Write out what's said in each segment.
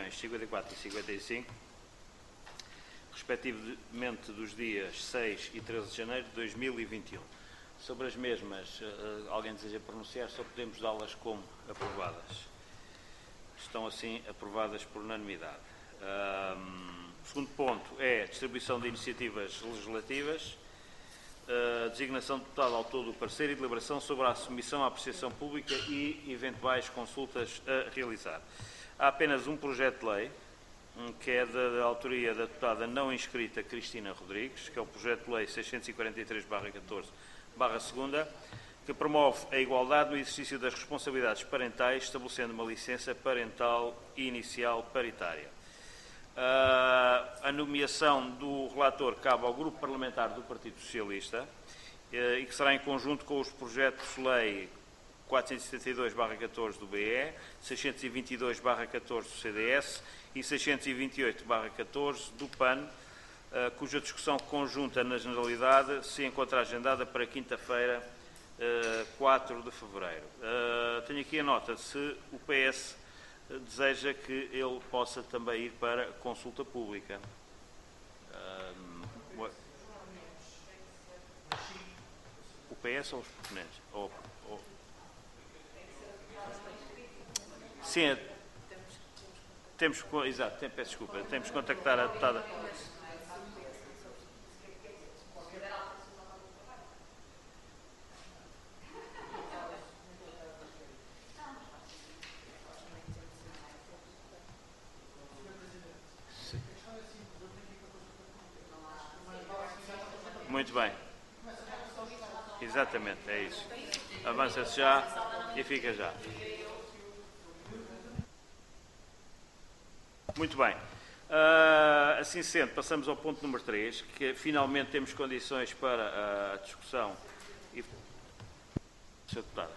reuniões 54 e 55, respectivamente dos dias 6 e 13 de janeiro de 2021. Sobre as mesmas, alguém deseja pronunciar, só podemos dá-las como aprovadas. Estão assim aprovadas por unanimidade. O segundo ponto é a distribuição de iniciativas legislativas, designação de deputado ao todo do parecer e deliberação sobre a submissão à apreciação pública e eventuais consultas a realizar. Há apenas um projeto de lei, que é da autoria da deputada não inscrita Cristina Rodrigues, que é o projeto de lei 643/14/2, que promove a igualdade no exercício das responsabilidades parentais, estabelecendo uma licença parental inicial paritária. A nomeação do relator cabe ao Grupo Parlamentar do Partido Socialista e que será em conjunto com os projetos de lei 472/14 do BE, 622/14 do CDS e 628/14 do PAN, cuja discussão conjunta na generalidade se encontra agendada para quinta-feira, 4 de fevereiro. Tenho aqui a nota de se o PS deseja que ele possa também ir para consulta pública. O PS ou os proponentes? Sim, exato, peço desculpa, temos que contactar a deputada. Muito bem. Exatamente, é isso. Avança-se já e fica já. Muito bem. Assim sendo, passamos ao ponto número 3, que finalmente temos condições para a discussão. Sr. Deputado.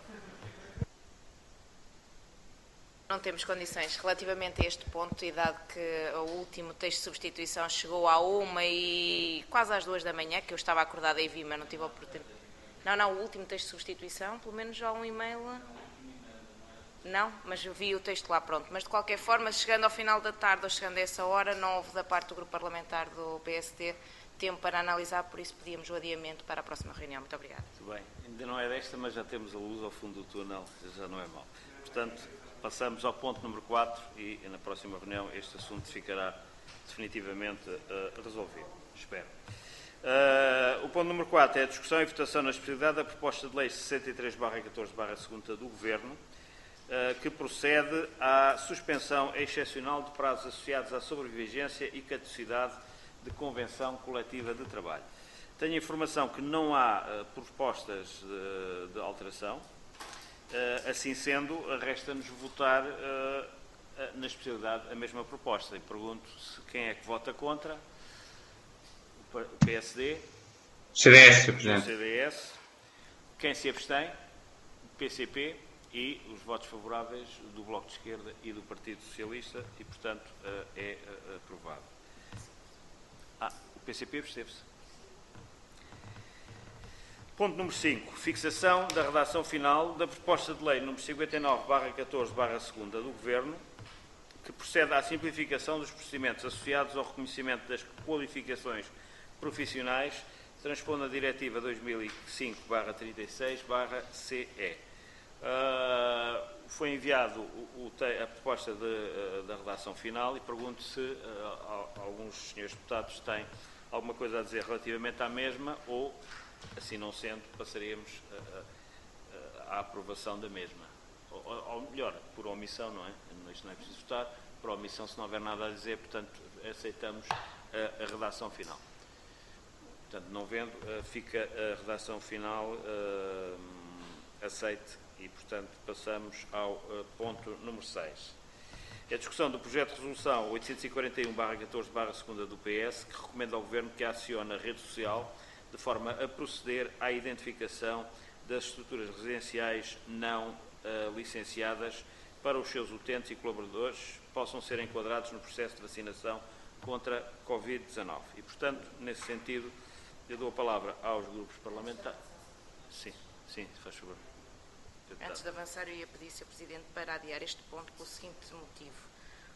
Não temos condições. Relativamente a este ponto, e dado que o último texto de substituição chegou à 1 e quase às 2 da manhã, que eu estava acordada e vi, mas não tive a oportunidade. Não, o último texto de substituição, pelo menos já um e-mail. Não, mas eu vi o texto lá, pronto. Mas, de qualquer forma, chegando ao final da tarde ou chegando a essa hora, não houve da parte do Grupo Parlamentar do PSD tempo para analisar, por isso pedíamos o adiamento para a próxima reunião. Muito obrigada. Muito bem. Ainda não é desta, mas já temos a luz ao fundo do túnel, já não é mau. Portanto, passamos ao ponto número 4 e na próxima reunião este assunto ficará definitivamente resolvido. Espero. O ponto número 4 é a discussão e votação na especialidade da proposta de lei 63/14/2 do Governo, que procede à suspensão excepcional de prazos associados à sobrevigência e caducidade de convenção coletiva de trabalho. Tenho a informação que não há propostas de alteração. Assim sendo, resta-nos votar na especialidade a mesma proposta. E pergunto se quem é que vota contra. O PSD? CDS, Sr. Presidente. O CDS. Quem se abstém? O PCP. E os votos favoráveis do Bloco de Esquerda e do Partido Socialista. E, portanto, é aprovado. O PCP absteve-se. Ponto número 5. Fixação da redação final da proposta de lei número 59/14/2 do Governo, que procede à simplificação dos procedimentos associados ao reconhecimento das qualificações profissionais, transpondo a Diretiva 2005/36/CE. Foi enviado a proposta da redação final e pergunto se alguns senhores deputados têm alguma coisa a dizer relativamente à mesma ou, assim não sendo, passaríamos à aprovação da mesma. Ou melhor, por omissão, não é? Isto não é preciso votar. Por omissão, se não houver nada a dizer, portanto, aceitamos a redação final. Portanto, não vendo, fica a redação final aceite e, portanto, passamos ao ponto número 6. É a discussão do projeto de resolução 841/14/2 do PS, que recomenda ao Governo que acione a rede social de forma a proceder à identificação das estruturas residenciais não licenciadas para os seus utentes e colaboradores possam ser enquadrados no processo de vacinação contra Covid-19. E, portanto, nesse sentido, eu dou a palavra aos grupos parlamentares. Sim, faz favor. Antes de avançar, eu ia pedir, Sr. Presidente, para adiar este ponto pelo seguinte motivo. O Grupo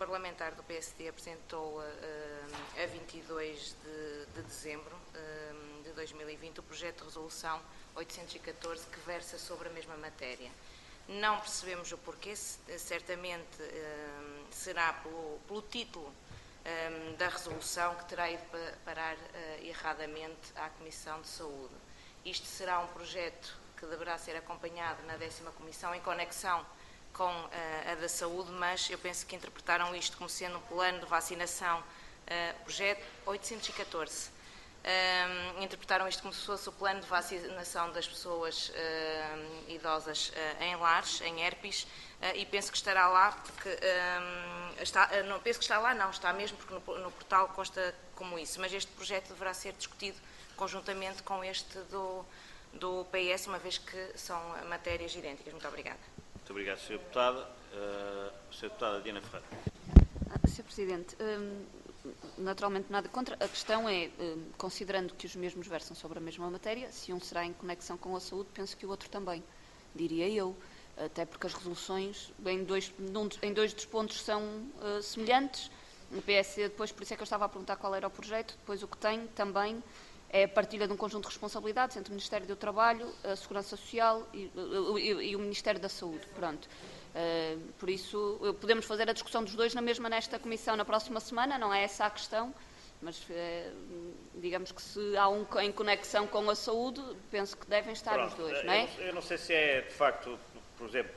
parlamentar do PSD apresentou a 22 de dezembro de 2020 o projeto de resolução 814 que versa sobre a mesma matéria. Não percebemos o porquê, certamente será pelo título da resolução que terá ido parar erradamente à Comissão de Saúde. Isto será um projeto que deverá ser acompanhado na 10ª Comissão em conexão com a da Saúde, mas eu penso que interpretaram isto como sendo um plano de vacinação, projeto 814. Interpretaram isto como se fosse o plano de vacinação das pessoas idosas em lares, em ERPIs, e penso que estará lá, porque não penso que está lá, não, está mesmo, porque no portal consta como isso, mas este projeto deverá ser discutido conjuntamente com este do PS, uma vez que são matérias idênticas. Muito obrigada. Muito obrigado, Sra. Deputada. Sra. Deputada Diana Ferreira. Sr. Presidente, naturalmente nada contra. A questão é, considerando que os mesmos versam sobre a mesma matéria, se um será em conexão com a saúde, penso que o outro também, diria eu. Até porque as resoluções em dois dos pontos são semelhantes. O PS, depois, por isso é que eu estava a perguntar qual era o projeto, depois o que tem também é a partilha de um conjunto de responsabilidades entre o Ministério do Trabalho, a Segurança Social e o Ministério da Saúde. Pronto. Por isso, podemos fazer a discussão dos dois nesta comissão na próxima semana, não é essa a questão, mas digamos que se há um em conexão com a saúde, penso que devem estar os dois, não é? Eu não sei se é, de facto, por exemplo,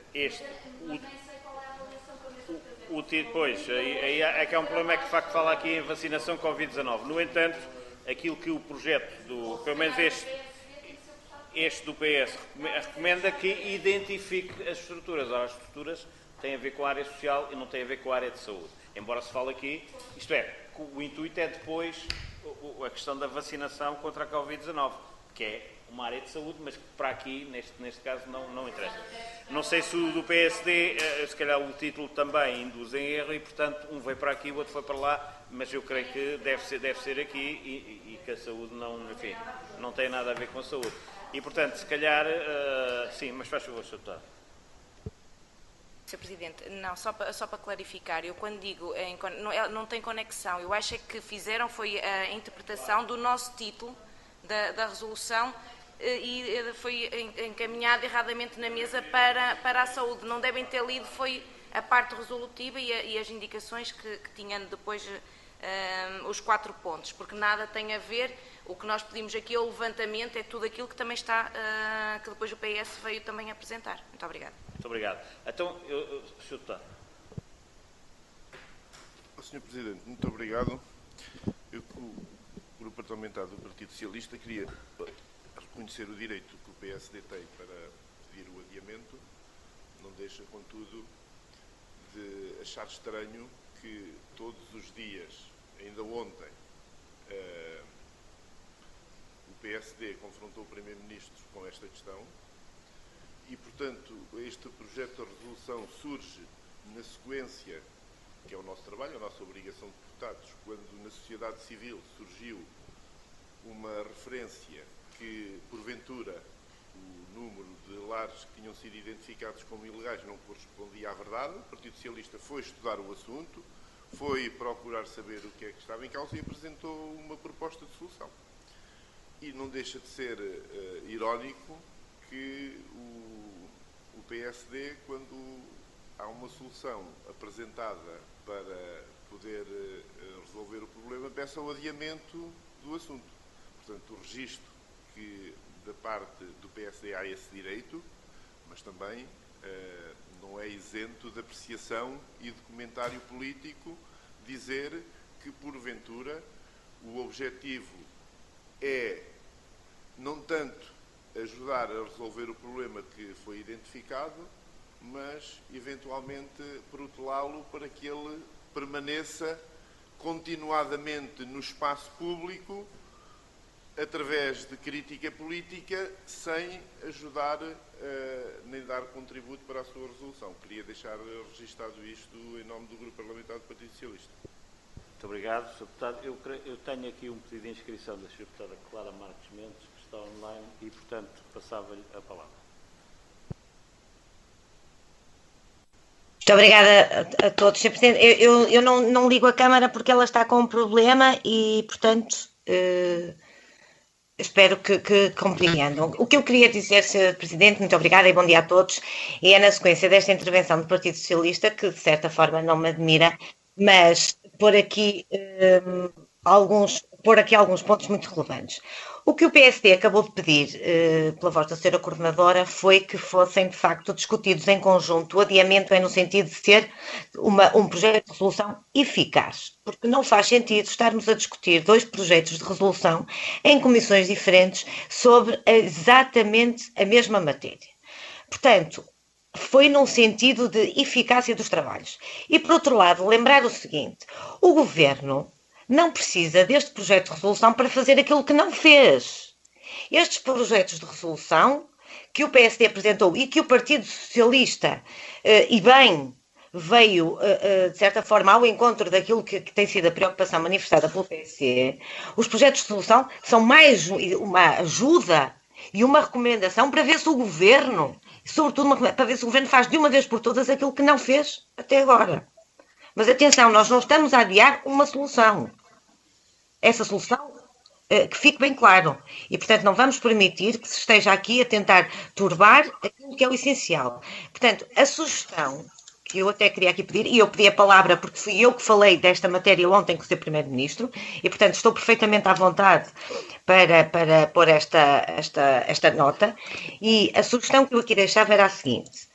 pois, aí é que é um problema, é que de facto fala aqui em vacinação Covid-19. No entanto, aquilo que o projeto, pelo menos este do PS, recomenda que identifique as estruturas. Ora, as estruturas têm a ver com a área social e não têm a ver com a área de saúde. Embora se fale aqui, isto é, o intuito é depois a questão da vacinação contra a Covid-19, que é uma área de saúde, mas que para aqui, neste caso, não interessa. Não sei se o do PSD, se calhar o título também induz em erro e, portanto, um veio para aqui, o outro foi para lá, mas eu creio que deve ser aqui e que a saúde não tem nada a ver com a saúde. E, portanto, se calhar, sim, mas faz favor, Sr. Deputado. Sr. Presidente, não, só para clarificar, eu quando digo não tem conexão, eu acho que fizeram foi a interpretação do nosso título da resolução e foi encaminhado erradamente na mesa para a saúde. Não devem ter lido, foi a parte resolutiva e as indicações que tinham depois os 4 pontos, porque nada tem a ver. O que nós pedimos aqui é o levantamento, é tudo aquilo que também está, que depois o PS veio também apresentar. Muito obrigada. Muito obrigado. Então, Sr. Deputado. Sr. Presidente, muito obrigado. Eu, o Grupo Parlamentar do Partido Socialista, queria reconhecer o direito que o PSD tem para pedir o adiamento. Não deixa, contudo, de achar estranho que todos os dias, ainda ontem, o PSD confrontou o Primeiro-Ministro com esta questão e, portanto, este projeto de resolução surge na sequência, que é o nosso trabalho, a nossa obrigação de deputados, quando na sociedade civil surgiu uma referência que, porventura, o número de lares que tinham sido identificados como ilegais não correspondia à verdade. O Partido Socialista foi estudar o assunto, foi procurar saber o que é que estava em causa e apresentou uma proposta de solução. E não deixa de ser irónico que o PSD, quando há uma solução apresentada para poder resolver o problema, peça o adiamento do assunto. Portanto, o registro que da parte do PSD há esse direito, mas também não é isento de apreciação e de comentário político dizer que, porventura, o objetivo é não tanto ajudar a resolver o problema que foi identificado, mas, eventualmente, protelá-lo para que ele permaneça continuadamente no espaço público, através de crítica política, sem ajudar nem dar contributo para a sua resolução. Queria deixar registado isto em nome do Grupo Parlamentar do Partido Socialista. Muito obrigado, Sr. Deputado. Eu tenho aqui um pedido de inscrição da Sra. Deputada Clara Marques Mendes, que está online, e, portanto, passava-lhe a palavra. Muito obrigada a todos, Sr. Presidente. Eu não ligo a Câmara porque ela está com um problema e, portanto, espero que compreendam. O que eu queria dizer, Sr. Presidente, muito obrigada e bom dia a todos, e é na sequência desta intervenção do Partido Socialista, que de certa forma não me admira, mas pôr aqui alguns pontos muito relevantes. O que o PSD acabou de pedir, pela voz da Sra. Coordenadora, foi que fossem, de facto, discutidos em conjunto. O adiamento é no sentido de ser um projeto de resolução eficaz, porque não faz sentido estarmos a discutir 2 projetos de resolução em comissões diferentes sobre exatamente a mesma matéria. Portanto, foi num sentido de eficácia dos trabalhos. E, por outro lado, lembrar o seguinte: o Governo não precisa deste projeto de resolução para fazer aquilo que não fez. Estes projetos de resolução que o PSD apresentou e que o Partido Socialista, e bem, veio, de certa forma, ao encontro daquilo que tem sido a preocupação manifestada pelo PSD, os projetos de resolução são mais uma ajuda e uma recomendação para ver se o Governo, sobretudo para ver se o Governo faz de uma vez por todas aquilo que não fez até agora. Mas atenção, nós não estamos a adiar uma solução. Essa solução, que fique bem claro. E, portanto, não vamos permitir que se esteja aqui a tentar turbar aquilo que é o essencial. Portanto, a sugestão que eu até queria aqui pedir, e eu pedi a palavra porque fui eu que falei desta matéria ontem com o Sr. Primeiro-Ministro, e, portanto, estou perfeitamente à vontade para pôr esta nota, e a sugestão que eu aqui deixava era a seguinte: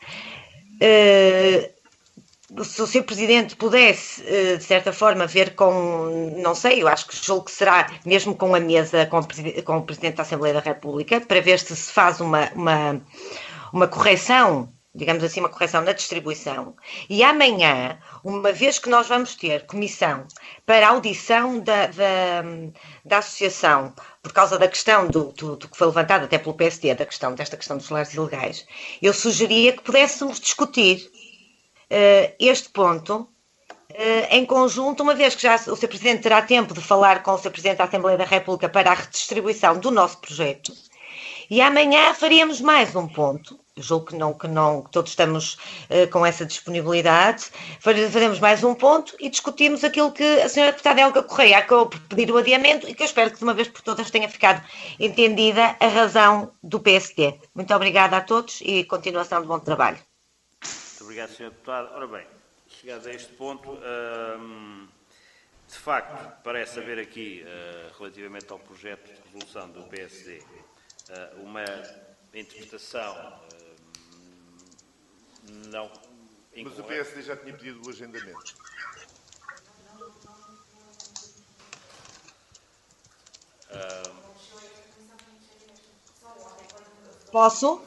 se o Sr. Presidente pudesse, de certa forma, ver com, não sei, eu acho que julgo que será mesmo com a mesa, com o Presidente da Assembleia da República, para ver se faz uma correção, digamos assim, uma correção na distribuição. E amanhã, uma vez que nós vamos ter comissão para a audição da associação, por causa da questão do que foi levantado até pelo PSD, desta questão dos lares ilegais, eu sugeria que pudéssemos discutir este ponto em conjunto, uma vez que já o Sr. Presidente terá tempo de falar com o Sr. Presidente da Assembleia da República para a redistribuição do nosso projeto. E amanhã faríamos mais um ponto. Eu julgo que todos estamos com essa disponibilidade. Faremos mais um ponto e discutimos aquilo que a Sra. Deputada Helga Correia acabou por pedir o adiamento e que eu espero que de uma vez por todas tenha ficado entendida a razão do PSD. Muito obrigada a todos e continuação de bom trabalho. Muito obrigado, Sr. Deputado. Ora bem, chegados a este ponto, de facto, parece haver aqui, relativamente ao projeto de resolução do PSD, uma interpretação não incorreta. Mas o PSD já tinha pedido o agendamento. Posso?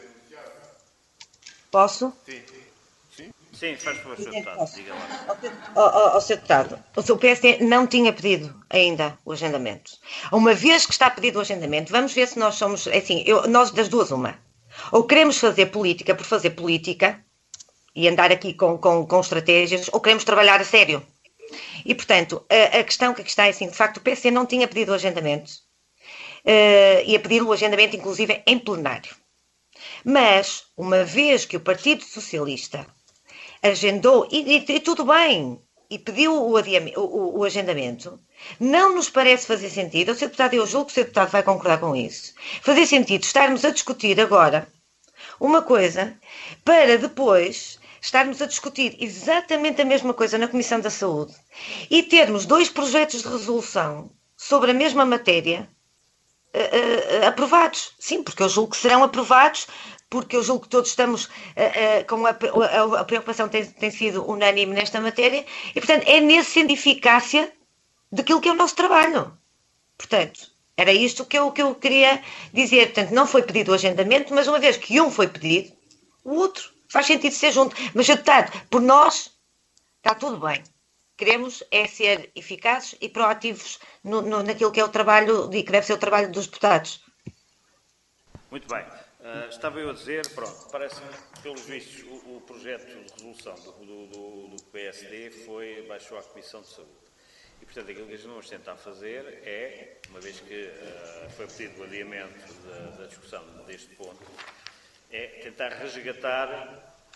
Sim, faz favor, Sr. Deputado, diga lá. Sr. Deputado, o PSD não tinha pedido ainda o agendamento. Uma vez que está pedido o agendamento, vamos ver se nós somos, assim, nós das duas uma. Ou queremos fazer política por fazer política e andar aqui com estratégias, ou queremos trabalhar a sério. E, portanto, a questão que aqui está é assim, de facto, o PSD não tinha pedido o agendamento, ia pedir o agendamento, inclusive, em plenário. Mas, uma vez que o Partido Socialista agendou, e tudo bem, e pediu o agendamento, não nos parece fazer sentido, o Sr. Deputado, eu julgo que o Sr. Deputado vai concordar com isso, fazer sentido estarmos a discutir agora uma coisa para depois estarmos a discutir exatamente a mesma coisa na Comissão da Saúde e termos 2 projetos de resolução sobre a mesma matéria aprovados. Sim, porque eu julgo que serão aprovados, porque eu julgo que todos estamos com a preocupação tem sido unânime nesta matéria e, portanto, é nesse sentido de eficácia daquilo que é o nosso trabalho. Portanto, era isto que eu queria dizer. Portanto, não foi pedido o agendamento, mas uma vez que um foi pedido, o outro faz sentido ser junto. Mas, deputado, por nós está tudo bem. Queremos é ser eficazes e proativos naquilo que é o trabalho e que deve ser o trabalho dos deputados. Muito bem. Estava eu a dizer, pronto, parece que, pelos vistos, o projeto de resolução do PSD baixou à Comissão de Saúde. E, portanto, aquilo que a gente vamos tentar fazer é, uma vez que foi pedido o adiamento da discussão deste ponto, é tentar resgatar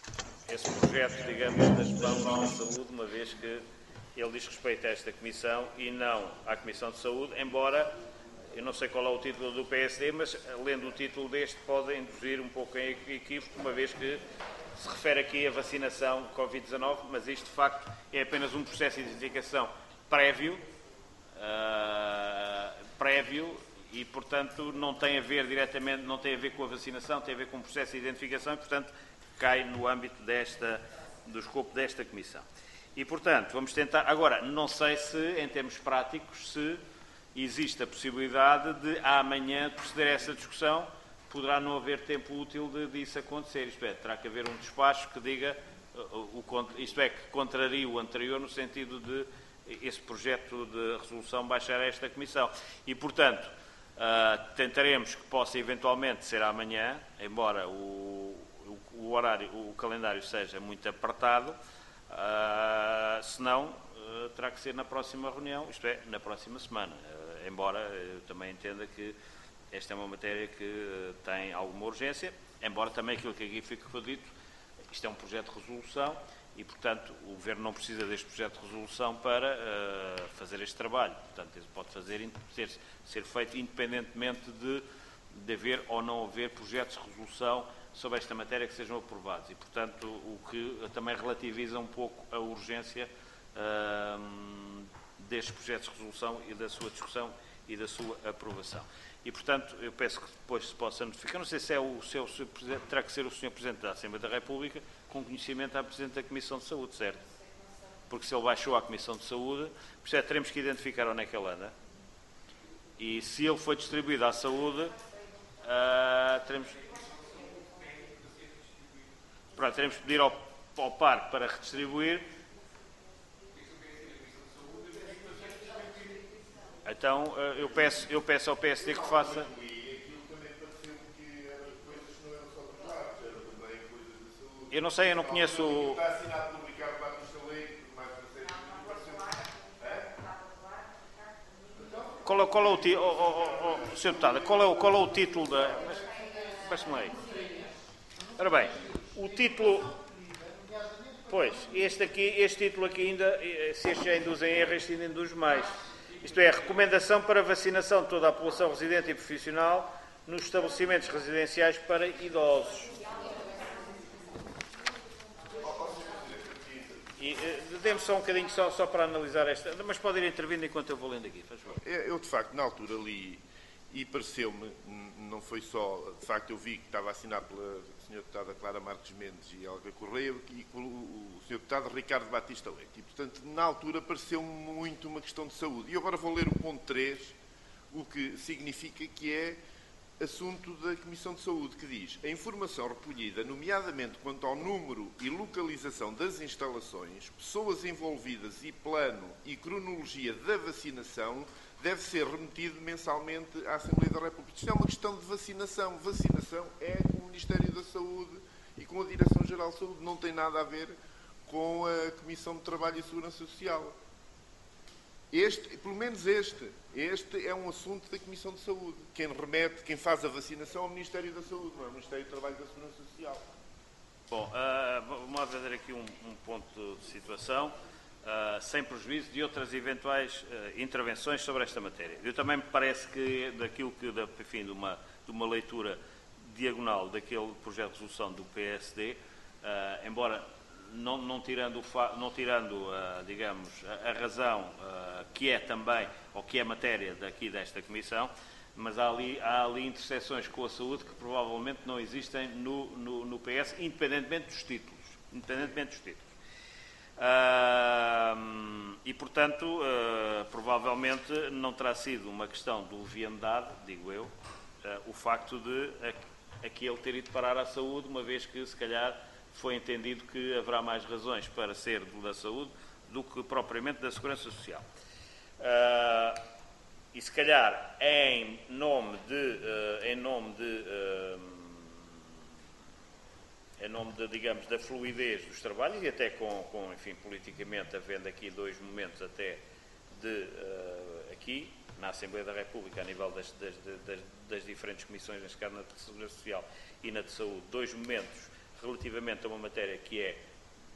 esse projeto, digamos, nas mãos da saúde, uma vez que ele diz respeito a esta Comissão e não à Comissão de Saúde, embora, eu não sei qual é o título do PSD, mas lendo o título deste pode induzir um pouco em equívoco, uma vez que se refere aqui à vacinação Covid-19, mas isto de facto é apenas um processo de identificação prévio e, portanto, não tem a ver diretamente, não tem a ver com a vacinação, tem a ver com o processo de identificação e, portanto, cai no âmbito do escopo desta Comissão. E, portanto, vamos tentar... Agora, não sei se, em termos práticos, se existe a possibilidade de, amanhã, proceder a essa discussão, poderá não haver tempo útil disso acontecer. Isto é, terá que haver um despacho que diga, isto é, que contrarie o anterior no sentido de esse projeto de resolução baixar a esta Comissão. E, portanto, tentaremos que possa eventualmente ser amanhã, embora o calendário seja muito apertado, se não, terá que ser na próxima reunião, isto é, na próxima semana, embora eu também entenda que esta é uma matéria que tem alguma urgência, embora também aquilo que aqui ficou dito, isto é um projeto de resolução e, portanto, o Governo não precisa deste projeto de resolução para fazer este trabalho. Portanto, isso pode ser feito independentemente de haver ou não haver projetos de resolução sobre esta matéria que sejam aprovados. E, portanto, o que também relativiza um pouco a urgência destes projetos de resolução e da sua discussão e da sua aprovação. E, portanto, eu peço que depois se possa notificar, não sei se terá que ser o Sr. Presidente da Assembleia da República, com conhecimento à Presidente da Comissão de Saúde, certo? Porque se ele baixou à Comissão de Saúde, portanto, teremos que identificar onde é que ele anda. E se ele foi distribuído à Saúde, teremos que pedir ao PARC para redistribuir. Então, eu peço ao PSD que faça... Eu não sei, eu não conheço... Está assinado pelo Ricardo Batista Leite, mais uma série de Qual é o título... Sr. Deputado, qual é o título da... Peço-me aí. Ora bem, o título... Pois, este título aqui ainda, se este já induz em erro, este ainda induz mais. Isto é, a recomendação para vacinação de toda a população residente e profissional nos estabelecimentos residenciais para idosos. E dê-me só um bocadinho só para analisar esta, mas pode ir intervindo enquanto eu vou lendo aqui, faz favor. Eu, de facto, na altura li e pareceu-me, não foi só, de facto eu vi que estava assinado pela Sra. Deputada Clara Marques Mendes e Olga Correia e com o Sr. Deputado Ricardo Batista Leite. E, portanto, na altura pareceu-me muito uma questão de saúde. E agora vou ler o ponto 3, o que significa que é assunto da Comissão de Saúde, que diz: a informação recolhida, nomeadamente quanto ao número e localização das instalações, pessoas envolvidas e plano e cronologia da vacinação, deve ser remetido mensalmente à Assembleia da República. Isto é uma questão de vacinação. Vacinação é com o Ministério da Saúde e com a Direção-Geral de Saúde. Não tem nada a ver com a Comissão de Trabalho e Segurança Social. Pelo menos este é um assunto da Comissão de Saúde. Quem faz a vacinação é o Ministério da Saúde, não é o Ministério do Trabalho e da Segurança Social. Bom, vamos fazer aqui um ponto de situação, sem prejuízo de outras eventuais intervenções sobre esta matéria. Eu também me parece que, daquilo que, enfim, de uma leitura diagonal daquele projeto de resolução do PSD, embora não tirando, digamos, a razão que é também, ou que é matéria desta Comissão, mas há ali interseções com a saúde que provavelmente não existem no PS, independentemente dos títulos. E, portanto, provavelmente não terá sido uma questão de leviandade, digo eu, o facto de aqui ele ter ido parar à saúde, uma vez que, se calhar, foi entendido que haverá mais razões para ser da saúde do que propriamente da segurança social. E, se calhar, em nome digamos, da fluidez dos trabalhos e até enfim, politicamente, havendo aqui dois momentos até aqui, na Assembleia da República, a nível das diferentes comissões, neste caso na de Segurança Social e na de Saúde, dois momentos relativamente a uma matéria que é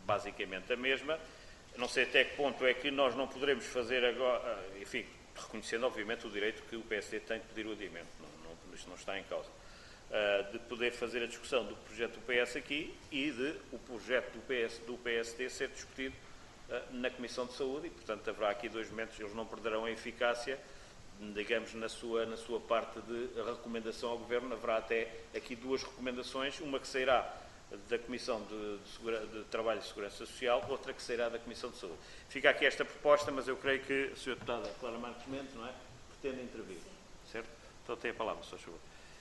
basicamente a mesma. Não sei até que ponto é que nós não poderemos fazer agora, enfim, reconhecendo obviamente o direito que o PSD tem de pedir o adiamento, isto não está em causa, de poder fazer a discussão do projeto do PS aqui e de o projeto do PSD ser discutido na Comissão de Saúde e, portanto, haverá aqui dois momentos, eles não perderão a eficácia, digamos, na sua parte de recomendação ao Governo, haverá até aqui duas recomendações, uma que sairá da Comissão de Trabalho e Segurança Social, outra que sairá da Comissão de Saúde. Fica aqui esta proposta, mas eu creio que a Sra. Deputada Clara Marques Mendes, não é? Pretende intervir, certo? Então tem a palavra, se faz favor.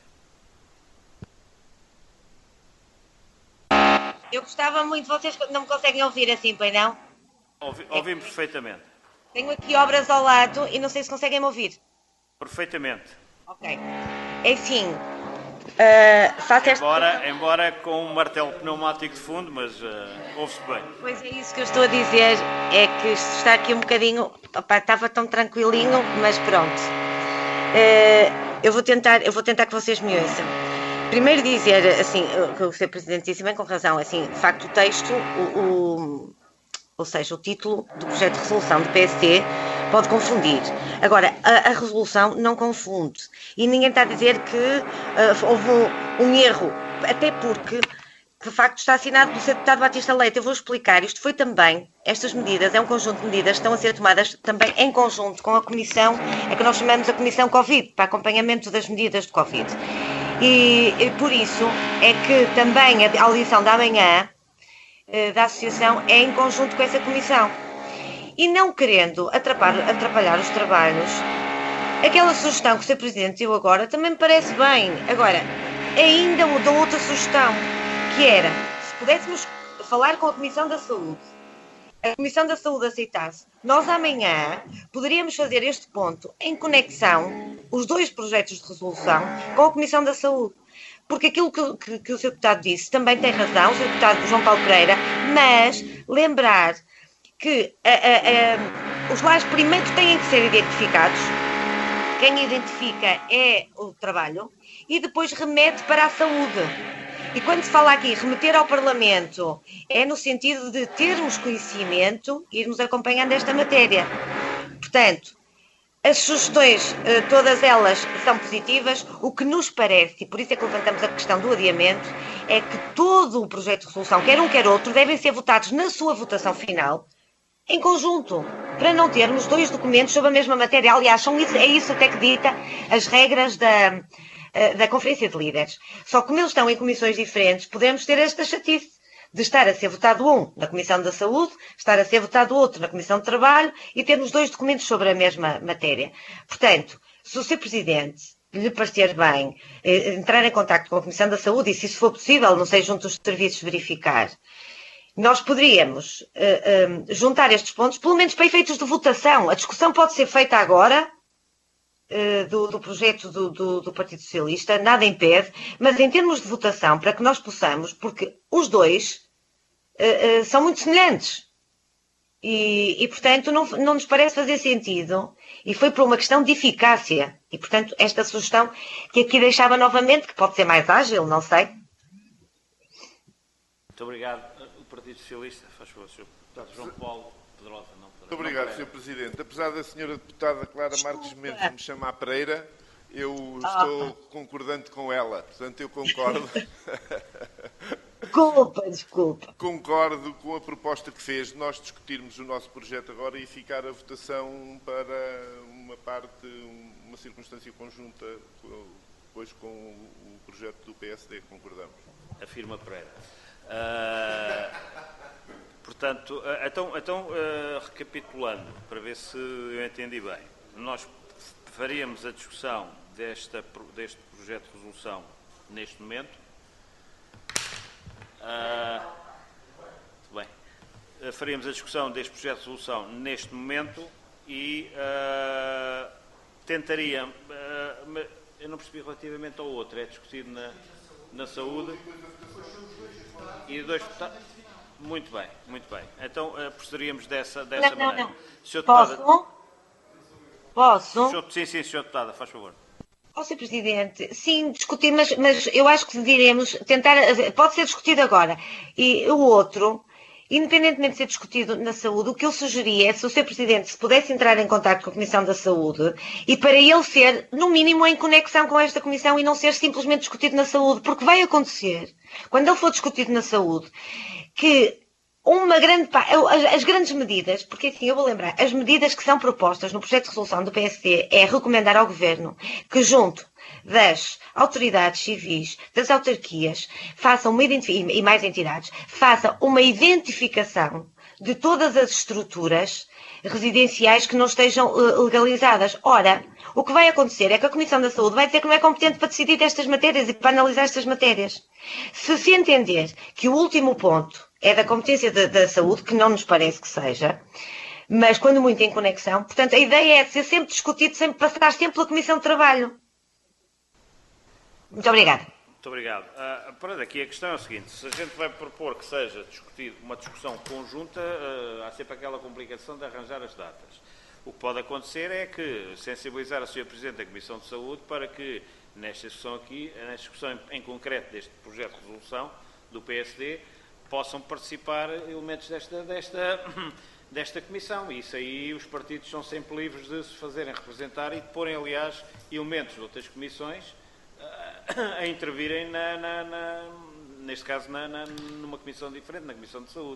Eu gostava muito, vocês não me conseguem ouvir assim, pois não? Ouvimos perfeitamente. Tenho aqui obras ao lado e não sei se conseguem me ouvir. Perfeitamente. Ok. Enfim, faço esta... Embora com um martelo pneumático de fundo, mas ouve-se bem. Pois é isso que eu estou a dizer, é que isto está aqui um bocadinho... Opa, estava tão tranquilinho, mas pronto. Eu vou tentar que vocês me ouçam. Primeiro dizer, assim, que o Sr. Presidente disse bem com razão, assim, de facto o texto, ou seja, o título do projeto de resolução do PSD pode confundir. Agora, a resolução não confunde. E ninguém está a dizer que houve um erro, até porque, de facto, está assinado pelo Sr. Deputado Batista Leite. Eu vou explicar. Isto foi também, estas medidas, é um conjunto de medidas que estão a ser tomadas também em conjunto com a comissão, é que nós chamamos a Comissão Covid, para acompanhamento das medidas de Covid. E por isso é que também a audição da manhã da Associação é em conjunto com essa comissão. E não querendo atrapalhar os trabalhos, aquela sugestão que o Sr. Presidente deu agora também me parece bem. Agora, ainda mudou outra sugestão, que era, se pudéssemos falar com a Comissão da Saúde, a Comissão da Saúde aceitasse, nós amanhã poderíamos fazer este ponto em conexão, os dois projetos de resolução, com a Comissão da Saúde. Porque aquilo que o Sr. Deputado disse também tem razão, o Sr. Deputado João Paulo Pereira, mas lembrar que os lares primeiro têm que ser identificados, quem identifica é o trabalho, e depois remete para a saúde. E quando se fala aqui remeter ao Parlamento, é no sentido de termos conhecimento e irmos acompanhando esta matéria. Portanto, as sugestões, todas elas são positivas. O que nos parece, e por isso é que levantamos a questão do adiamento, é que todo o projeto de resolução, quer um quer outro, devem ser votados na sua votação final, em conjunto, para não termos dois documentos sobre a mesma matéria. Aliás, é isso até que dita as regras da Conferência de Líderes. Só que como eles estão em comissões diferentes, podemos ter esta chatice de estar a ser votado um na Comissão da Saúde, estar a ser votado outro na Comissão de Trabalho e termos dois documentos sobre a mesma matéria. Portanto, se o Sr. Presidente lhe parecer bem entrar em contacto com a Comissão da Saúde e, se isso for possível, não sei, junto aos serviços verificar, nós poderíamos juntar estes pontos, pelo menos para efeitos de votação. A discussão pode ser feita agora, do projeto do Partido Socialista, nada impede, mas em termos de votação, para que nós possamos, porque os dois são muito semelhantes e portanto, não nos parece fazer sentido, e foi por uma questão de eficácia, e, portanto, esta sugestão que aqui deixava novamente, que pode ser mais ágil, não sei. Muito obrigado. O Partido Socialista, faz favor, Sr. Deputado João Paulo Pedrosa, não. Muito obrigado, Sr. Presidente. Apesar da Sra. Deputada Clara Marques Mendes me chamar Pereira, eu estou concordante com ela. Portanto, eu concordo. Desculpa. Concordo com a proposta que fez de nós discutirmos o nosso projeto agora e ficar a votação para uma circunstância conjunta depois com o projeto do PSD. Concordamos. Afirma Pereira. Portanto, então recapitulando, para ver se eu entendi bem, nós faríamos a discussão deste projeto de resolução neste momento. Muito bem. Faríamos a discussão deste projeto de resolução neste momento e tentaria, eu não percebi relativamente ao outro, é discutido na saúde e dois... Muito bem, muito bem. Então procederíamos dessa maneira. Não. Sr. Posso? Sim, Sr. Deputada, faz favor. Sr. Presidente, sim, discutir, mas eu acho que deveríamos tentar, pode ser discutido agora. E o outro independentemente de ser discutido na saúde, o que eu sugeria é, se o Sr. Presidente se pudesse entrar em contacto com a Comissão da Saúde e para ele ser, no mínimo, em conexão com esta Comissão e não ser simplesmente discutido na saúde, porque vai acontecer, quando ele for discutido na saúde, que uma grande as grandes medidas, porque assim eu vou lembrar, as medidas que são propostas no projeto de resolução do PSD é recomendar ao Governo que junto das autoridades civis, das autarquias, e mais entidades, façam uma identificação de todas as estruturas residenciais que não estejam legalizadas. Ora, o que vai acontecer é que a Comissão da Saúde vai dizer que não é competente para decidir estas matérias e para analisar estas matérias. Se entender que o último ponto é da competência da saúde, que não nos parece que seja, mas quando muito em conexão, portanto, a ideia é ser sempre discutido, sempre passar sempre pela Comissão de Trabalho. Muito obrigada. Muito obrigado. Para daqui a questão é o seguinte, se a gente vai propor que seja discutido uma discussão conjunta, há sempre aquela complicação de arranjar as datas. O que pode acontecer é que sensibilizar a Sra. Presidente da Comissão de Saúde para que, nesta discussão aqui, nesta discussão em concreto deste projeto de resolução do PSD, possam participar elementos desta Comissão. E isso aí os partidos são sempre livres de se fazerem representar e de porem, aliás, elementos de outras comissões a intervirem, neste caso, numa comissão diferente, na Comissão de Saúde.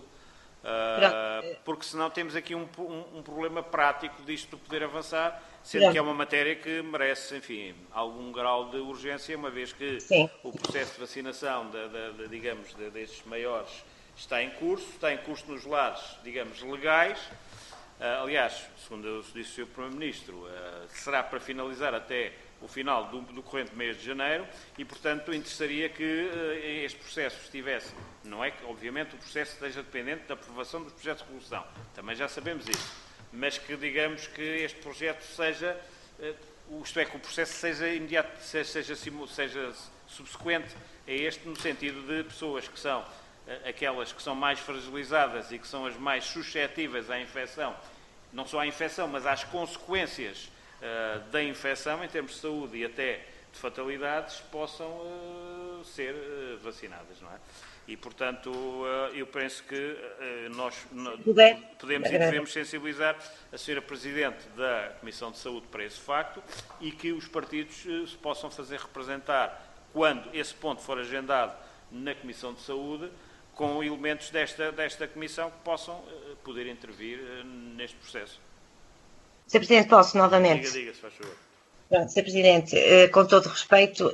Porque senão temos aqui um problema prático disto poder avançar, sendo que é uma matéria que merece, enfim, algum grau de urgência, uma vez que o processo de vacinação, digamos, destes maiores está em curso nos lares, digamos, legais. Aliás, segundo disse o Sr. Primeiro-Ministro, será para finalizar até o final do corrente mês de janeiro e, portanto, interessaria que este processo estivesse, não é que, obviamente, o processo esteja dependente da aprovação dos projetos de resolução, também já sabemos isso, mas que, digamos, que este projeto seja, isto é, que o processo seja imediato, seja subsequente a este, no sentido de pessoas que são aquelas que são mais fragilizadas e que são as mais suscetíveis à infecção, não só à infecção, mas às consequências da infecção, em termos de saúde e até de fatalidades, possam ser vacinadas, não é? E, portanto, eu penso que nós podemos e devemos sensibilizar a Sra. Presidente da Comissão de Saúde para esse facto e que os partidos se possam fazer representar, quando esse ponto for agendado na Comissão de Saúde, com elementos desta Comissão que possam poder intervir neste processo. Sr. Presidente, posso novamente? Diga, se faz favor. Pronto, Sr. Presidente, com todo o respeito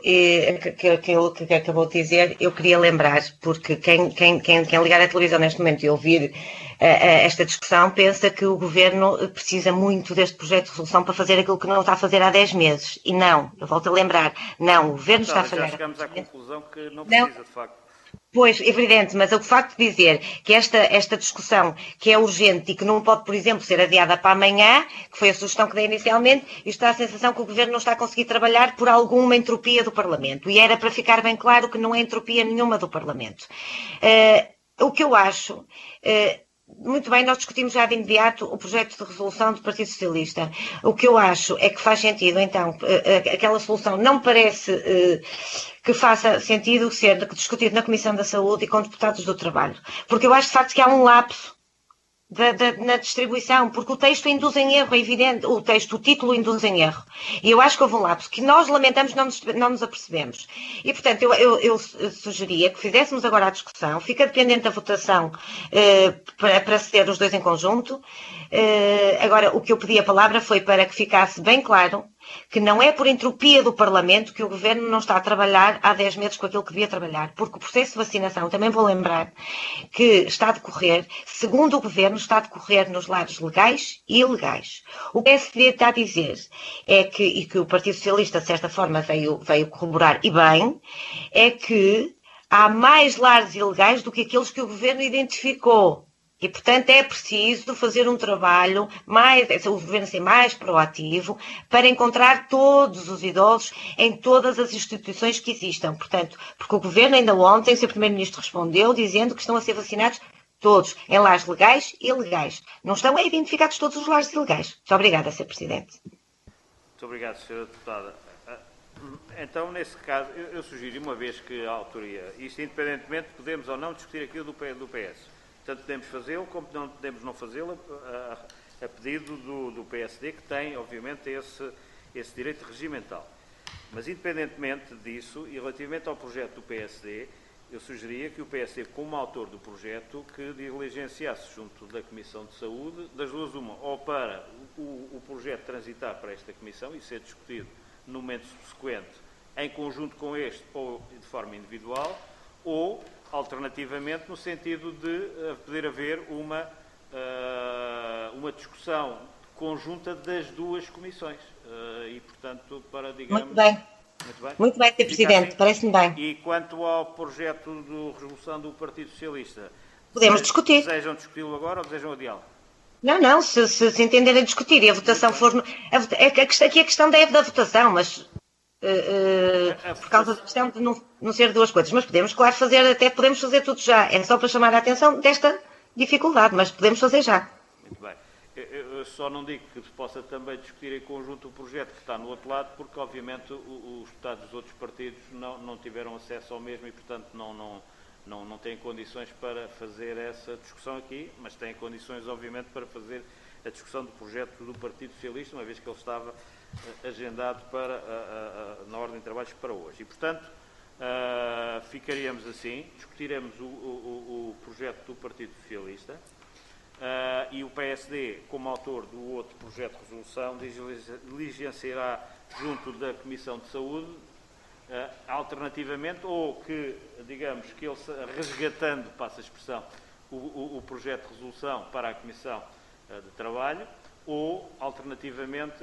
que acabou de dizer, eu queria lembrar, porque quem ligar a televisão neste momento e ouvir esta discussão pensa que o Governo precisa muito deste projeto de resolução para fazer aquilo que não está a fazer há 10 meses. E não, eu volto a lembrar, não, o Governo está a falhar. Já chegamos à conclusão que não precisa, de facto. Pois, evidente, mas o facto de dizer que esta discussão, que é urgente e que não pode, por exemplo, ser adiada para amanhã, que foi a sugestão que dei inicialmente, isto dá a sensação que o Governo não está a conseguir trabalhar por alguma entropia do Parlamento. E era para ficar bem claro que não é entropia nenhuma do Parlamento. O que eu acho... Muito bem, nós discutimos já de imediato o projeto de resolução do Partido Socialista. O que eu acho é que faz sentido, então, aquela solução não me parece que faça sentido ser discutido na Comissão da Saúde e com deputados do Trabalho. Porque eu acho, de facto, que há um lapso na distribuição, porque o texto induz em erro, é evidente, o título induz em erro. E eu acho que houve um lapso que nós lamentamos, não nos apercebemos. E, portanto, eu sugeria que fizéssemos agora a discussão, fica dependente da votação para ceder os dois em conjunto. Agora, o que eu pedi a palavra foi para que ficasse bem claro que não é por entropia do Parlamento que o Governo não está a trabalhar há 10 meses com aquilo que devia trabalhar, porque o processo de vacinação, também vou lembrar, que está a decorrer, segundo o Governo, está a decorrer nos lares legais e ilegais. O que o PSD está a dizer é que, e que o Partido Socialista, de certa forma, veio corroborar, e bem, é que há mais lares ilegais do que aqueles que o Governo identificou. E, portanto, é preciso fazer um trabalho, o Governo ser mais proativo, para encontrar todos os idosos em todas as instituições que existam. Portanto, porque o Governo ainda ontem, o Sr. Primeiro-Ministro respondeu, dizendo que estão a ser vacinados todos, em lares legais e ilegais. Não estão identificados todos os lares ilegais. Muito obrigada, Sr. Presidente. Muito obrigado, Sra. Deputada. Então, nesse caso, eu sugiro, uma vez que a autoria, isto independentemente, podemos ou não discutir aquilo do PS. Portanto, podemos fazê-lo, como não podemos não fazê-lo, a pedido do PSD, que tem, obviamente, esse direito regimental. Mas, independentemente disso, e relativamente ao projeto do PSD, eu sugeria que o PSD, como autor do projeto, que diligenciasse junto da Comissão de Saúde, das duas uma, ou para o projeto transitar para esta Comissão e ser discutido no momento subsequente, em conjunto com este ou de forma individual, ou, alternativamente, no sentido de poder haver uma discussão conjunta das duas comissões. E, portanto, para, digamos... Muito bem. Muito bem, Sr. Presidente, assim. Parece-me bem. E quanto ao projeto de resolução do Partido Socialista, podemos discutir. Desejam discuti-lo agora ou desejam adiá-lo? Não, se entenderem discutir e a votação for... Aqui a questão é da votação, mas... por causa da questão de não ser duas coisas. Mas podemos, claro, podemos fazer tudo já. É só para chamar a atenção desta dificuldade, mas podemos fazer já. Muito bem. Eu só não digo que se possa também discutir em conjunto o projeto que está no outro lado, porque, obviamente, os deputados dos outros partidos não tiveram acesso ao mesmo e, portanto, não têm condições para fazer essa discussão aqui, mas têm condições, obviamente, para fazer a discussão do projeto do Partido Socialista, uma vez que ele estava agendado na ordem de trabalhos para hoje. E, portanto, ficaríamos assim, discutiremos o projeto do Partido Socialista, e o PSD, como autor do outro projeto de resolução, diligenciará junto da Comissão de Saúde, alternativamente, ou que, digamos, que ele, resgatando, passa a expressão, o projeto de resolução para a Comissão de Trabalho, ou, alternativamente,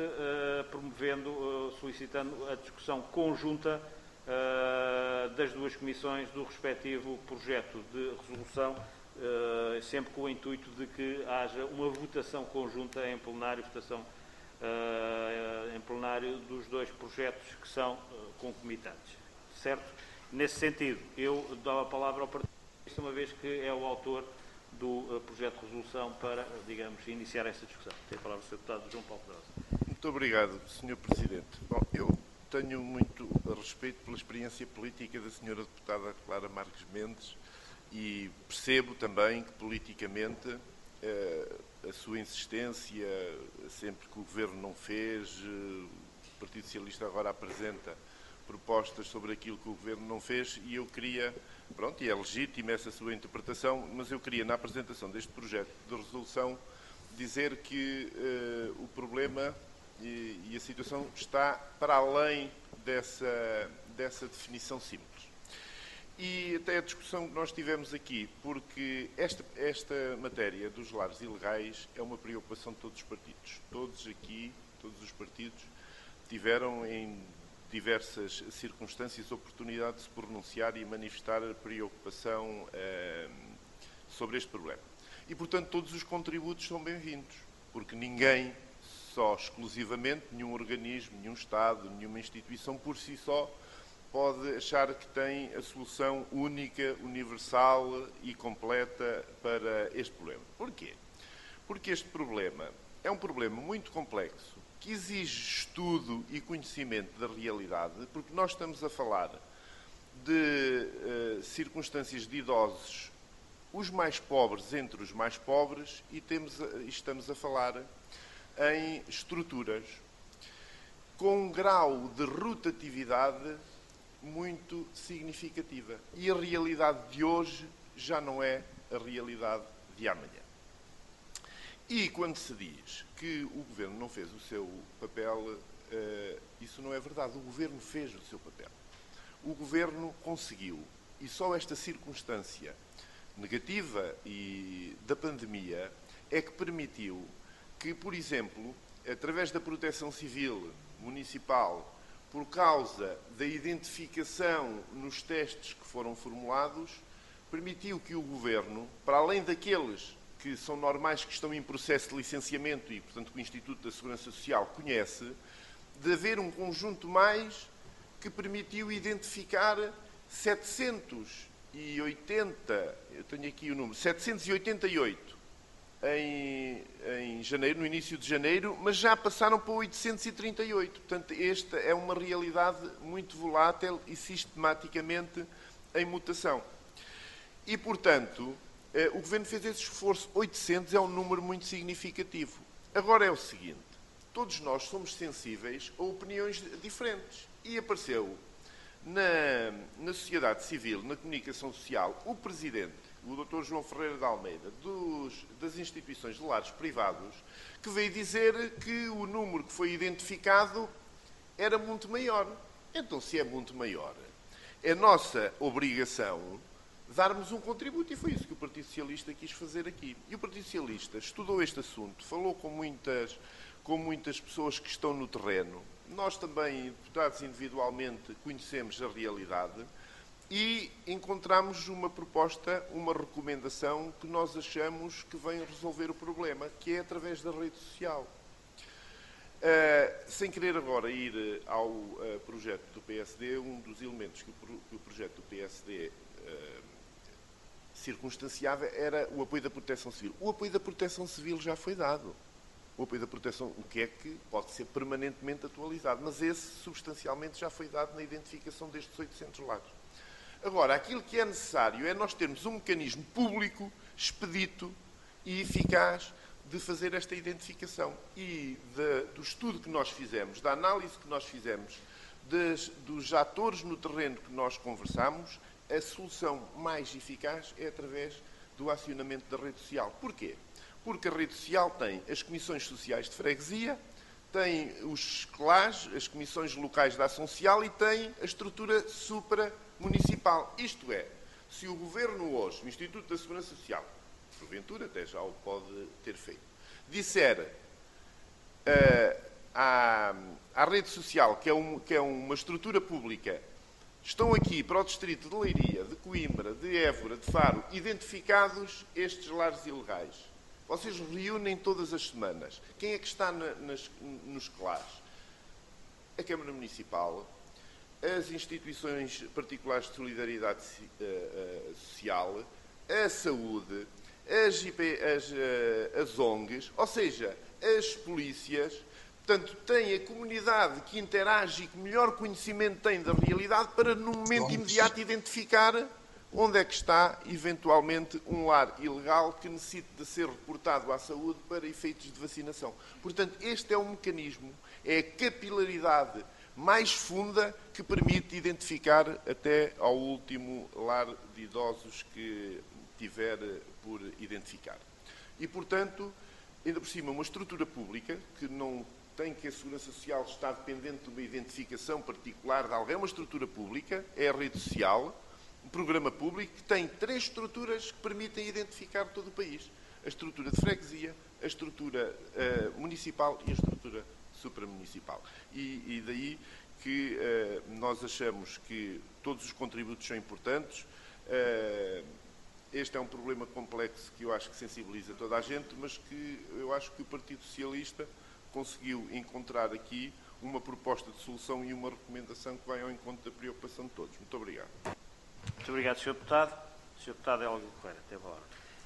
solicitando a discussão conjunta das duas comissões do respectivo projeto de resolução, sempre com o intuito de que haja uma votação conjunta em plenário, em plenário dos dois projetos que são concomitantes. Certo? Nesse sentido, eu dou a palavra ao Partido Socialista, uma vez que é o autor do projeto de resolução para, digamos, iniciar essa discussão. Tem a palavra o Sr. Deputado João Paulo Pedrosa. Muito obrigado, Sr. Presidente. Bom, eu tenho muito respeito pela experiência política da Sra. Deputada Clara Marques Mendes e percebo também que, politicamente, a sua insistência, sempre que o Governo não fez, o Partido Socialista agora apresenta propostas sobre aquilo que o Governo não fez, e eu queria, pronto, e é legítima essa sua interpretação, mas eu queria, na apresentação deste projeto de resolução, dizer que o problema e a situação está para além dessa definição simples. E até a discussão que nós tivemos aqui, porque esta matéria dos lares ilegais é uma preocupação de todos os partidos. Todos aqui, todos os partidos, tiveram em diversas circunstâncias a oportunidade de se pronunciar e manifestar a preocupação sobre este problema. E, portanto, todos os contributos são bem-vindos, porque ninguém, só exclusivamente, nenhum organismo, nenhum Estado, nenhuma instituição por si só, pode achar que tem a solução única, universal e completa para este problema. Porquê? Porque este problema é um problema muito complexo, que exige estudo e conhecimento da realidade, porque nós estamos a falar de circunstâncias de idosos, os mais pobres entre os mais pobres, e estamos a falar em estruturas com um grau de rotatividade muito significativa. E a realidade de hoje já não é a realidade de amanhã. E quando se diz que o Governo não fez o seu papel, isso não é verdade. O Governo fez o seu papel. O Governo conseguiu. E só esta circunstância negativa e da pandemia é que permitiu que, por exemplo, através da Proteção Civil Municipal, por causa da identificação nos testes que foram formulados, permitiu que o Governo, para além daqueles que são normais, que estão em processo de licenciamento e, portanto, que o Instituto da Segurança Social conhece, de haver um conjunto mais que permitiu identificar 780, eu tenho aqui o número, 788 em janeiro, no início de janeiro, mas já passaram para 838. Portanto, esta é uma realidade muito volátil e sistematicamente em mutação. E, portanto, O Governo fez esse esforço. 800 é um número muito significativo. Agora é o seguinte, todos nós somos sensíveis a opiniões diferentes. E apareceu na sociedade civil, na comunicação social, o Presidente, o Dr. João Ferreira de Almeida, das instituições de lares privados, que veio dizer que o número que foi identificado era muito maior. Então, se é muito maior, é nossa obrigação darmos um contributo, e foi isso que o Partido Socialista quis fazer aqui. E o Partido Socialista estudou este assunto, falou com muitas pessoas que estão no terreno. Nós também, deputados individualmente, conhecemos a realidade e encontramos uma proposta, uma recomendação que nós achamos que vem resolver o problema, que é através da rede social. Sem querer agora ir ao projeto do PSD, um dos elementos que o projeto do PSD circunstanciava era o apoio da Proteção Civil. O apoio da Proteção Civil já foi dado. O apoio da proteção, o que é que pode ser permanentemente atualizado, mas esse substancialmente já foi dado na identificação destes 800 lares. Agora, aquilo que é necessário é nós termos um mecanismo público, expedito e eficaz de fazer esta identificação. E do estudo que nós fizemos, da análise que nós fizemos, dos atores no terreno que nós conversamos, a solução mais eficaz é através do acionamento da rede social. Porquê? Porque a rede social tem as comissões sociais de freguesia, tem os CLAs, as comissões locais de ação social, e tem a estrutura supramunicipal. Isto é, se o Governo hoje, o Instituto da Segurança Social, porventura até já o pode ter feito, disser à rede social, que é uma estrutura pública, estão aqui para o distrito de Leiria, de Coimbra, de Évora, de Faro, identificados estes lares ilegais. Vocês reúnem todas as semanas. Quem é que está nos CLAs? A Câmara Municipal, as instituições particulares de solidariedade social, a saúde, as ONGs, ou seja, as polícias. Portanto, tem a comunidade que interage e que melhor conhecimento tem da realidade para, no momento imediato, identificar onde é que está, eventualmente, um lar ilegal que necessite de ser reportado à saúde para efeitos de vacinação. Portanto, este é um mecanismo, é a capilaridade mais funda que permite identificar até ao último lar de idosos que tiver por identificar. E, portanto, ainda por cima, uma estrutura pública que não tem que a Segurança Social está dependente de uma identificação particular de alguém, é uma estrutura pública, é a rede social, um programa público que tem 3 estruturas que permitem identificar todo o país. A estrutura de freguesia, a estrutura municipal e a estrutura supramunicipal. E daí que nós achamos que todos os contributos são importantes. Este é um problema complexo que eu acho que sensibiliza toda a gente, mas que eu acho que o Partido Socialista conseguiu encontrar aqui uma proposta de solução e uma recomendação que vai ao encontro da preocupação de todos. Muito obrigado. Muito obrigado, Sr. Deputado. Sr. Deputado Hélio Correia, teve a hora.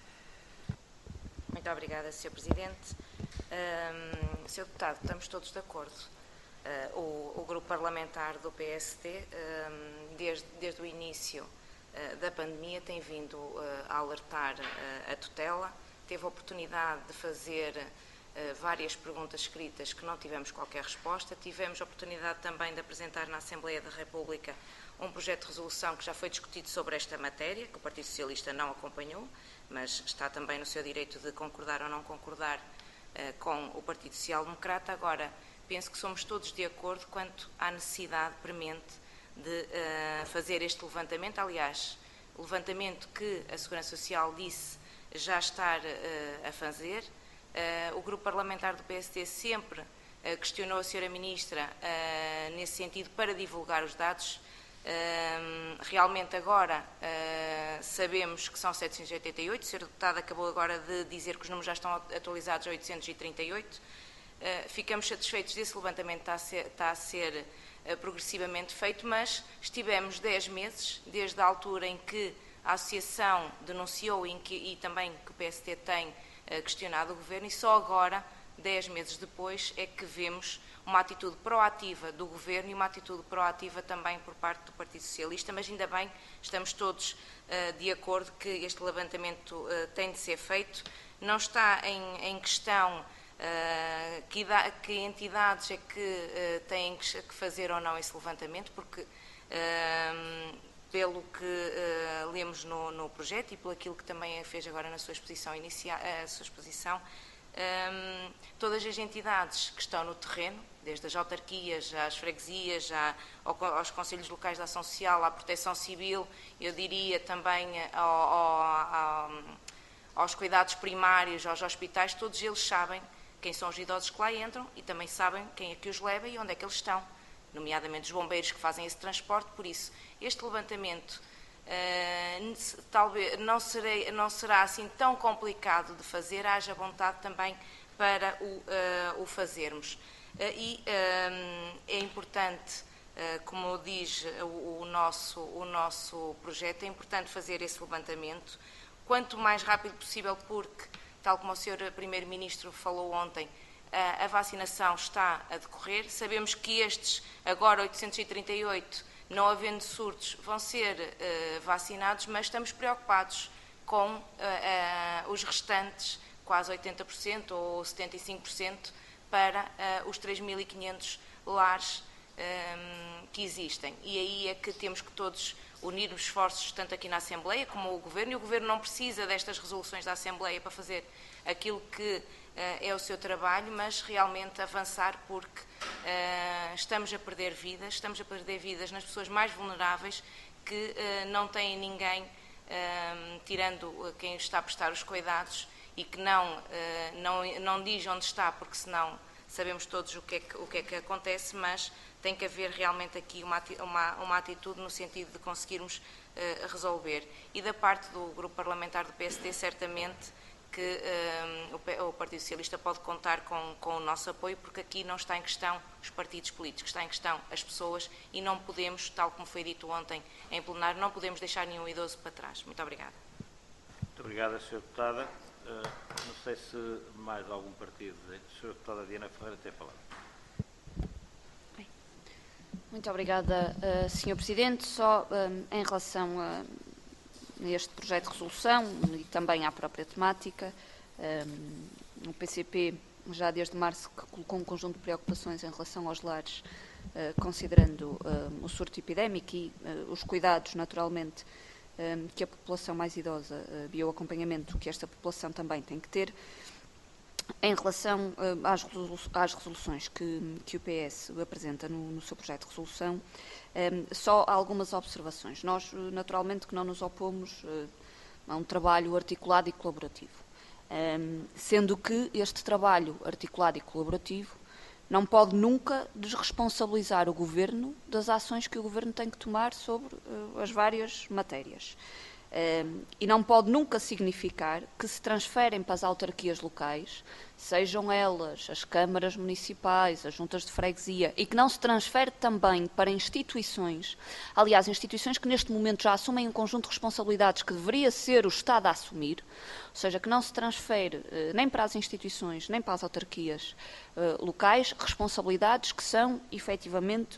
Muito obrigada, Sr. Presidente. Sr. Deputado, estamos todos de acordo. O grupo parlamentar do PSD, desde o início da pandemia, tem vindo a alertar a tutela, teve a oportunidade de fazer várias perguntas escritas que não tivemos qualquer resposta, tivemos a oportunidade também de apresentar na Assembleia da República um projeto de resolução que já foi discutido sobre esta matéria, que o Partido Socialista não acompanhou, mas está também no seu direito de concordar ou não concordar com o Partido Social Democrata. Agora, penso que somos todos de acordo quanto à necessidade premente de fazer este levantamento. Aliás, o levantamento que a Segurança Social disse já estar a fazer. O grupo parlamentar do PSD sempre questionou a Sra. Ministra nesse sentido para divulgar os dados. Realmente agora sabemos que são 788, o Sr. Deputado acabou agora de dizer que os números já estão atualizados a 838. Ficamos satisfeitos desse levantamento está a ser progressivamente feito, mas estivemos 10 meses, desde a altura em que a Associação denunciou e também que o PSD tem questionado o Governo, e só agora, 10 meses depois, é que vemos uma atitude proativa do Governo e uma atitude proativa também por parte do Partido Socialista, mas ainda bem, estamos todos de acordo que este levantamento tem de ser feito. Não está em questão que entidades é que têm que fazer ou não esse levantamento, porque pelo que lemos no projeto e pelo aquilo que também fez agora na sua exposição inicial, todas as entidades que estão no terreno, desde as autarquias, às freguesias, aos Conselhos Locais de Ação Social, à Proteção Civil, eu diria também aos cuidados primários, aos hospitais, todos eles sabem quem são os idosos que lá entram e também sabem quem é que os leva e onde é que eles estão, nomeadamente os bombeiros que fazem esse transporte. Por isso, este levantamento talvez não será assim tão complicado de fazer, haja vontade também para o fazermos. E é importante, como diz o nosso projeto, é importante fazer esse levantamento quanto mais rápido possível, porque, tal como o Sr. Primeiro-Ministro falou ontem, a vacinação está a decorrer. Sabemos que estes, agora 838, não havendo surtos, vão ser vacinados, mas estamos preocupados com os restantes, quase 80% ou 75%, para os 3.500 lares que existem. E aí é que temos que todos unir os esforços, tanto aqui na Assembleia como o Governo, e o Governo não precisa destas resoluções da Assembleia para fazer aquilo que é o seu trabalho, mas realmente avançar, porque estamos a perder vidas nas pessoas mais vulneráveis que não têm ninguém, tirando quem está a prestar os cuidados, e que não diz onde está, porque senão sabemos todos o que é que acontece, mas tem que haver realmente aqui uma atitude no sentido de conseguirmos resolver. E da parte do Grupo Parlamentar do PSD, certamente que o Partido Socialista pode contar com o nosso apoio, porque aqui não está em questão os partidos políticos, está em questão as pessoas, e não podemos, tal como foi dito ontem em plenário, não podemos deixar nenhum idoso para trás. Muito obrigada. Muito obrigada, Sra. Deputada. Não sei se mais algum partido. Sra. Deputada Diana Ferreira tem a palavra. Muito obrigada, Sr. Presidente. Só em relação a este projeto de resolução e também à própria temática, o PCP já desde março que colocou um conjunto de preocupações em relação aos lares, considerando o surto epidémico e os cuidados, naturalmente, que a população mais idosa e o acompanhamento que esta população também tem que ter. Em relação às resoluções que o PS apresenta no seu projeto de resolução, só algumas observações. Nós, naturalmente, que não nos opomos a um trabalho articulado e colaborativo, sendo que este trabalho articulado e colaborativo não pode nunca desresponsabilizar o Governo das ações que o Governo tem que tomar sobre as várias matérias. E não pode nunca significar que se transferem para as autarquias locais, sejam elas as câmaras municipais, as juntas de freguesia, e que não se transfere também para instituições, aliás, instituições que neste momento já assumem um conjunto de responsabilidades que deveria ser o Estado a assumir, ou seja, que não se transfere nem para as instituições, nem para as autarquias locais, responsabilidades que são efetivamente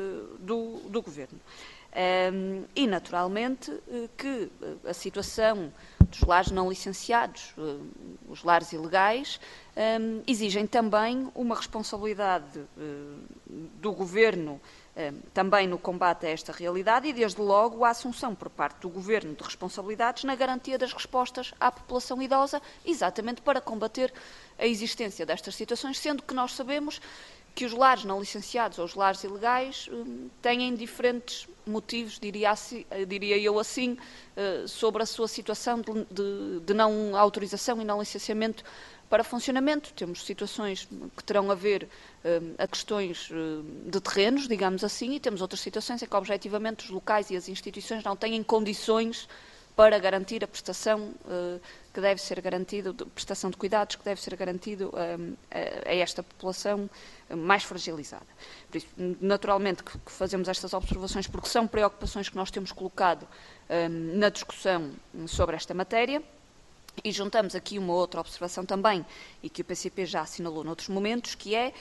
do Governo. E, naturalmente, que a situação dos lares não licenciados, os lares ilegais, exigem também uma responsabilidade do Governo também no combate a esta realidade e, desde logo, a assunção por parte do Governo de responsabilidades na garantia das respostas à população idosa, exatamente para combater a existência destas situações, sendo que nós sabemos que os lares não licenciados ou os lares ilegais têm diferentes motivos, diria eu assim, sobre a sua situação de não autorização e não licenciamento para funcionamento. Temos situações que terão a ver a questões de terrenos, digamos assim, e temos outras situações em que, objetivamente, os locais e as instituições não têm condições para garantir a prestação que deve ser garantida, prestação de cuidados que deve ser garantido a esta população mais fragilizada. Por isso, naturalmente, que fazemos estas observações porque são preocupações que nós temos colocado na discussão sobre esta matéria E juntamos aqui uma outra observação também, e que o PCP já assinalou noutros momentos, que é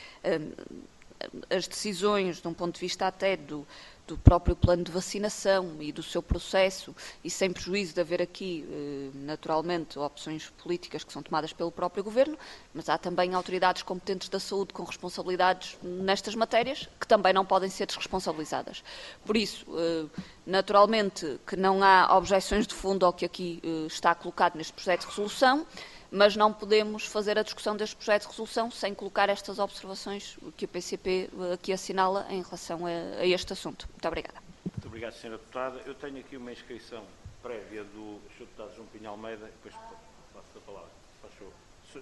as decisões, de um ponto de vista até do próprio plano de vacinação e do seu processo, e sem prejuízo de haver aqui, naturalmente, opções políticas que são tomadas pelo próprio Governo, mas há também autoridades competentes da saúde com responsabilidades nestas matérias que também não podem ser desresponsabilizadas. Por isso, naturalmente, que não há objeções de fundo ao que aqui está colocado neste projeto de resolução, mas não podemos fazer a discussão deste projeto de resolução sem colocar estas observações que o PCP aqui assinala em relação a este assunto. Muito obrigada. Muito obrigado, Sra. Deputada. Eu tenho aqui uma inscrição prévia do Sr. Deputado João Pinho Almeida, e depois passo a palavra. Faz favor.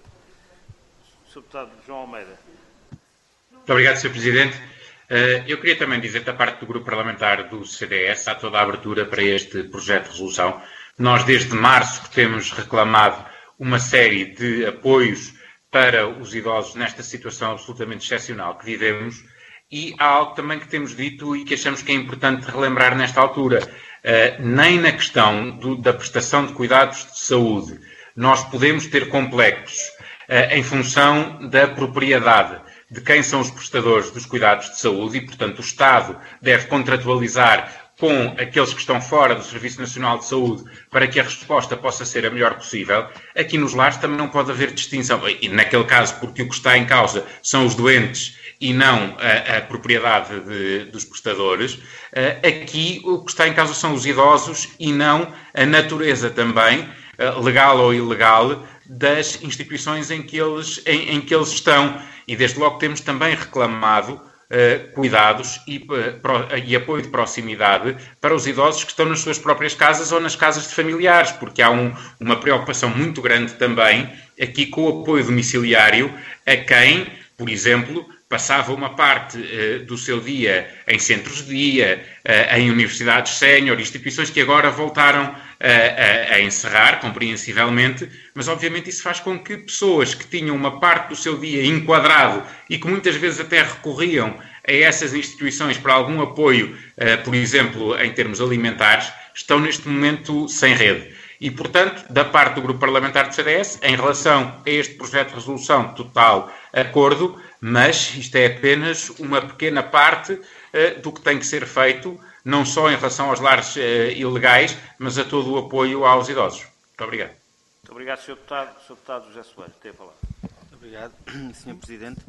Sr. Deputado João Almeida. Muito obrigado, Sr. Presidente. Eu queria também dizer da parte do Grupo Parlamentar do CDS, há toda a abertura para este projeto de resolução. Nós, desde março, que temos reclamado uma série de apoios para os idosos nesta situação absolutamente excepcional que vivemos, e há algo também que temos dito e que achamos que é importante relembrar nesta altura. Nem na questão da prestação de cuidados de saúde nós podemos ter complexos em função da propriedade de quem são os prestadores dos cuidados de saúde e, portanto, o Estado deve contratualizar com aqueles que estão fora do Serviço Nacional de Saúde para que a resposta possa ser a melhor possível. Aqui nos lares também não pode haver distinção, e naquele caso, porque o que está em causa são os doentes e não a propriedade dos prestadores. Aqui o que está em causa são os idosos e não a natureza também, legal ou ilegal, das instituições em que eles estão. E desde logo temos também reclamado cuidados e apoio de proximidade para os idosos que estão nas suas próprias casas ou nas casas de familiares, porque há uma preocupação muito grande também aqui com o apoio domiciliário a quem, por exemplo, passava uma parte do seu dia em centros de dia, em universidades sénior, instituições que agora voltaram a encerrar, compreensivelmente, mas obviamente isso faz com que pessoas que tinham uma parte do seu dia enquadrado e que muitas vezes até recorriam a essas instituições para algum apoio, por exemplo, em termos alimentares, estão neste momento sem rede. E, portanto, da parte do Grupo Parlamentar do CDS, em relação a este projeto de resolução, total acordo, mas isto é apenas uma pequena parte do que tem que ser feito, não só em relação aos lares ilegais, mas a todo o apoio aos idosos. Muito obrigado. Muito obrigado, Sr. Deputado. Sr. Deputado José Soares, tem a palavra. Muito obrigado, Sr. Presidente.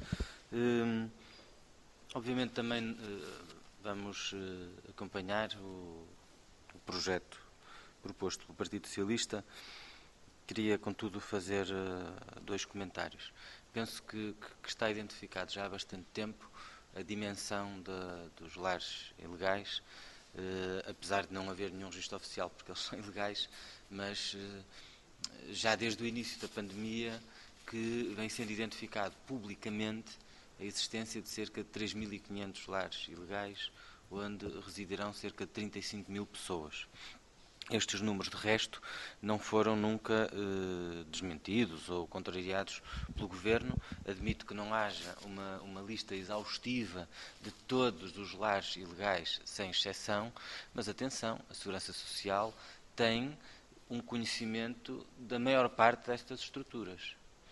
Obviamente também vamos acompanhar o projeto proposto pelo Partido Socialista. Queria, contudo, fazer dois comentários. Penso que está identificado já há bastante tempo a dimensão dos lares ilegais, apesar de não haver nenhum registro oficial porque eles são ilegais, mas já desde o início da pandemia que vem sendo identificado publicamente a existência de cerca de 3.500 lares ilegais, onde residirão cerca de 35.000 pessoas. Estes números, de resto, não foram nunca desmentidos ou contrariados pelo Governo. Admito que não haja uma lista exaustiva de todos os lares ilegais, sem exceção, mas atenção, a Segurança Social tem um conhecimento da maior parte destas estruturas,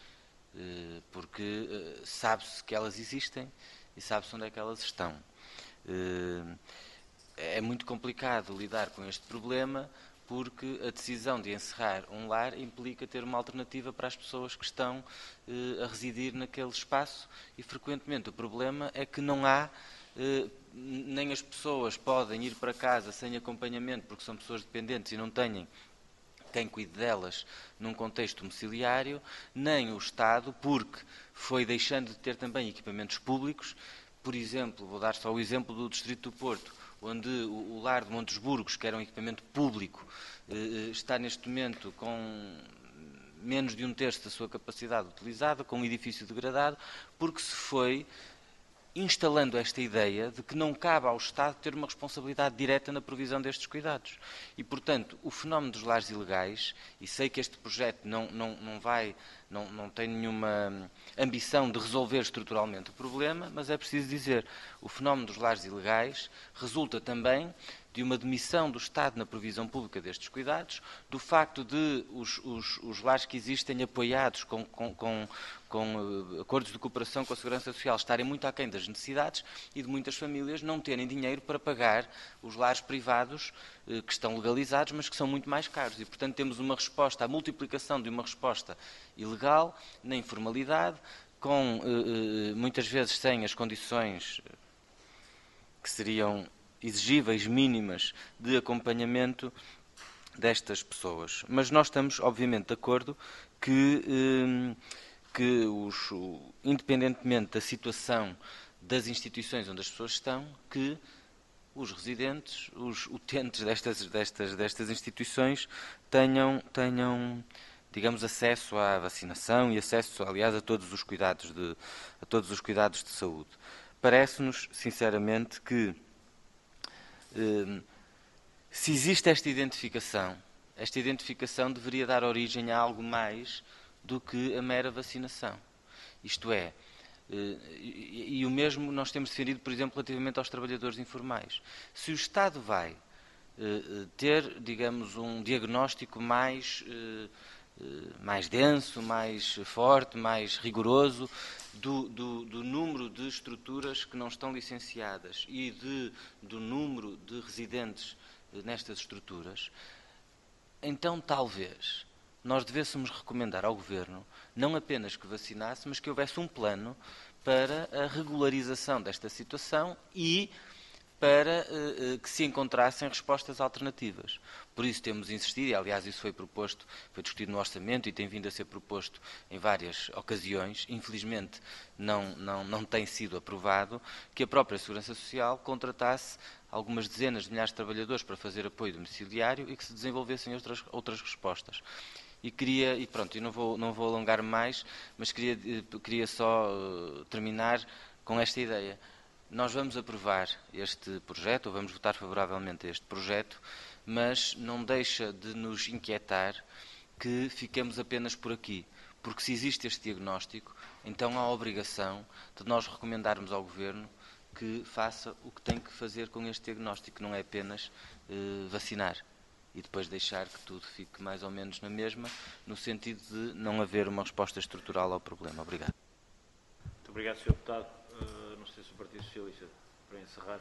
porque sabe-se que elas existem e sabe-se onde é que elas estão. É muito complicado lidar com este problema porque a decisão de encerrar um lar implica ter uma alternativa para as pessoas que estão a residir naquele espaço e frequentemente o problema é que não há, nem as pessoas podem ir para casa sem acompanhamento porque são pessoas dependentes e não têm quem cuide delas num contexto domiciliário, nem o Estado, porque foi deixando de ter também equipamentos públicos. Por exemplo, vou dar só o exemplo do Distrito do Porto, onde o lar de Montesburgos, que era um equipamento público, está neste momento com menos de 1/3 da sua capacidade utilizada, com um edifício degradado, porque se foi instalando esta ideia de que não cabe ao Estado ter uma responsabilidade direta na provisão destes cuidados. E, portanto, o fenómeno dos lares ilegais, e sei que este projeto não tem nenhuma ambição de resolver estruturalmente o problema, mas é preciso dizer, o fenómeno dos lares ilegais resulta também de uma demissão do Estado na provisão pública destes cuidados, do facto de os lares que existem apoiados com acordos de cooperação com a Segurança Social estarem muito aquém das necessidades e de muitas famílias não terem dinheiro para pagar os lares privados que estão legalizados, mas que são muito mais caros. E, portanto, temos uma resposta, a multiplicação de uma resposta ilegal, na informalidade, com muitas vezes sem as condições que seriam exigíveis, mínimas, de acompanhamento destas pessoas. Mas nós estamos, obviamente, de acordo que independentemente da situação das instituições onde as pessoas estão, que os residentes, os utentes destas instituições tenham, digamos, acesso à vacinação e acesso, aliás, a todos os cuidados de saúde. Parece-nos, sinceramente, que se existe esta identificação deveria dar origem a algo mais do que a mera vacinação. Isto é, e o mesmo nós temos defendido, por exemplo, relativamente aos trabalhadores informais. Se o Estado vai ter, digamos, um diagnóstico mais denso, mais forte, mais rigoroso do número de estruturas que não estão licenciadas e do número de residentes nestas estruturas, então talvez nós devêssemos recomendar ao Governo não apenas que vacinasse, mas que houvesse um plano para a regularização desta situação e para que se encontrassem respostas alternativas. Por isso temos insistido, e aliás isso foi discutido no orçamento e tem vindo a ser proposto em várias ocasiões, infelizmente não tem sido aprovado, que a própria Segurança Social contratasse algumas dezenas de milhares de trabalhadores para fazer apoio domiciliário e que se desenvolvessem outras respostas. E não vou alongar mais, mas queria só terminar com esta ideia. Nós vamos aprovar este projeto, ou vamos votar favoravelmente a este projeto, mas não deixa de nos inquietar que fiquemos apenas por aqui. Porque se existe este diagnóstico, então há a obrigação de nós recomendarmos ao Governo que faça o que tem que fazer com este diagnóstico, não é apenas vacinar. E depois deixar que tudo fique mais ou menos na mesma, no sentido de não haver uma resposta estrutural ao problema. Obrigado. Muito obrigado, Sr. Deputado. Não sei se o Partido Socialista, para encerrar.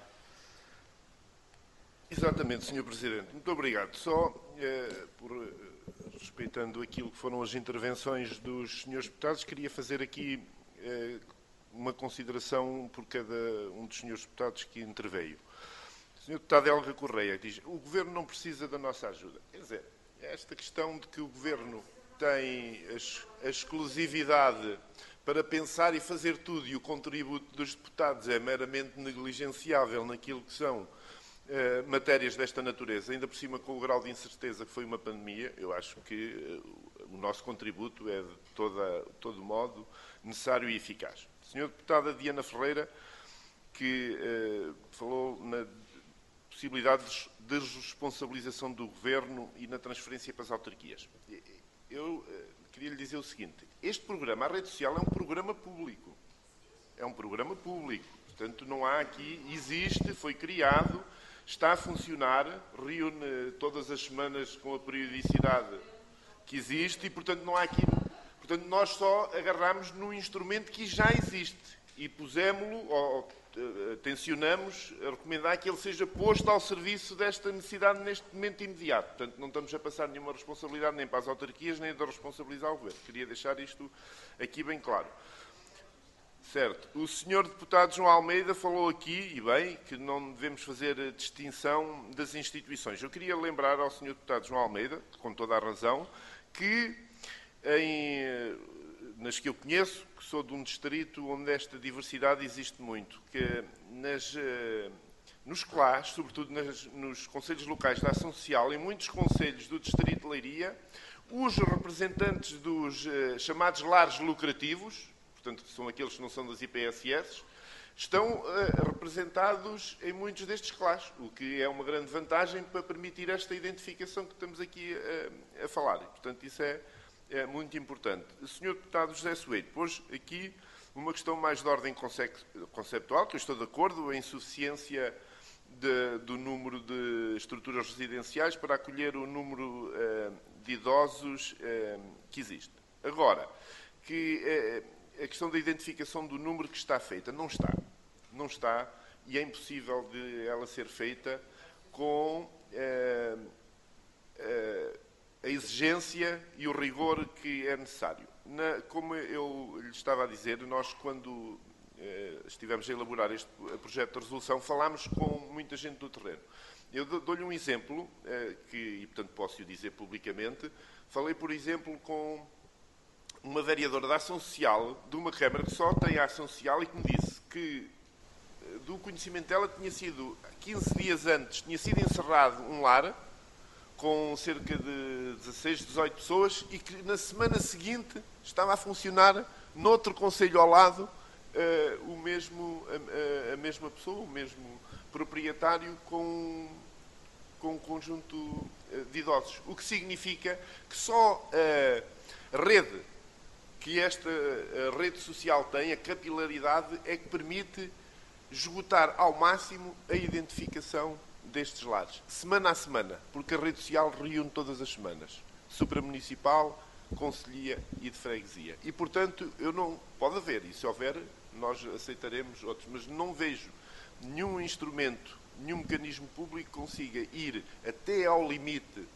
Exatamente, Sr. Presidente. Muito obrigado. Só respeitando aquilo que foram as intervenções dos senhores deputados, queria fazer aqui uma consideração por cada um dos senhores deputados que interveio. O Sr. Deputado Helga Correia diz que o Governo não precisa da nossa ajuda. Quer dizer, esta questão de que o Governo tem a exclusividade para pensar e fazer tudo e o contributo dos deputados é meramente negligenciável naquilo que são matérias desta natureza, ainda por cima com o grau de incerteza que foi uma pandemia, eu acho que o nosso contributo é de todo modo necessário e eficaz. A senhora deputada Diana Ferreira, que falou na possibilidade de responsabilização do Governo e na transferência para as autarquias. Eu queria lhe dizer o seguinte, este programa, a rede social, é um programa público. É um programa público. Portanto, não há aqui, existe, foi criado, está a funcionar, reúne todas as semanas com a periodicidade que existe e, portanto, não há aqui... Portanto, nós só agarramos no instrumento que já existe e pusemos-lo, ou tencionamos a recomendar que ele seja posto ao serviço desta necessidade neste momento imediato. Portanto, não estamos a passar nenhuma responsabilidade nem para as autarquias, nem a responsabilizar o Governo. Queria deixar isto aqui bem claro. Certo. O senhor deputado João Almeida falou aqui, e bem, que não devemos fazer a distinção das instituições. Eu queria lembrar ao senhor deputado João Almeida, com toda a razão, que nas que eu conheço, que sou de um distrito onde esta diversidade existe muito, que nos CLAs, sobretudo nos Conselhos Locais de Ação Social, em muitos conselhos do distrito de Leiria, os representantes dos chamados lares lucrativos, portanto, que são aqueles que não são das IPSS, estão representados em muitos destes CLAs, o que é uma grande vantagem para permitir esta identificação que estamos aqui a falar. E, portanto, isso é muito importante. O Sr. Deputado José Soeiro pôs aqui uma questão mais de ordem conceptual, que eu estou de acordo, a insuficiência do número de estruturas residenciais para acolher o número de idosos que existe. Agora, que a questão da identificação do número que está feita não está. Não está, e é impossível de ela ser feita com a exigência e o rigor que é necessário. Como eu lhe estava a dizer, nós quando estivemos a elaborar este projeto de resolução falámos com muita gente do terreno. Eu dou-lhe um exemplo, e portanto posso o dizer publicamente. Falei, por exemplo, com uma vereadora da Ação Social, de uma Câmara que só tem a Ação Social, e que me disse que, do conhecimento dela, tinha sido, 15 dias antes, tinha sido encerrado um lar, com cerca de 16, 18 pessoas, e que na semana seguinte estava a funcionar noutro concelho ao lado, a mesma pessoa, o mesmo proprietário, com um conjunto de idosos. O que significa que só a rede que esta rede social tem, a capilaridade, é que permite esgotar ao máximo a identificação destes lares, semana a semana, porque a rede social reúne todas as semanas, supramunicipal, concelhia e de freguesia. E, portanto, pode haver, e se houver, nós aceitaremos outros, mas não vejo nenhum instrumento, nenhum mecanismo público que consiga ir até ao limite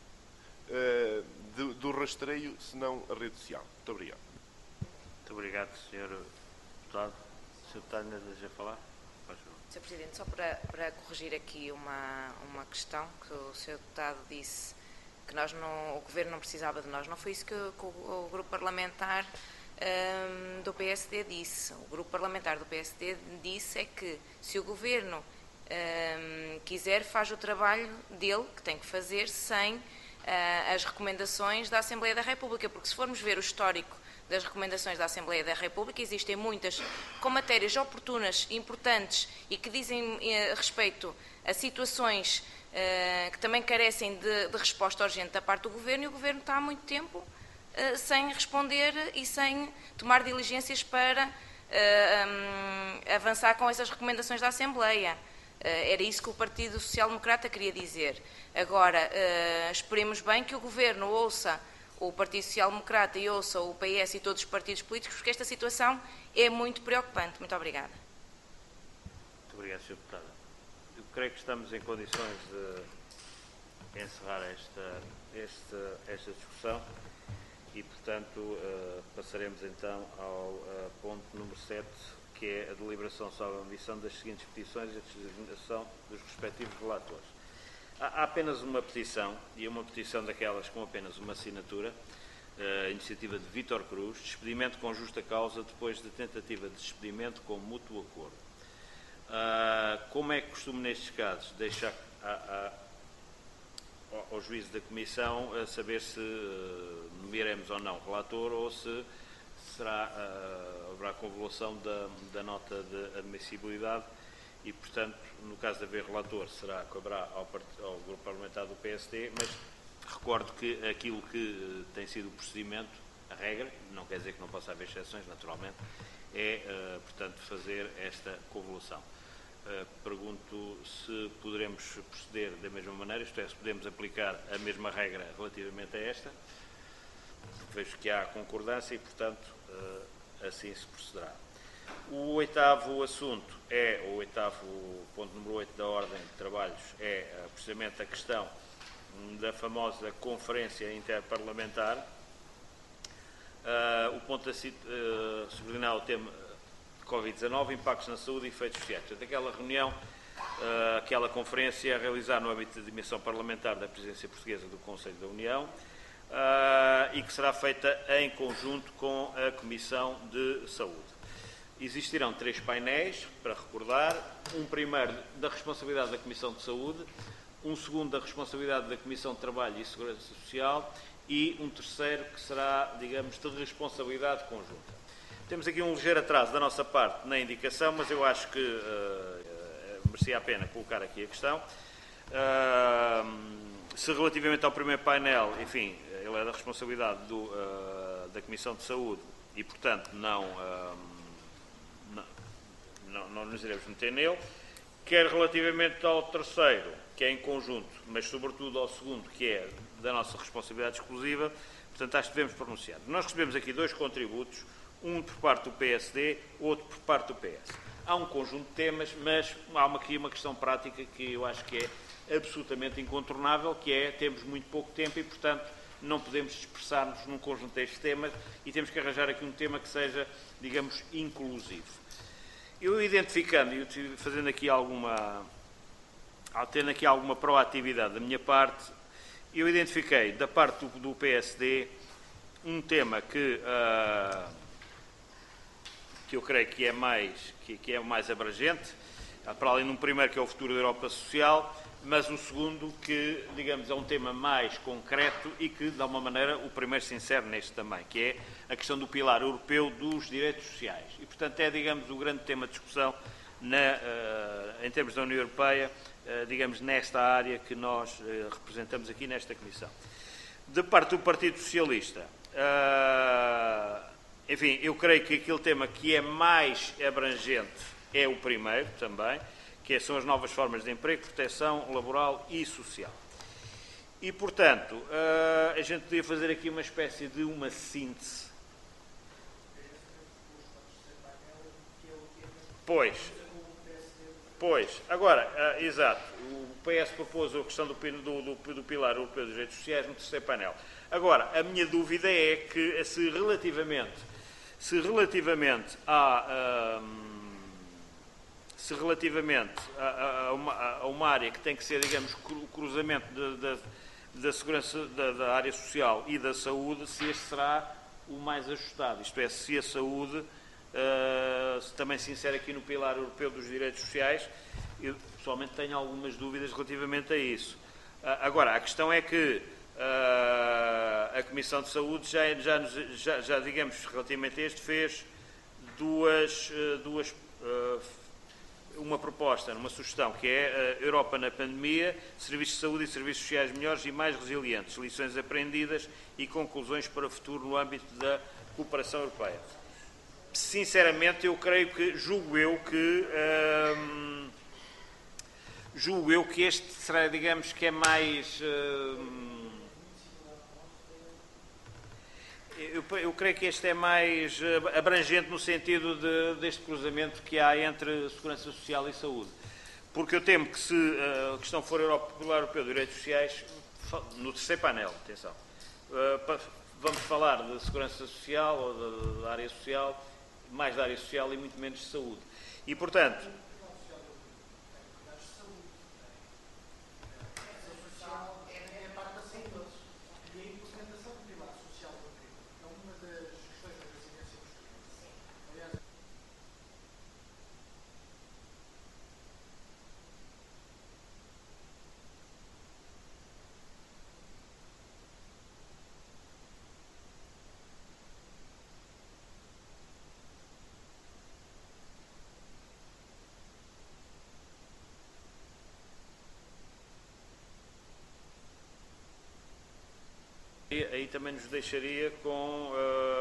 do rastreio, senão a rede social. Muito obrigado. Muito obrigado, Sr. Deputado. Sr. Deputado, ainda deseja falar? Sr. Presidente, só para corrigir aqui uma questão que o Sr. Deputado disse, que o Governo não precisava de nós. Não foi isso que o Grupo Parlamentar do PSD disse. O Grupo Parlamentar do PSD disse é que se o Governo quiser, faz o trabalho dele, que tem que fazer, sem as recomendações da Assembleia da República, porque se formos ver o histórico das recomendações da Assembleia da República, existem muitas com matérias oportunas, importantes e que dizem respeito a situações que também carecem de resposta urgente da parte do Governo, e o Governo está há muito tempo sem responder e sem tomar diligências para avançar com essas recomendações da Assembleia. Era isso que o Partido Social Democrata queria dizer. Agora, esperemos bem que o Governo ouça o Partido Social Democrata e ouça o PS e todos os partidos políticos, porque esta situação é muito preocupante. Muito obrigada. Muito obrigado, Sr. Deputado. Eu creio que estamos em condições de encerrar esta discussão e, portanto, passaremos então ao ponto número 7, que é a deliberação sobre a admissão das seguintes petições e a designação dos respectivos relatores. Há apenas uma petição, e é uma petição daquelas com apenas uma assinatura, a iniciativa de Vítor Cruz, despedimento com justa causa depois de tentativa de despedimento com mútuo acordo. Como é que costumo nestes casos deixar ao juízo da Comissão saber se nomearemos ou não relator ou se haverá convolução da nota de admissibilidade e, portanto, no caso de haver relator, caberá ao Grupo Parlamentar do PSD, mas recordo que aquilo que tem sido o procedimento, a regra, não quer dizer que não possa haver exceções, naturalmente, é, portanto, fazer esta convolução. Pergunto se poderemos proceder da mesma maneira, isto é, se podemos aplicar a mesma regra relativamente a esta. Vejo que há concordância e, portanto, assim se procederá. O oitavo assunto o oitavo ponto número 8 da ordem de trabalhos é precisamente a questão da famosa Conferência Interparlamentar. O ponto a sublinhar o tema Covid-19, impactos na saúde e efeitos sociais. Portanto, aquela reunião, aquela conferência a realizar no âmbito da dimensão parlamentar da Presidência Portuguesa do Conselho da União e que será feita em conjunto com a Comissão de Saúde. Existirão 3 painéis, para recordar, um primeiro da responsabilidade da Comissão de Saúde, um segundo da responsabilidade da Comissão de Trabalho e Segurança Social e um terceiro que será, digamos, de responsabilidade conjunta. Temos aqui um ligeiro atraso da nossa parte na indicação, mas eu acho que merecia a pena colocar aqui a questão. Se relativamente ao primeiro painel, enfim, ele é da responsabilidade da Comissão de Saúde e, portanto, não nos iremos meter nele. quer relativamente ao terceiro, que é em conjunto, mas sobretudo ao segundo, que é da nossa responsabilidade exclusiva, portanto, acho que devemos pronunciar. Nós recebemos aqui 2 contributos, um por parte do PSD, outro por parte do PS. Há um conjunto de temas, mas há aqui uma questão prática que eu acho que é absolutamente incontornável, que é, temos muito pouco tempo e, portanto, não podemos dispersar-nos num conjunto destes temas e temos que arranjar aqui um tema que seja, digamos, inclusivo. Eu identificando e fazendo aqui tendo aqui alguma proatividade da minha parte, eu identifiquei da parte do PSD um tema que eu creio que é mais abrangente, para além de um primeiro que é o futuro da Europa social, mas o segundo que, digamos, é um tema mais concreto e que, de alguma maneira, o primeiro se insere neste também, que é a questão do pilar europeu dos direitos sociais. E, portanto, é, digamos, o grande tema de discussão em termos da União Europeia, digamos, nesta área que nós representamos aqui nesta Comissão. De parte do Partido Socialista, enfim, eu creio que aquele tema que é mais abrangente é o primeiro também, que são as novas formas de emprego, proteção laboral e social. E, portanto, a gente podia fazer aqui uma espécie de uma síntese. Pois, agora, exato, o PS propôs a questão do pilar europeu dos direitos sociais no terceiro painel. Agora, a minha dúvida é que se relativamente a uma área que tem que ser, digamos, o cruzamento da segurança da área social e da saúde, se este será o mais ajustado. Isto é, se a saúde também se insere aqui no pilar europeu dos direitos sociais, eu pessoalmente tenho algumas dúvidas relativamente a isso. Agora, a questão é que a Comissão de Saúde já digamos, relativamente a este, fez uma proposta, uma sugestão, que é a Europa na pandemia, serviços de saúde e serviços sociais melhores e mais resilientes, lições aprendidas e conclusões para o futuro no âmbito da cooperação europeia. Sinceramente, julgo eu que este será, digamos, que é mais... Eu creio que este é mais abrangente no sentido deste cruzamento que há entre segurança social e saúde. Porque eu temo que, se a questão for pilar europeu de direitos sociais, no terceiro painel, atenção, vamos falar de segurança social ou da área social, mais da área social e muito menos de saúde. E, portanto... Aí também nos deixaria com...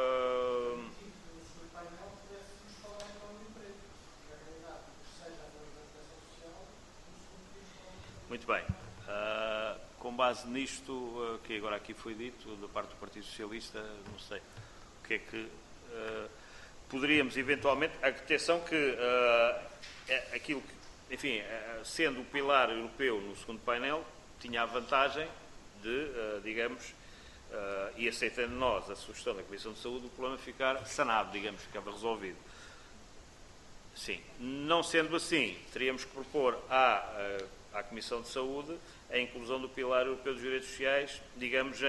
Muito bem. Com base nisto que agora aqui foi dito, da parte do Partido Socialista, não sei o que é que poderíamos eventualmente... Atenção que aquilo que, enfim, sendo o pilar europeu no segundo painel, tinha a vantagem de, digamos... e aceitando nós a sugestão da Comissão de Saúde, o problema ficar sanado, digamos, ficava resolvido. Sim. Não sendo assim, teríamos que propor à Comissão de Saúde a inclusão do pilar europeu dos direitos sociais, digamos,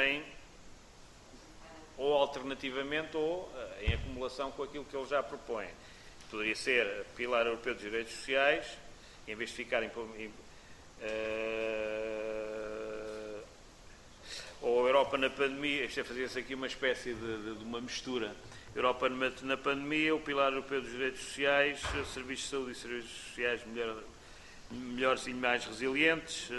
ou alternativamente ou em acumulação com aquilo que ele já propõe. Poderia ser pilar europeu dos direitos sociais, em vez de ficar ou Europa na pandemia, isto é fazer-se aqui uma espécie de uma mistura. Europa na pandemia, o pilar europeu dos direitos sociais, serviços de saúde e serviços sociais melhores e mais resilientes.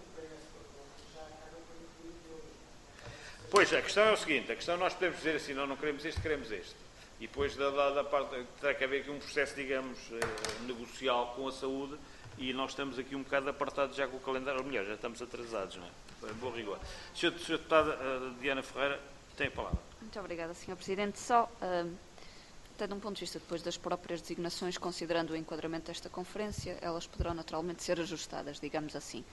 Pois, a questão é o seguinte, nós podemos dizer assim, não queremos este, queremos este. E depois da parte, terá que haver aqui um processo, digamos, negocial com a saúde, e nós estamos aqui um bocado apartados já com o calendário, ou melhor, já estamos atrasados, não é? Em boa rigor. Sra. Deputada Diana Ferreira, tem a palavra. Muito obrigada, Sr. Presidente. Só, até de um ponto de vista depois das próprias designações, considerando o enquadramento desta conferência, elas poderão naturalmente ser ajustadas, digamos assim.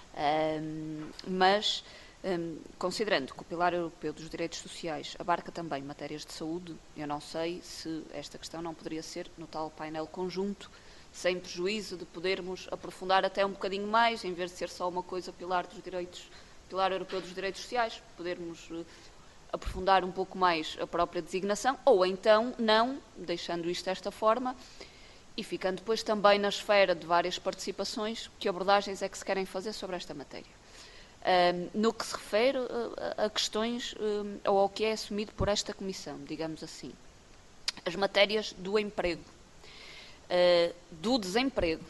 Mas, considerando que o Pilar Europeu dos Direitos Sociais abarca também matérias de saúde, eu não sei se esta questão não poderia ser no tal painel conjunto, sem prejuízo de podermos aprofundar até um bocadinho mais, em vez de ser só uma coisa Pilar Europeu dos Direitos Sociais, podermos aprofundar um pouco mais a própria designação, ou então não, deixando isto desta forma, e ficando depois também na esfera de várias participações, que abordagens é que se querem fazer sobre esta matéria. No que se refere a questões, ou ao que é assumido por esta Comissão, digamos assim, as matérias do emprego, do desemprego,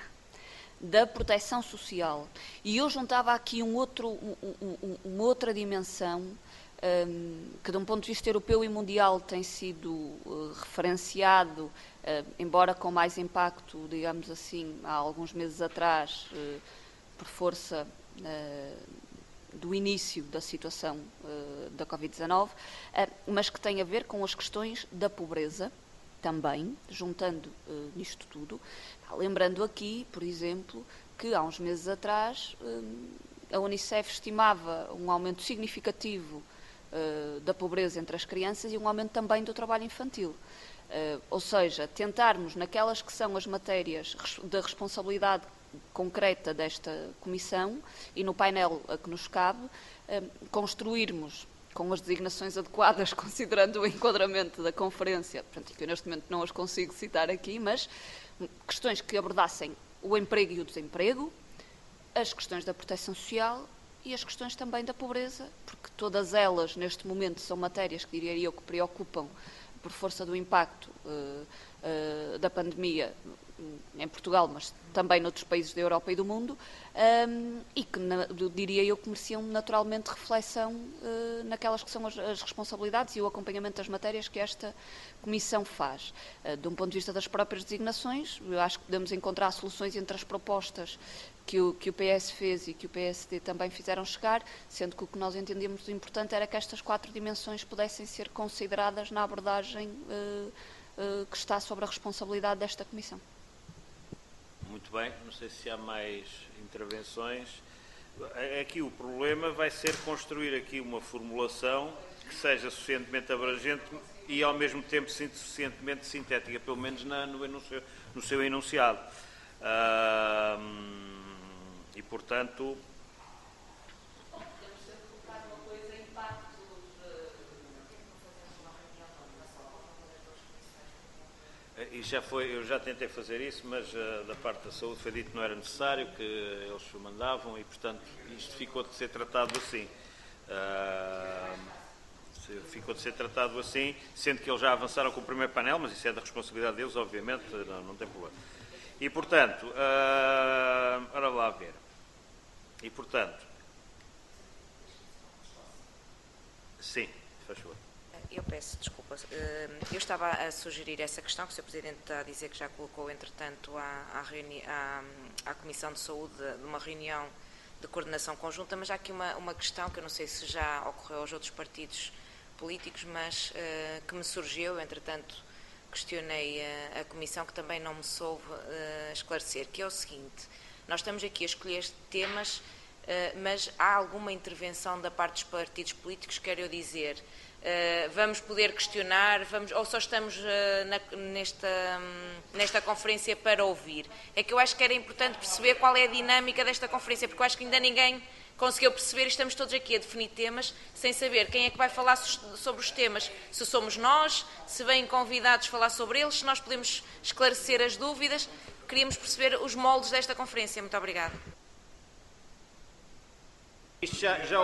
da proteção social, e eu juntava aqui uma outra dimensão, que de um ponto de vista europeu e mundial tem sido referenciado, embora com mais impacto, digamos assim, há alguns meses atrás, por força do início da situação da Covid-19, mas que tem a ver com as questões da pobreza também, juntando nisto tudo. Lembrando aqui, por exemplo, que há uns meses atrás a Unicef estimava um aumento significativo da pobreza entre as crianças e um aumento também do trabalho infantil. Ou seja, tentarmos naquelas que são as matérias da responsabilidade concreta desta Comissão e no painel a que nos cabe, construirmos com as designações adequadas, considerando o enquadramento da conferência, portanto, que eu neste momento não as consigo citar aqui, mas questões que abordassem o emprego e o desemprego, as questões da proteção social e as questões também da pobreza, porque todas elas, neste momento, são matérias que, diria eu, que preocupam por força do impacto da pandemia em Portugal, mas também noutros países da Europa e do mundo, e que, diria eu, que mereciam naturalmente reflexão naquelas que são as responsabilidades e o acompanhamento das matérias que esta Comissão faz. De um ponto de vista das próprias designações, eu acho que podemos encontrar soluções entre as propostas que o PS fez e que o PSD também fizeram chegar, sendo que o que nós entendíamos importante era que estas 4 dimensões pudessem ser consideradas na abordagem que está sobre a responsabilidade desta Comissão. Muito bem, não sei se há mais intervenções. Aqui o problema vai ser construir aqui uma formulação que seja suficientemente abrangente e ao mesmo tempo suficientemente sintética, pelo menos no seu enunciado. E, portanto... Eu já tentei fazer isso, mas da parte da saúde foi dito que não era necessário, que eles mandavam e, portanto, isto ficou de ser tratado assim. Ficou de ser tratado assim, sendo que eles já avançaram com o primeiro painel, mas isso é da responsabilidade deles, obviamente, não tem problema. E, portanto, ora lá ver. E, portanto, sim, faz favor. Eu peço desculpa. Eu estava a sugerir essa questão, que o Sr. Presidente está a dizer que já colocou, entretanto, à Comissão de Saúde, de uma reunião de coordenação conjunta, mas há aqui uma questão que eu não sei se já ocorreu aos outros partidos políticos, mas que me surgiu, entretanto, questionei a Comissão, que também não me soube esclarecer, que é o seguinte: nós estamos aqui a escolher temas, mas há alguma intervenção da parte dos partidos políticos, quero eu dizer... vamos poder questionar, ou só estamos nesta conferência para ouvir? É que eu acho que era importante perceber qual é a dinâmica desta conferência, porque eu acho que ainda ninguém conseguiu perceber e estamos todos aqui a definir temas sem saber quem é que vai falar sobre os temas, se somos nós, se vêm convidados falar sobre eles, se nós podemos esclarecer as dúvidas. Queríamos perceber os moldes desta conferência. Muito obrigada. Isto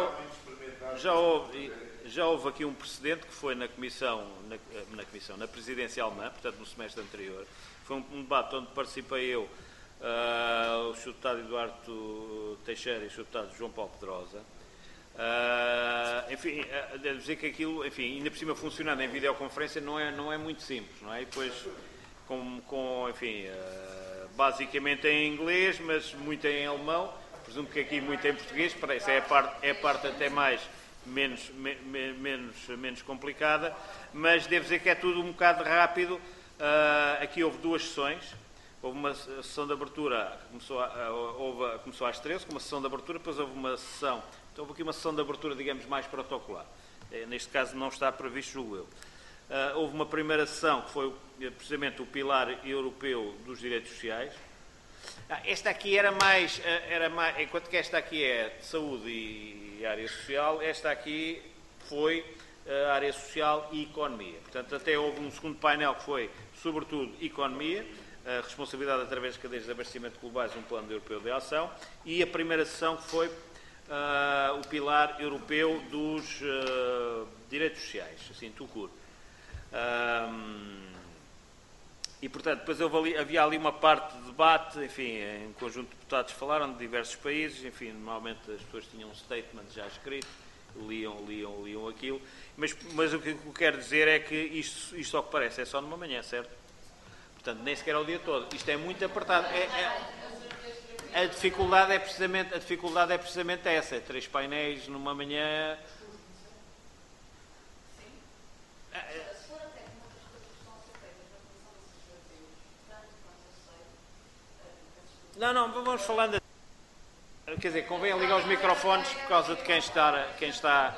já houve aqui um precedente que foi na presidência alemã, portanto no semestre anterior. Foi um debate onde participei eu, o Sr. Deputado Eduardo Teixeira e o Sr. Deputado João Paulo Pedrosa. Enfim, devo dizer que aquilo, enfim, ainda por cima funcionando em videoconferência não é muito simples, não é? E depois, basicamente em inglês, mas muito em alemão, presumo que aqui muito em português, parece, é a parte até menos complicada, mas devo dizer que é tudo um bocado rápido. Aqui houve duas sessões, houve uma sessão de abertura, começou às 13, com uma sessão de abertura, depois houve uma sessão, então houve aqui uma sessão de abertura, digamos, mais protocolar. Neste caso não está previsto, julgo eu. Houve uma primeira sessão, que foi precisamente o Pilar Europeu dos Direitos Sociais. Esta aqui era mais, enquanto que esta aqui é de saúde e área social, esta aqui foi a área social e economia. Portanto, até houve um segundo painel que foi, sobretudo, economia, a responsabilidade através das cadeias de abastecimento globais, um plano europeu de ação, e a primeira sessão que foi o Pilar Europeu dos Direitos Sociais, assim, tout court. E, portanto, depois havia ali uma parte de debate, enfim, um conjunto de deputados falaram de diversos países, enfim, normalmente as pessoas tinham um statement já escrito, liam aquilo, mas o que eu quero dizer é que isto ao que parece é só numa manhã, certo? Portanto, nem sequer é o dia todo. Isto é muito apertado. A dificuldade é precisamente essa, é 3 painéis numa manhã. Não, vamos falando. Quer dizer, convém ligar os microfones por causa de quem está.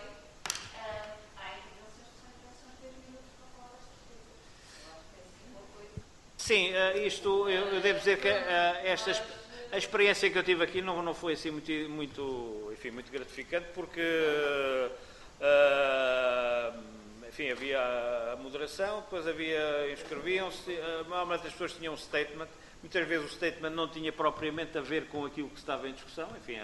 Sim, isto, eu devo dizer que a experiência que eu tive aqui não foi assim muito gratificante, porque, enfim, havia a moderação, depois inscreviam-se, normalmente as pessoas tinham um statement, muitas vezes o statement não tinha propriamente a ver com aquilo que estava em discussão, enfim,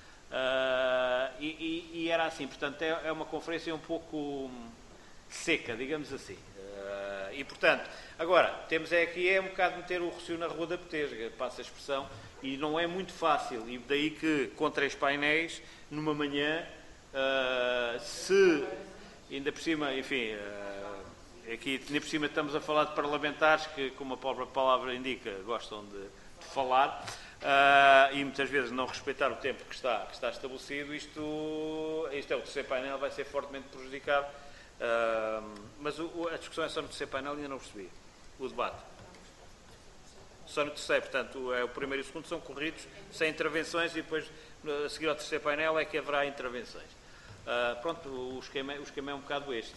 e era assim, portanto, é uma conferência um pouco seca, digamos assim. E, portanto, agora, temos aqui um bocado de meter o rocio na rua da petesga, passa a expressão, e não é muito fácil, e daí que, com 3 painéis, numa manhã, se, ainda por cima, enfim, aqui, ainda por cima estamos a falar de parlamentares que, como a própria palavra indica, gostam de falar, e muitas vezes não respeitar o tempo que está estabelecido, isto é o terceiro painel, vai ser fortemente prejudicado. Mas a discussão é só no terceiro painel, ainda não percebi o debate. Só no terceiro, portanto, o primeiro e o segundo são corridos, sem intervenções, e depois, a seguir ao terceiro painel, é que haverá intervenções. Pronto, o esquema é um bocado este.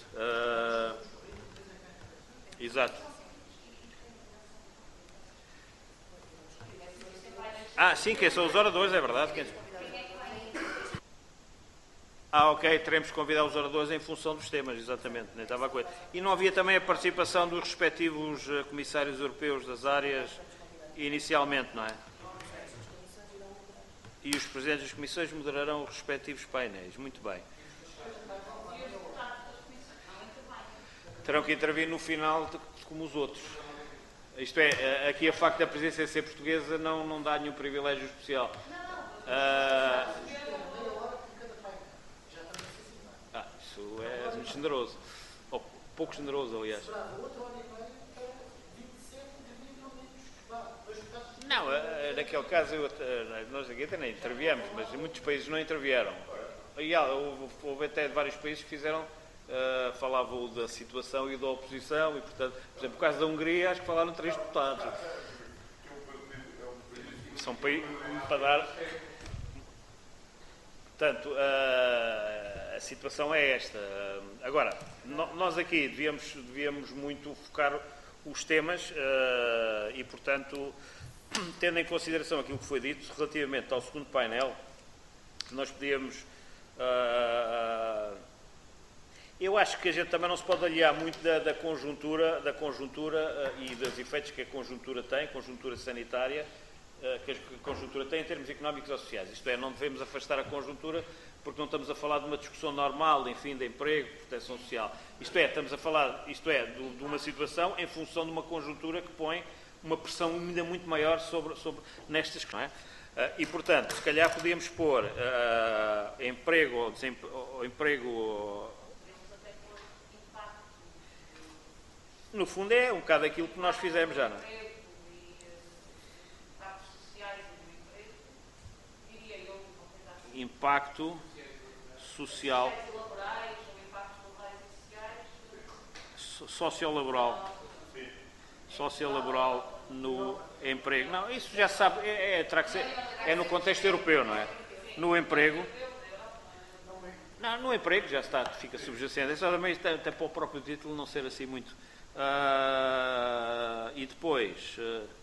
Exato. Sim, quem são os oradores, é verdade. Ok, teremos que convidar os oradores em função dos temas, exatamente, nem estava a coisa. E não havia também a participação dos respectivos comissários europeus das áreas, inicialmente, não é? E os presidentes das comissões moderarão os respectivos painéis, muito bem. Terão que intervir no final como os outros. Isto é, aqui a facto da presidência ser portuguesa não dá nenhum privilégio especial. Isso é muito generoso. Ou pouco generoso, aliás. Não, naquele caso, nós aqui até nem interviemos, mas em muitos países não intervieram. E houve até vários países que fizeram, falavam da situação e da oposição, e portanto, por exemplo, no caso da Hungria, acho que falaram 3 deputados. São países para dar. Portanto, a situação é esta. Agora, nós aqui devíamos muito focar os temas e, portanto, tendo em consideração aquilo que foi dito relativamente ao segundo painel, nós podíamos... eu acho que a gente também não se pode aliar muito da conjuntura e dos efeitos que a conjuntura tem, conjuntura sanitária, que a conjuntura tem em termos económicos ou sociais. Isto é, não devemos afastar a conjuntura porque não estamos a falar de uma discussão normal, enfim, de emprego, proteção social. Isto é, estamos a falar, de uma situação em função de uma conjuntura que põe uma pressão ainda muito maior sobre nestas questões. Não é? E, portanto, se calhar podíamos pôr emprego ou emprego... No fundo é um bocado aquilo que nós fizemos já, não é? impacto social, sociolaboral no emprego. Não, isso já sabe, terá que ser, é no contexto europeu, não é? No emprego. Não, no emprego já está, fica subjacente. É só também até para o próprio título não ser assim muito. E depois...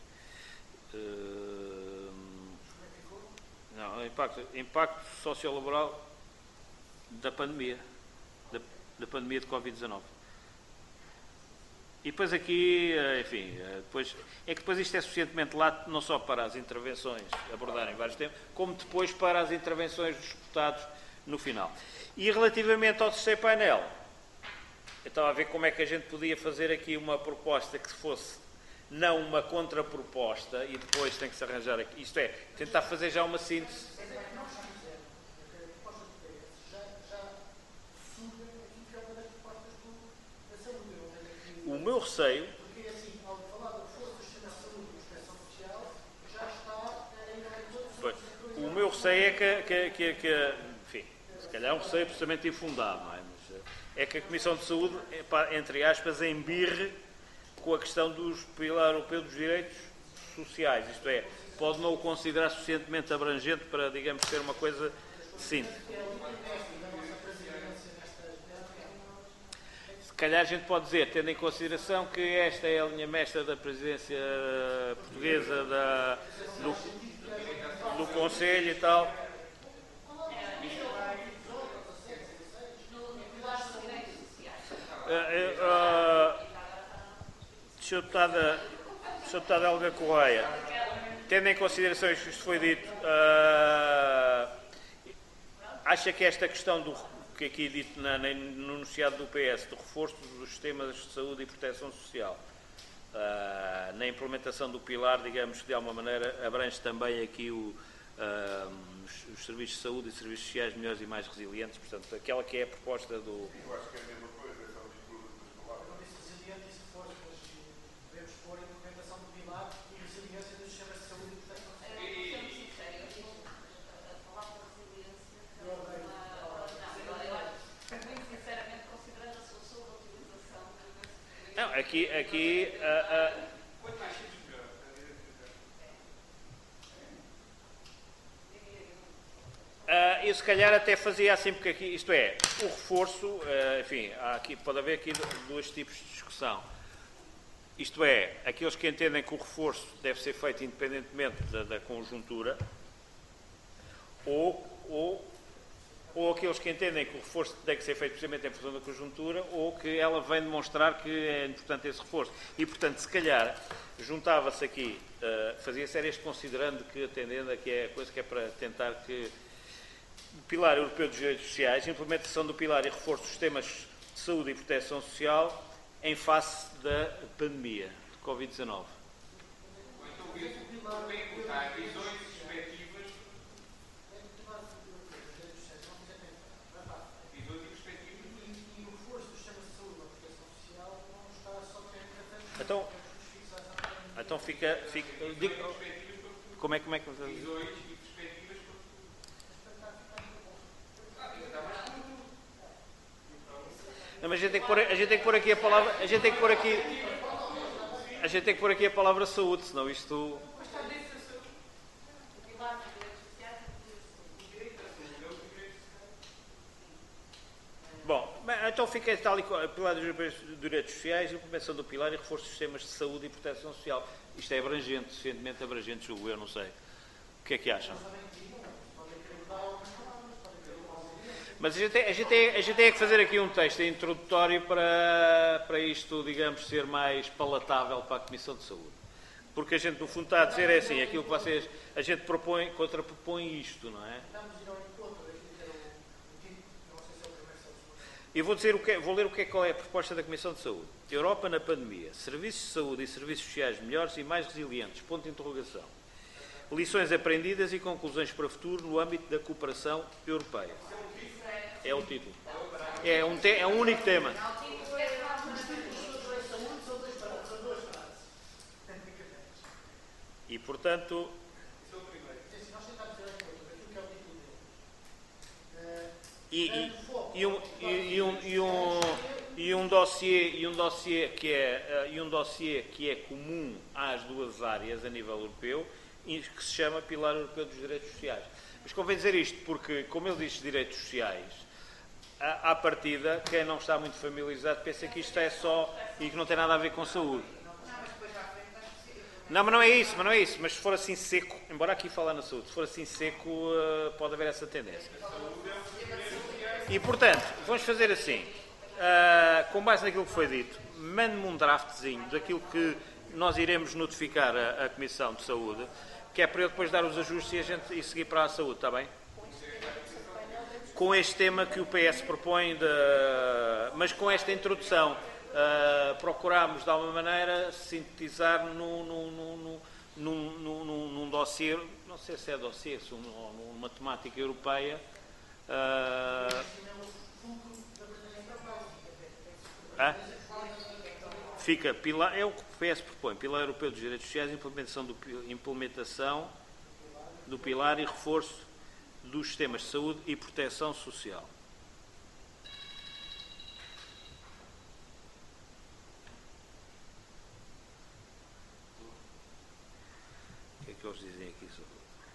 não, impacto sociolaboral da pandemia. Da pandemia de Covid-19. E depois aqui, enfim, depois isto é suficientemente lato não só para as intervenções abordarem vários temas, como depois para as intervenções dos deputados no final. E relativamente ao terceiro painel, eu estava a ver como é que a gente podia fazer aqui uma proposta que fosse não uma contraproposta e depois tem que se arranjar aqui, isto é, tentar fazer já uma síntese. O meu receio... Porque assim, ao falar do reforço do sistema de saúde e proteção social, já está... O meu receio é que enfim, se calhar é um receio absolutamente infundado, não é? Mas é que a Comissão de Saúde, entre aspas, embirre com a questão do Pilar Europeu dos Direitos Sociais, isto é, pode não o considerar suficientemente abrangente para, digamos, ser uma coisa simples. Se calhar a gente pode dizer, tendo em consideração que esta é a linha mestra da presidência portuguesa do Conselho e tal. Sr. Deputado Helga Correia, tendo em consideração isto que foi dito, acha que esta questão que aqui é dito no enunciado do PS, do reforço dos sistemas de saúde e proteção social, na implementação do pilar, digamos, de alguma maneira, abrange também aqui os serviços de saúde e serviços sociais melhores e mais resilientes, portanto, aquela que é a proposta do... Eu acho que é a mesma coisa, é só mistura das palavras. Não disse resiliente e reforço, mas devemos pôr a implementação do pilar e resiliência dos sistemas de saúde e proteção social. A palavra resiliência, muito sinceramente, considerando a sua sobreutilização. Não, aqui eu se calhar até fazia assim, porque aqui, isto é, o reforço, enfim, pode haver aqui dois tipos de discussão. Isto é, aqueles que entendem que o reforço deve ser feito independentemente da conjuntura, ou aqueles que entendem que o reforço tem que ser feito precisamente em função da conjuntura, ou que ela vem demonstrar que é importante esse reforço. E, portanto, se calhar, juntava-se aqui, fazia-se este considerando que, atendendo a que é a coisa que é para tentar que o Pilar Europeu dos Direitos Sociais, implementação do Pilar e reforço dos sistemas de saúde e proteção social em face da pandemia de Covid-19. Então fica como é que não, mas a gente tem que pôr aqui a palavra, a gente tem que pôr aqui a palavra saúde, senão isto... Bom, então fica tal e qual, Pilar dos Direitos Sociais, implementação do Pilar e reforço dos sistemas de saúde e proteção social. Isto é abrangente, suficientemente abrangente, julgo eu, não sei. O que é que acham? Mas a gente tem que fazer aqui um texto introdutório para isto, digamos, ser mais palatável para a Comissão de Saúde. Porque a gente, no fundo, está a dizer assim, aquilo que vocês... A gente contrapropõe isto, não é? Eu vou ler qual é a proposta da Comissão de Saúde. Europa na pandemia. Serviços de saúde e serviços sociais melhores e mais resilientes. Ponto de interrogação. Lições aprendidas e conclusões para o futuro no âmbito da cooperação europeia. É o título. É um único tema. E, portanto... E um dossiê que é comum às duas áreas a nível europeu, e que se chama Pilar Europeu dos Direitos Sociais. Mas convém dizer isto porque, como ele diz direitos sociais, à partida, quem não está muito familiarizado pensa que isto é só e que não tem nada a ver com saúde. Não, mas não é isso. Mas se for assim seco, embora aqui falar na saúde, se for assim seco, pode haver essa tendência. E, portanto, vamos fazer assim. Com base naquilo que foi dito, mande-me um draftzinho daquilo que nós iremos notificar a Comissão de Saúde, que é para eu depois dar os ajustes e seguir para a saúde, está bem? Com este tema que o PS propõe, mas com esta introdução, procurámos de alguma maneira sintetizar num dossiê, não sei se é dossiê, se numa temática europeia. Fica, é o que o PS propõe, Pilar Europeu dos Direitos Sociais, implementação do pilar e reforço dos sistemas de saúde e proteção social. O que é que eles dizem aqui sobre?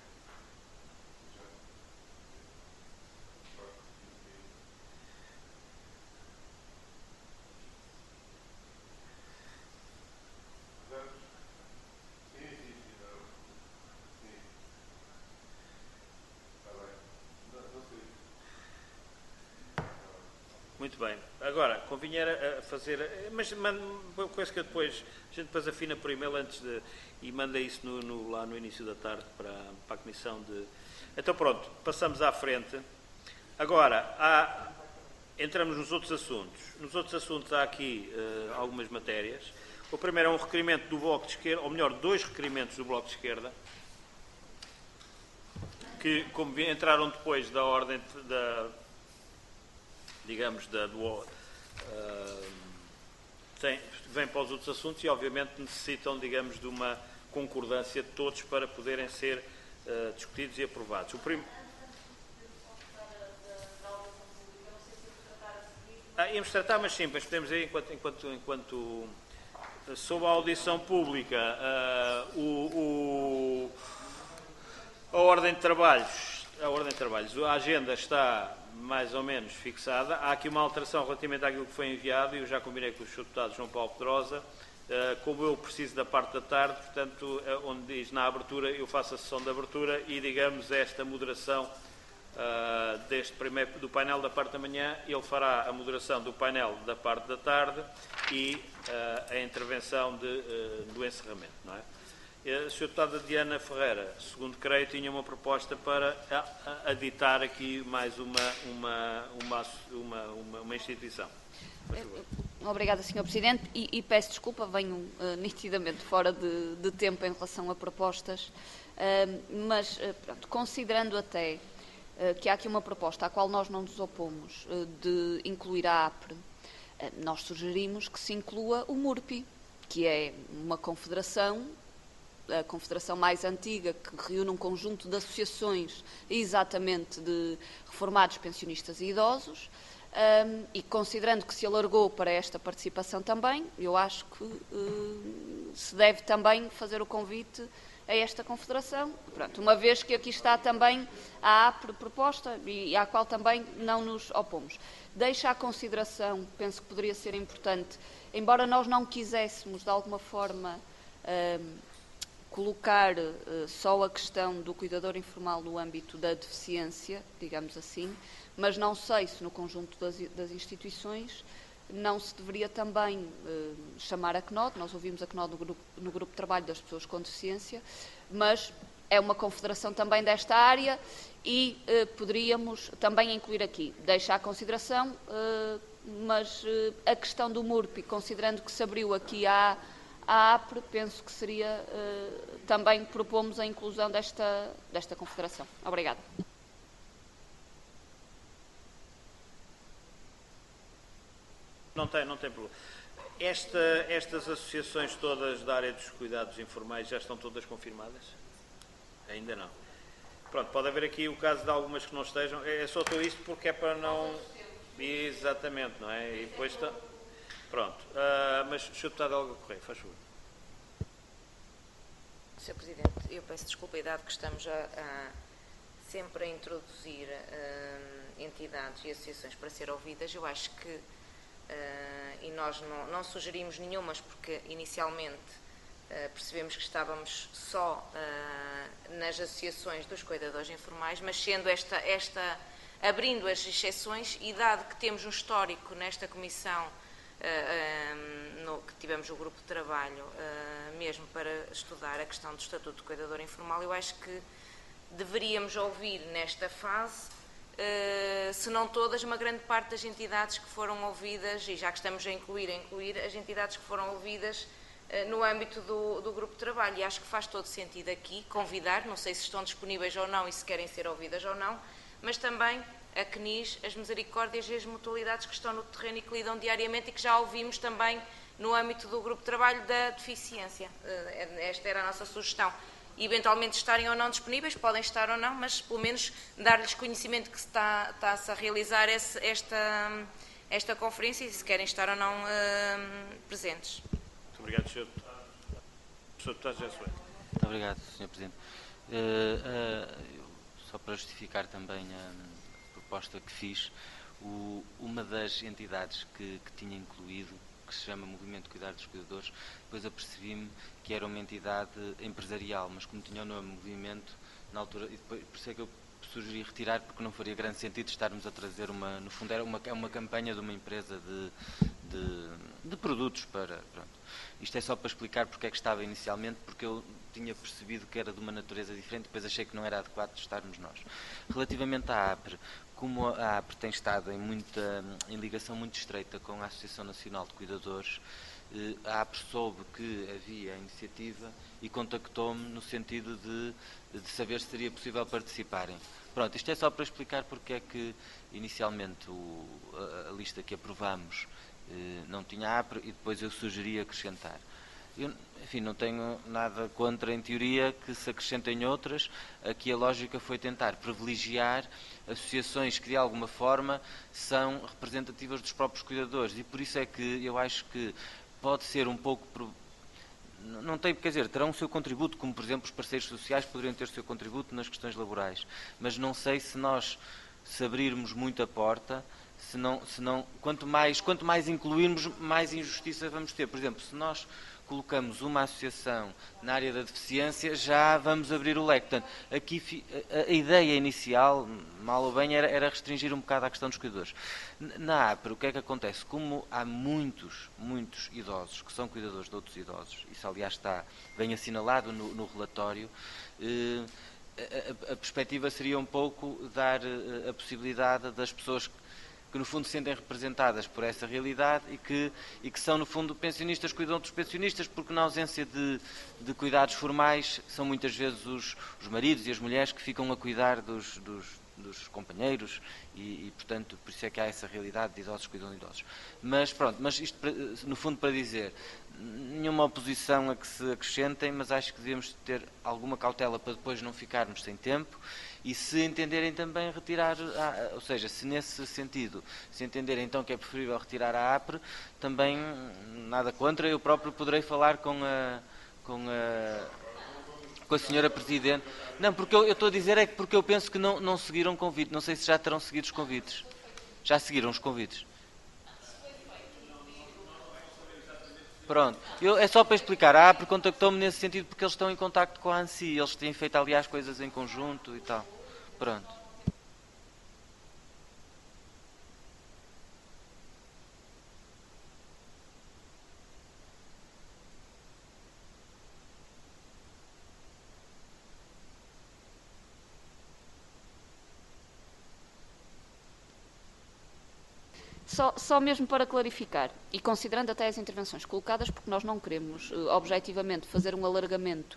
Muito bem. Agora, convinha fazer... Mas uma coisa que eu depois... A gente depois afina por e-mail e manda isso lá no início da tarde para a Comissão de... Então pronto, passamos à frente. Agora, entramos nos outros assuntos. Nos outros assuntos há aqui algumas matérias. O primeiro é um requerimento do Bloco de Esquerda, ou melhor, 2 requerimentos do Bloco de Esquerda, que como entraram depois da ordem vêm para os outros assuntos e, obviamente, necessitam, digamos, de uma concordância de todos para poderem ser discutidos e aprovados. Íamos tratar, mas sim, mas podemos ir enquanto sob a audição pública, a ordem de trabalhos, a agenda está mais ou menos fixada. Há aqui uma alteração relativamente àquilo que foi enviado e eu já combinei com o Sr. Deputado João Paulo Pedrosa. Como eu preciso da parte da tarde, portanto, onde diz na abertura, eu faço a sessão de abertura e, digamos, esta moderação do painel da parte da manhã, ele fará a moderação do painel da parte da tarde e a intervenção do encerramento, não é? A Sra. Deputada Diana Ferreira, segundo creio, tinha uma proposta para aditar aqui mais uma instituição. Obrigada, Sr. Presidente, e peço desculpa, venho nitidamente fora de tempo em relação a propostas, mas pronto, considerando até que há aqui uma proposta à qual nós não nos opomos de incluir a APRE, nós sugerimos que se inclua o MURPI, que é uma confederação, a confederação mais antiga, que reúne um conjunto de associações exatamente de reformados, pensionistas e idosos, e considerando que se alargou para esta participação também, eu acho que se deve também fazer o convite a esta confederação. Pronto, uma vez que aqui está também a proposta e à qual também não nos opomos. Deixa à consideração, penso que poderia ser importante, embora nós não quiséssemos de alguma forma colocar só a questão do cuidador informal no âmbito da deficiência, digamos assim, mas não sei se no conjunto das instituições não se deveria também chamar a CNOD. Nós ouvimos a CNOD no grupo de trabalho das pessoas com deficiência, mas é uma confederação também desta área e poderíamos também incluir aqui. Deixa à consideração, mas a questão do MURPI, considerando que se abriu aqui a APRE, penso que seria também propomos a inclusão desta confederação. Obrigada. Não tem problema. Estas associações todas da área dos cuidados informais já estão todas confirmadas? Ainda não. Pronto, pode haver aqui o caso de algumas que não estejam. É só tudo isto porque é para não... Exatamente, não é? E depois está... Pronto. Mas, Sr. Deputado Olga Correia, faz favor. Sr. Presidente, eu peço desculpa, dado que estamos sempre a introduzir entidades e associações para ser ouvidas, eu acho que, e nós não sugerimos nenhumas, porque inicialmente percebemos que estávamos só nas associações dos cuidadores informais, mas sendo abrindo as exceções, e dado que temos um histórico nesta comissão, que tivemos o grupo de trabalho mesmo para estudar a questão do Estatuto de Cuidador Informal, eu acho que deveríamos ouvir nesta fase, se não todas, uma grande parte das entidades que foram ouvidas, e já que estamos a incluir as entidades que foram ouvidas no âmbito do grupo de trabalho, e acho que faz todo sentido aqui convidar, não sei se estão disponíveis ou não e se querem ser ouvidas ou não, mas também a CNIS, as Misericórdias e as mutualidades que estão no terreno e que lidam diariamente e que já ouvimos também no âmbito do grupo de trabalho da deficiência. Esta era a nossa sugestão. E, eventualmente, estarem ou não disponíveis, podem estar ou não, mas pelo menos dar-lhes conhecimento que está-se a realizar esta conferência e se querem estar ou não presentes. Muito obrigado, Sr. Deputado José Soares. Muito obrigado, Sr. Presidente. Só para justificar também a proposta que fiz, uma das entidades que tinha incluído, que se chama Movimento de Cuidar dos Cuidadores, depois apercebi-me que era uma entidade empresarial, mas como tinha o nome Movimento, na altura, e depois, por isso é que eu sugeri retirar, porque não faria grande sentido estarmos a trazer no fundo era uma campanha de uma empresa de produtos para... Pronto. Isto é só para explicar porque é que estava inicialmente, porque eu tinha percebido que era de uma natureza diferente, depois achei que não era adequado estarmos nós. Relativamente à APRE, como a APRE tem estado em ligação muito estreita com a Associação Nacional de Cuidadores, a APRE soube que havia a iniciativa e contactou-me no sentido de saber se seria possível participarem. Pronto, isto é só para explicar porque é que inicialmente a lista que aprovamos não tinha APRE e depois eu sugeri acrescentar. Eu, enfim, não tenho nada contra, em teoria, que se acrescentem outras. Aqui a lógica foi tentar privilegiar associações que, de alguma forma, são representativas dos próprios cuidadores. E por isso é que eu acho que pode ser um pouco... Não tem, quer dizer, terão o seu contributo, como, por exemplo, os parceiros sociais poderiam ter o seu contributo nas questões laborais. Mas não sei se nós, se abrirmos muito a porta... quanto mais incluirmos, mais injustiça vamos ter. Por exemplo, se nós colocamos uma associação na área da deficiência, já vamos abrir o leque. Portanto, aqui a ideia inicial, mal ou bem, era restringir um bocado a questão dos cuidadores. Na APRE, o que é que acontece? Como há muitos idosos que são cuidadores de outros idosos, isso aliás está bem assinalado no relatório, a perspectiva seria um pouco dar a possibilidade das pessoas que no fundo se sentem representadas por essa realidade e que são no fundo pensionistas, cuidam dos pensionistas, porque na ausência de cuidados formais são muitas vezes os maridos e as mulheres que ficam a cuidar dos companheiros e portanto por isso é que há essa realidade de idosos que cuidam de idosos. Mas pronto, mas isto no fundo para dizer, nenhuma oposição a que se acrescentem, mas acho que devemos ter alguma cautela para depois não ficarmos sem tempo. E se entenderem também retirar, ou seja, se nesse sentido, se entenderem então que é preferível retirar a APRE, também nada contra, eu próprio poderei falar com a senhora Presidente. Não, porque eu estou a dizer é que porque eu penso que não seguiram o convite, não sei se já terão seguido os convites. Já seguiram os convites? Pronto, é só para explicar, a APRE contactou-me nesse sentido porque eles estão em contacto com a ANSI, eles têm feito aliás coisas em conjunto e tal. Pronto. Só mesmo para clarificar, e considerando até as intervenções colocadas, porque nós não queremos objetivamente fazer um alargamento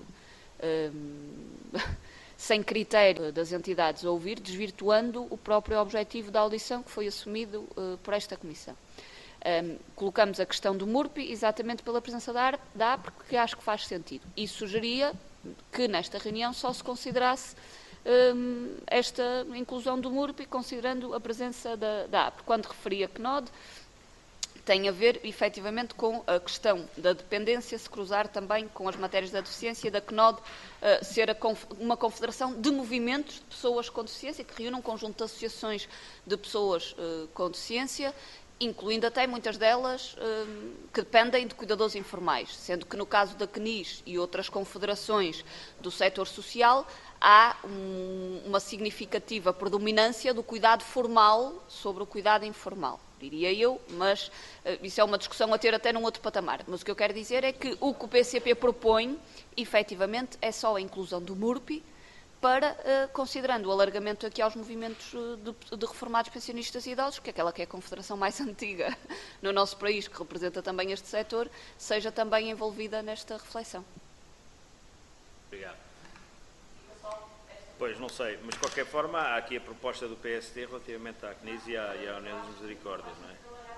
sem critério das entidades a ouvir, desvirtuando o próprio objetivo da audição que foi assumido por esta Comissão. Colocamos a questão do MURPI exatamente pela presença da APRE, porque acho que faz sentido. E sugeria que nesta reunião só se considerasse esta inclusão do MURP, considerando a presença da AP. Quando referi a CNOD, tem a ver, efetivamente, com a questão da dependência se cruzar também com as matérias da deficiência, da CNOD ser uma confederação de movimentos de pessoas com deficiência, que reúne um conjunto de associações de pessoas com deficiência, incluindo até muitas delas que dependem de cuidadores informais, sendo que no caso da CNIS e outras confederações do setor social, há uma significativa predominância do cuidado formal sobre o cuidado informal, diria eu, mas isso é uma discussão a ter até num outro patamar. Mas o que eu quero dizer é que o PCP propõe, efetivamente, é só a inclusão do MURPI, para, considerando o alargamento aqui aos movimentos de reformados pensionistas e idosos, que é aquela que é a confederação mais antiga no nosso país, que representa também este setor, seja também envolvida nesta reflexão. Obrigado. Pois, não sei, mas de qualquer forma há aqui a proposta do PSD relativamente à CNIS e à União das Misericórdias, não é?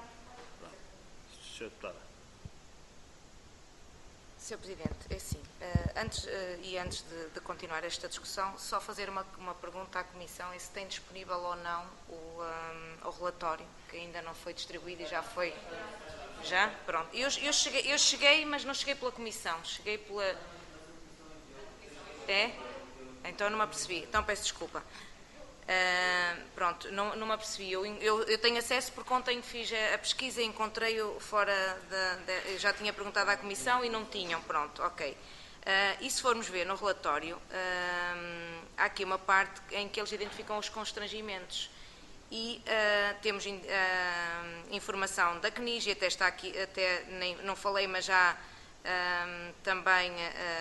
Sr. Deputada. Sr. Presidente, é assim, antes de continuar esta discussão, só fazer uma pergunta à Comissão, é se tem disponível ou não o relatório, que ainda não foi distribuído e já foi... Já? Pronto. Eu cheguei, mas não cheguei pela Comissão, cheguei pela... É? Então não me apercebi, então peço desculpa. Pronto, não me apercebi. Eu tenho acesso porque ontem fiz a pesquisa e encontrei-o fora eu já tinha perguntado à Comissão e não tinham, pronto, ok. E se formos ver no relatório, há aqui uma parte em que eles identificam os constrangimentos e temos informação da CNIS, e até está aqui, até não falei, mas já também...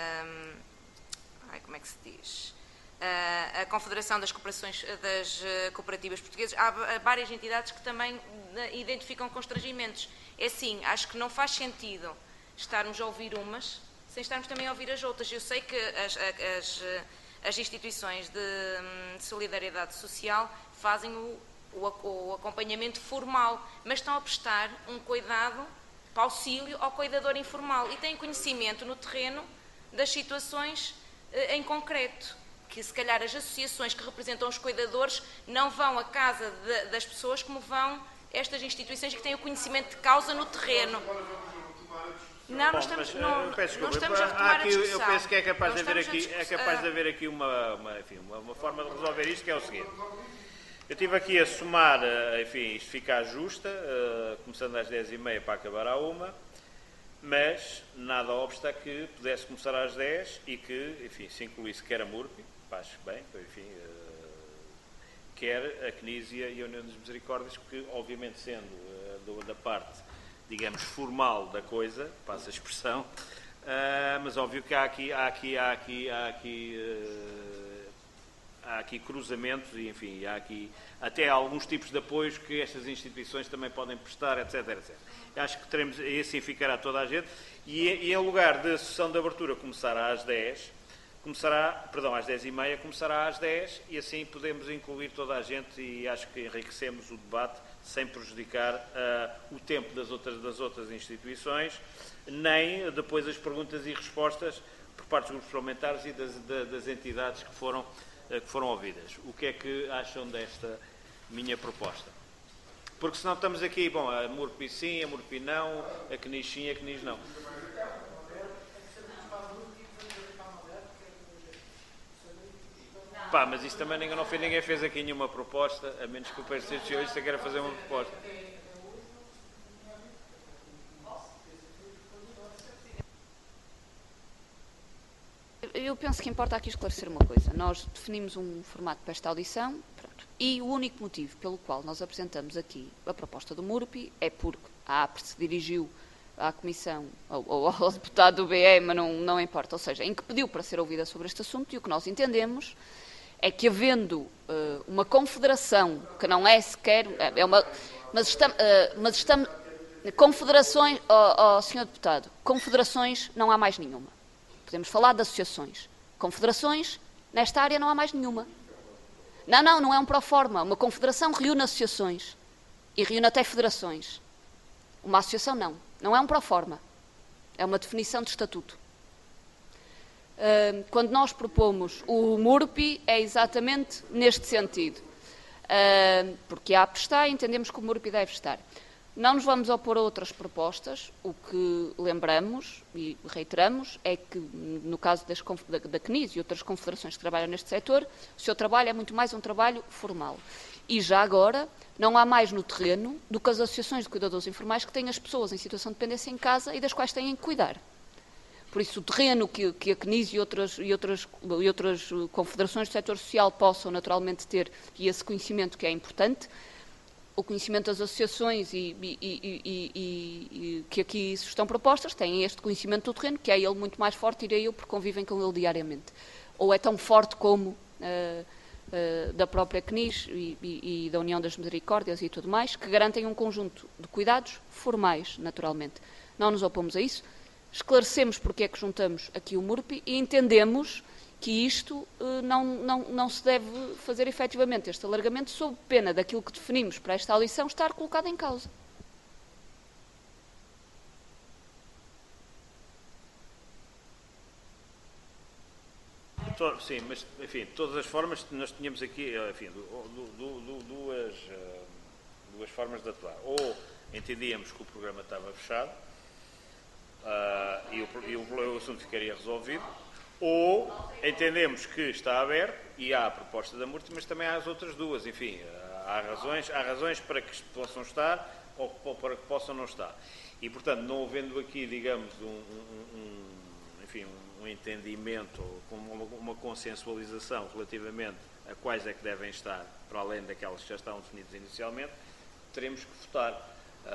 como é que se diz? A Confederação das Cooperativas Portuguesas, há várias entidades que também identificam constrangimentos. É assim, acho que não faz sentido estarmos a ouvir umas sem estarmos também a ouvir as outras. Eu sei que as instituições de solidariedade social fazem o acompanhamento formal, mas estão a prestar um cuidado, auxílio ao cuidador informal e têm conhecimento no terreno das situações em concreto, que se calhar as associações que representam os cuidadores não vão à casa das pessoas como vão estas instituições que têm o conhecimento de causa no terreno. Não, não estamos, não estamos a retomar a discussão. Eu penso que é capaz de haver aqui uma forma de resolver isto, que é o seguinte. Eu estive aqui a somar, enfim, isto fica justa, começando às 10h30 para acabar à 1h, mas nada obsta que pudesse começar às 10 e que, enfim, se incluísse quer a MURPI, acho bem, enfim, quer a CNIS e a União das Misericórdias, que, obviamente, sendo da parte, digamos, formal da coisa, passa a expressão, mas óbvio que há aqui cruzamentos e, enfim, há aqui até alguns tipos de apoios que estas instituições também podem prestar, etc, etc. Acho que teremos, e assim ficará toda a gente, e em lugar da sessão de abertura começar às 10, às 10h30, começará às 10 e assim podemos incluir toda a gente e acho que enriquecemos o debate sem prejudicar o tempo das outras instituições, nem depois as perguntas e respostas por parte dos grupos parlamentares e das entidades que foram ouvidas. O que é que acham desta minha proposta? Porque senão estamos aqui, bom, a MURPI sim, a MURPI não, a CNIS sim, a CNIS não. Pá, mas isso também ninguém fez aqui nenhuma proposta, a menos que o Partido Socialista queira fazer uma proposta. Eu penso que importa aqui esclarecer uma coisa. Nós definimos um formato para esta audição, pronto, e o único motivo pelo qual nós apresentamos aqui a proposta do MURPI é porque a APRE se dirigiu à Comissão, ou ao deputado do BE, mas não importa, ou seja, em que pediu para ser ouvida sobre este assunto, e o que nós entendemos é que, havendo uma confederação, que não é sequer, mas estamos, confederações, Sr. Deputado, confederações não há mais nenhuma. Podemos falar de associações. Confederações, nesta área não há mais nenhuma. Não é um proforma. Uma confederação reúne associações e reúne até federações. Uma associação não é um proforma. É uma definição de estatuto. Quando nós propomos o MURPI, é exatamente neste sentido. Porque a APP está e entendemos que o MURPI deve estar. Não nos vamos opor a outras propostas. O que lembramos e reiteramos é que, no caso da CNIS e outras confederações que trabalham neste setor, o seu trabalho é muito mais um trabalho formal. E já agora, não há mais no terreno do que as associações de cuidadores informais que têm as pessoas em situação de dependência em casa e das quais têm que cuidar. Por isso, o terreno que a CNIS e outras confederações do setor social possam naturalmente ter, e esse conhecimento que é importante, o conhecimento das associações que aqui estão propostas, têm este conhecimento do terreno, que é ele muito mais forte, direi eu, porque convivem com ele diariamente. Ou é tão forte como da própria CNIS e da União das Misericórdias e tudo mais, que garantem um conjunto de cuidados formais, naturalmente. Não nos opomos a isso. Esclarecemos porque é que juntamos aqui o MURPI e entendemos que isto não se deve fazer efetivamente este alargamento sob pena daquilo que definimos para esta audição estar colocado em causa. Sim, mas, enfim, de todas as formas, nós tínhamos aqui, enfim, duas formas de atuar. Ou entendíamos que o programa estava fechado, e o assunto ficaria resolvido, ou entendemos que está aberto e há a proposta da MURPI, mas também há as outras duas. Enfim, há razões para que possam estar ou para que possam não estar. E, portanto, não havendo aqui, digamos, um entendimento, uma consensualização relativamente a quais é que devem estar, para além daquelas que já estavam definidas inicialmente, teremos que votar.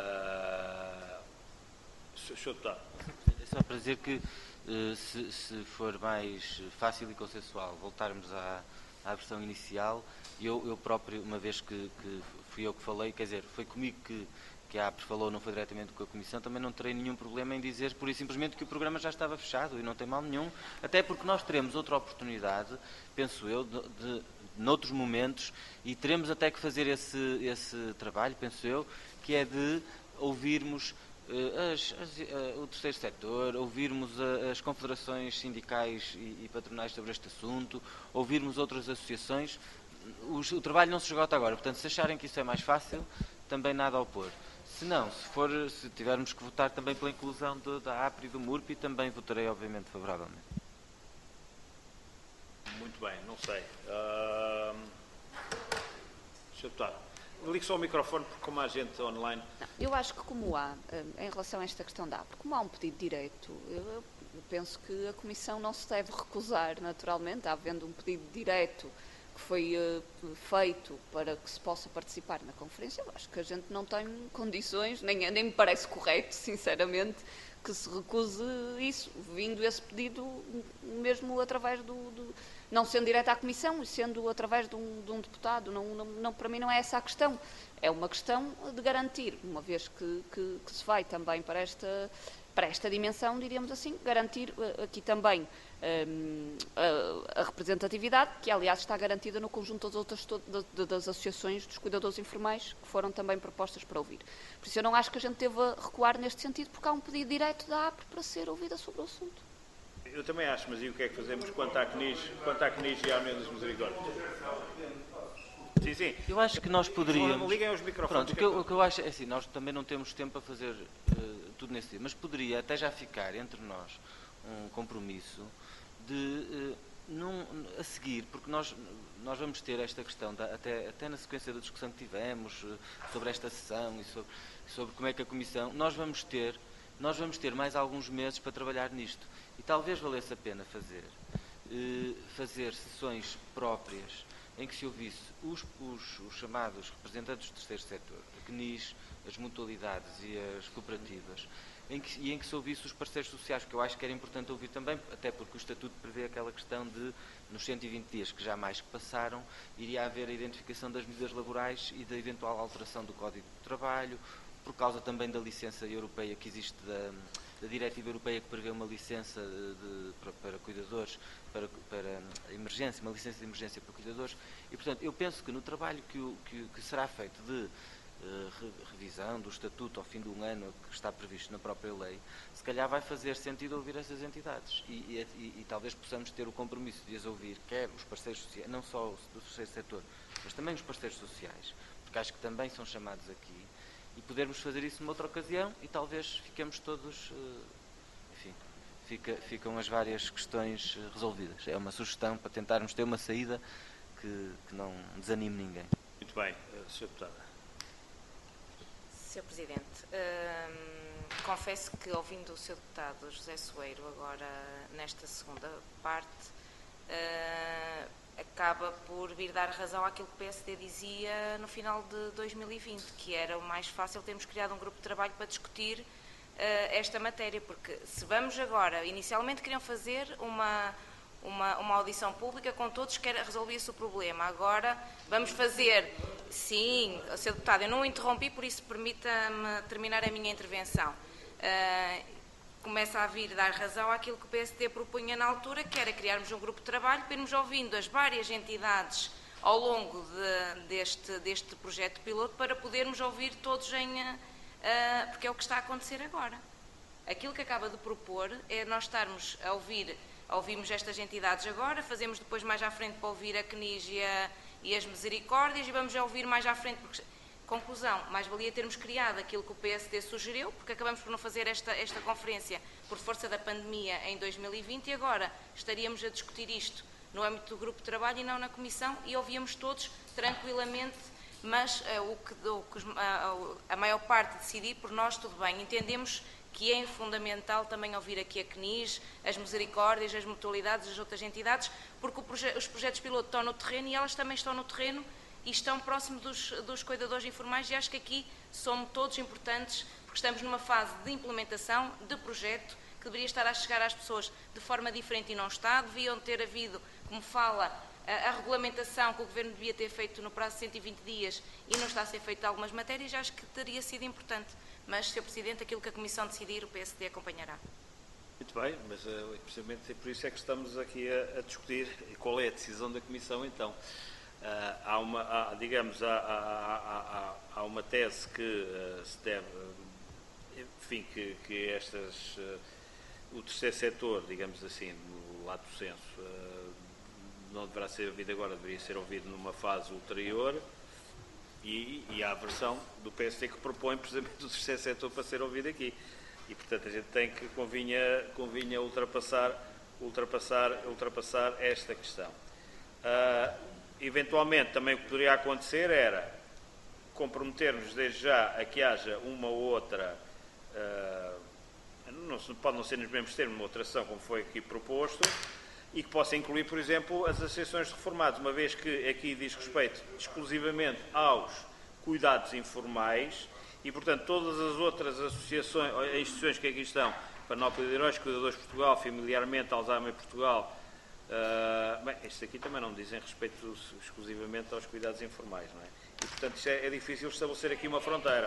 É só para dizer que, se for mais fácil e consensual, voltarmos à versão inicial, eu próprio, uma vez que fui eu que falei, quer dizer, foi comigo que a APRES falou, não foi diretamente com a Comissão, também não terei nenhum problema em dizer, pura e simplesmente, que o programa já estava fechado e não tem mal nenhum, até porque nós teremos outra oportunidade, penso eu, noutros momentos, e teremos até que fazer esse trabalho, penso eu, que é de ouvirmos o terceiro setor, ouvirmos as confederações sindicais e patronais sobre este assunto, ouvirmos outras associações. O trabalho não se esgota agora, portanto, se acharem que isso é mais fácil, também nada a opor. Se não, se tivermos que votar também pela inclusão da APRE e do MURPI, também votarei, obviamente, favoravelmente. Muito bem, não sei. Deixa eu votar. Ligue só o microfone, porque como há gente online... Não, eu acho que como há, em relação a esta questão da APRE, como há um pedido de direito, eu penso que a Comissão não se deve recusar, naturalmente, havendo um pedido de direito que foi feito para que se possa participar na conferência. Eu acho que a gente não tem condições, nem me parece correto, sinceramente, que se recuse isso, vindo esse pedido mesmo através não sendo direto à Comissão, sendo através de um deputado. Não, para mim não é essa a questão. É uma questão de garantir, uma vez que se vai também para esta dimensão, diríamos assim, garantir aqui também a representatividade, que aliás está garantida no conjunto das associações dos cuidadores informais, que foram também propostas para ouvir. Por isso eu não acho que a gente deva recuar neste sentido, porque há um pedido direto da APRE para ser ouvida sobre o assunto. Eu também acho, mas e o que é que fazemos quanto à CNIS e à União das Misericórdias? Sim. Eu acho que nós poderíamos... Não liguem aos microfones. Pronto, o que eu acho é assim, nós também não temos tempo para fazer tudo nesse dia, mas poderia até já ficar entre nós um compromisso de, a seguir, porque nós vamos ter esta questão, até na sequência da discussão que tivemos sobre esta sessão e sobre como é que a Comissão... Nós vamos ter mais alguns meses para trabalhar nisto. E talvez valesse a pena fazer sessões próprias em que se ouvisse os chamados representantes do terceiro setor, a CNIS, as mutualidades e as cooperativas, em que se ouvisse os parceiros sociais, que eu acho que era importante ouvir também, até porque o Estatuto prevê aquela questão de, nos 120 dias que já mais que passaram, iria haver a identificação das medidas laborais e da eventual alteração do Código de Trabalho, por causa também da licença europeia que existe, da diretiva europeia que prevê uma licença para cuidadores, para emergência, uma licença de emergência para cuidadores. E, portanto, eu penso que no trabalho que será feito de revisão do estatuto ao fim de um ano que está previsto na própria lei, se calhar vai fazer sentido ouvir essas entidades e talvez possamos ter o compromisso de as ouvir, quer os parceiros sociais, não só do terceiro setor, mas também os parceiros sociais, porque acho que também são chamados aqui, e podermos fazer isso numa outra ocasião e talvez fiquemos todos, enfim, ficam as várias questões resolvidas. É uma sugestão para tentarmos ter uma saída que não desanime ninguém. Muito bem, Sr. Deputado. Sr. Presidente, confesso que ouvindo o Sr. Deputado José Soeiro agora nesta segunda parte, acaba por vir dar razão àquilo que o PSD dizia no final de 2020, que era o mais fácil termos criado um grupo de trabalho para discutir esta matéria, porque se vamos agora, inicialmente queriam fazer uma audição pública com todos que resolvia-se o problema. Agora vamos fazer... Sim, Sr. Deputado, eu não o interrompi, por isso permita-me terminar a minha intervenção. Começa a vir dar razão àquilo que o PSD propunha na altura, que era criarmos um grupo de trabalho para irmos ouvindo as várias entidades ao longo deste projeto piloto para podermos ouvir todos porque é o que está a acontecer agora. Aquilo que acaba de propor é nós estarmos a ouvimos estas entidades agora, fazemos depois mais à frente para ouvir a CNIS e as Misericórdias e vamos a ouvir mais à frente, porque, conclusão, mais valia termos criado aquilo que o PSD sugeriu, porque acabamos por não fazer esta conferência por força da pandemia em 2020 e agora estaríamos a discutir isto no âmbito do grupo de trabalho e não na Comissão e ouvíamos todos tranquilamente, mas a maior parte decidir por nós, tudo bem, entendemos que é fundamental também ouvir aqui a CNIS, as Misericórdias, as mutualidades, as outras entidades, porque os projetos piloto estão no terreno e elas também estão no terreno e estão próximo dos cuidadores informais e acho que aqui somos todos importantes porque estamos numa fase de implementação de projeto que deveria estar a chegar às pessoas de forma diferente e não está, deviam ter havido, como fala, a regulamentação que o Governo devia ter feito no prazo de 120 dias e não está a ser feito em algumas matérias, acho que teria sido importante. Mas, Sr. Presidente, aquilo que a Comissão decidir, o PSD acompanhará. Muito bem, mas precisamente por isso é que estamos aqui a discutir qual é a decisão da Comissão, então. Há uma tese que se deve, enfim, que o terceiro setor, digamos assim, no lato senso, não deverá ser ouvido agora, deveria ser ouvido numa fase ulterior. E há a versão do PSD que propõe precisamente o terceiro setor para ser ouvido aqui. E, portanto, a gente tem que convinha ultrapassar esta questão. Eventualmente, também o que poderia acontecer era comprometermos desde já a que haja uma ou outra, pode não ser nos mesmos termos, uma outra ação, como foi aqui proposto, e que possa incluir, por exemplo, as associações de reformados, uma vez que aqui diz respeito exclusivamente aos cuidados informais e, portanto, todas as outras associações, instituições que aqui estão, Panóplia de Heróis, Cuidadores de Portugal, Familiarmente, Alzheimer Portugal, estes aqui também não dizem respeito exclusivamente aos cuidados informais, não é? E, portanto, isto é difícil estabelecer aqui uma fronteira.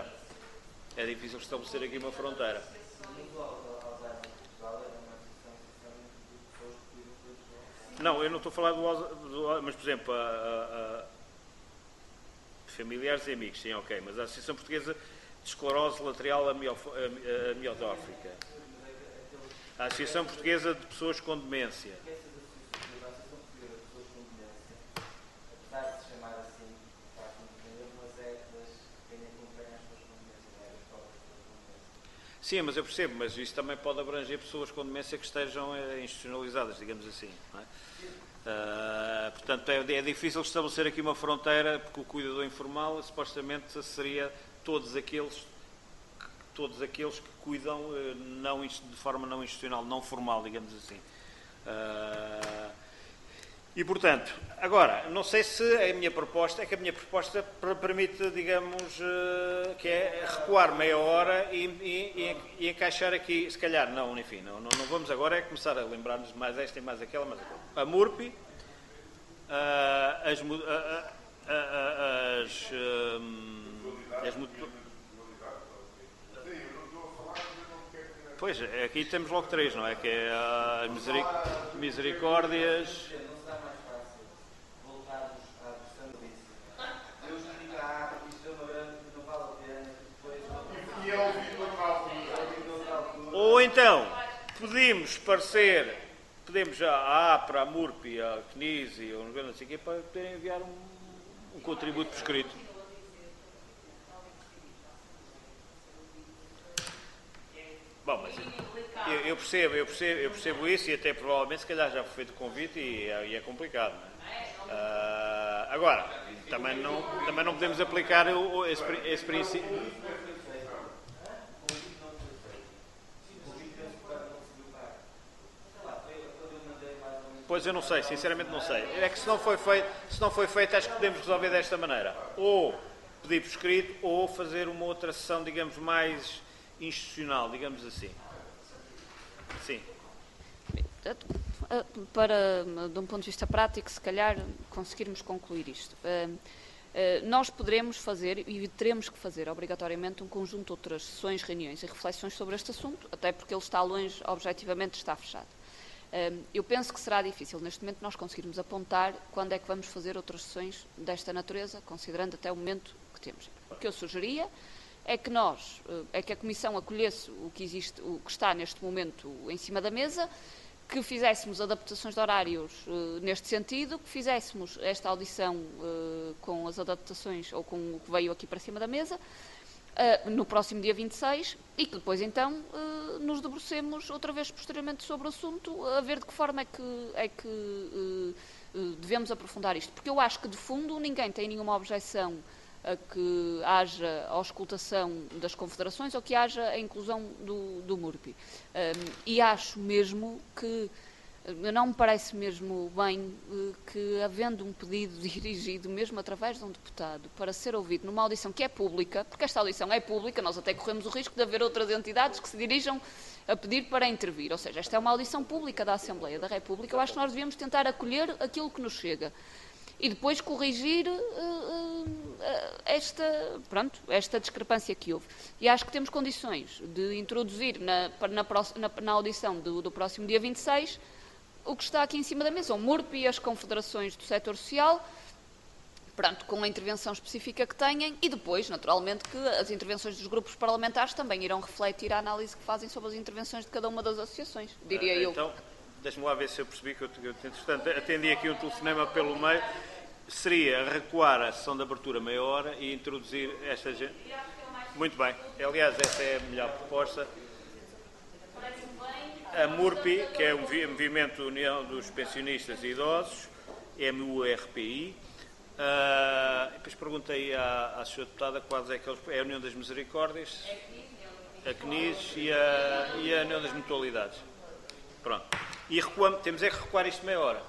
Não, eu não estou a falar mas, por exemplo, familiares e amigos, sim, ok, mas a Associação Portuguesa de Esclerose Lateral Amiotrófica, a Associação Portuguesa de Pessoas com Demência. Sim, mas eu percebo, mas isso também pode abranger pessoas com demência que estejam institucionalizadas, digamos assim. Não é? Portanto, é difícil estabelecer aqui uma fronteira, porque o cuidador informal, supostamente, seria todos aqueles que cuidam de forma não institucional, não formal, digamos assim. E, portanto, agora, não sei se a minha proposta permite, digamos, que é recuar meia hora e encaixar aqui, se calhar, não, enfim, não vamos agora começar a lembrar-nos de mais esta e mais aquela, a MURPI, Pois, aqui temos logo três, não é? Que é a Misericórdias... Ou então, pedimos à APRA, à MURPI, à CNIS ou não sei o quê, para poderem enviar um contributo por escrito. Bom, mas eu percebo isso, e até provavelmente se calhar já foi feito o convite e é complicado, não é? Agora, também não podemos aplicar esse princípio. Pois eu não sei, sinceramente não sei. É que se não foi feito, acho que podemos resolver desta maneira. Ou pedir por escrito, ou fazer uma outra sessão, digamos, mais institucional, digamos assim. Sim. Para, de um ponto de vista prático, se calhar conseguirmos concluir isto. Nós poderemos fazer e teremos que fazer obrigatoriamente um conjunto de outras sessões, reuniões e reflexões sobre este assunto, até porque ele está longe, objetivamente está fechado. Eu penso que será difícil neste momento nós conseguirmos apontar quando é que vamos fazer outras sessões desta natureza, considerando até o momento que temos. O que eu sugeria é que a Comissão acolhesse o que está neste momento em cima da mesa, que fizéssemos adaptações de horários neste sentido, que fizéssemos esta audição com as adaptações ou com o que veio aqui para cima da mesa, no próximo dia 26, e que depois então nos debrucemos outra vez posteriormente sobre o assunto, a ver de que forma é que devemos aprofundar isto. Porque eu acho que, de fundo, ninguém tem nenhuma objeção a que haja a auscultação das confederações ou que haja a inclusão do MURPI. E acho mesmo que, não me parece mesmo bem que, havendo um pedido dirigido, mesmo através de um deputado, para ser ouvido numa audição que é pública, porque esta audição é pública, nós até corremos o risco de haver outras entidades que se dirijam a pedir para intervir. Ou seja, esta é uma audição pública da Assembleia da República. Eu acho que nós devíamos tentar acolher aquilo que nos chega e depois corrigir esta discrepância que houve. E acho que temos condições de introduzir na audição do próximo dia 26 o que está aqui em cima da mesa, o MURPI e as confederações do setor social, com a intervenção específica que têm, e depois, naturalmente, que as intervenções dos grupos parlamentares também irão refletir a análise que fazem sobre as intervenções de cada uma das associações, diria eu. Então, deixa-me lá ver se eu percebi que eu entretanto, atendi aqui um telefonema pelo meio. Seria recuar a sessão de abertura meia hora e introduzir esta gente. Muito bem. Aliás, essa é a melhor proposta. A MURPI, que é o Movimento União dos Pensionistas e Idosos, MURPI. Depois perguntei à Sra. Deputada quais é que eles... É a União das Misericórdias, a CNIS e a União das Mutualidades. Pronto. E recuamos, temos é que recuar isto meia hora.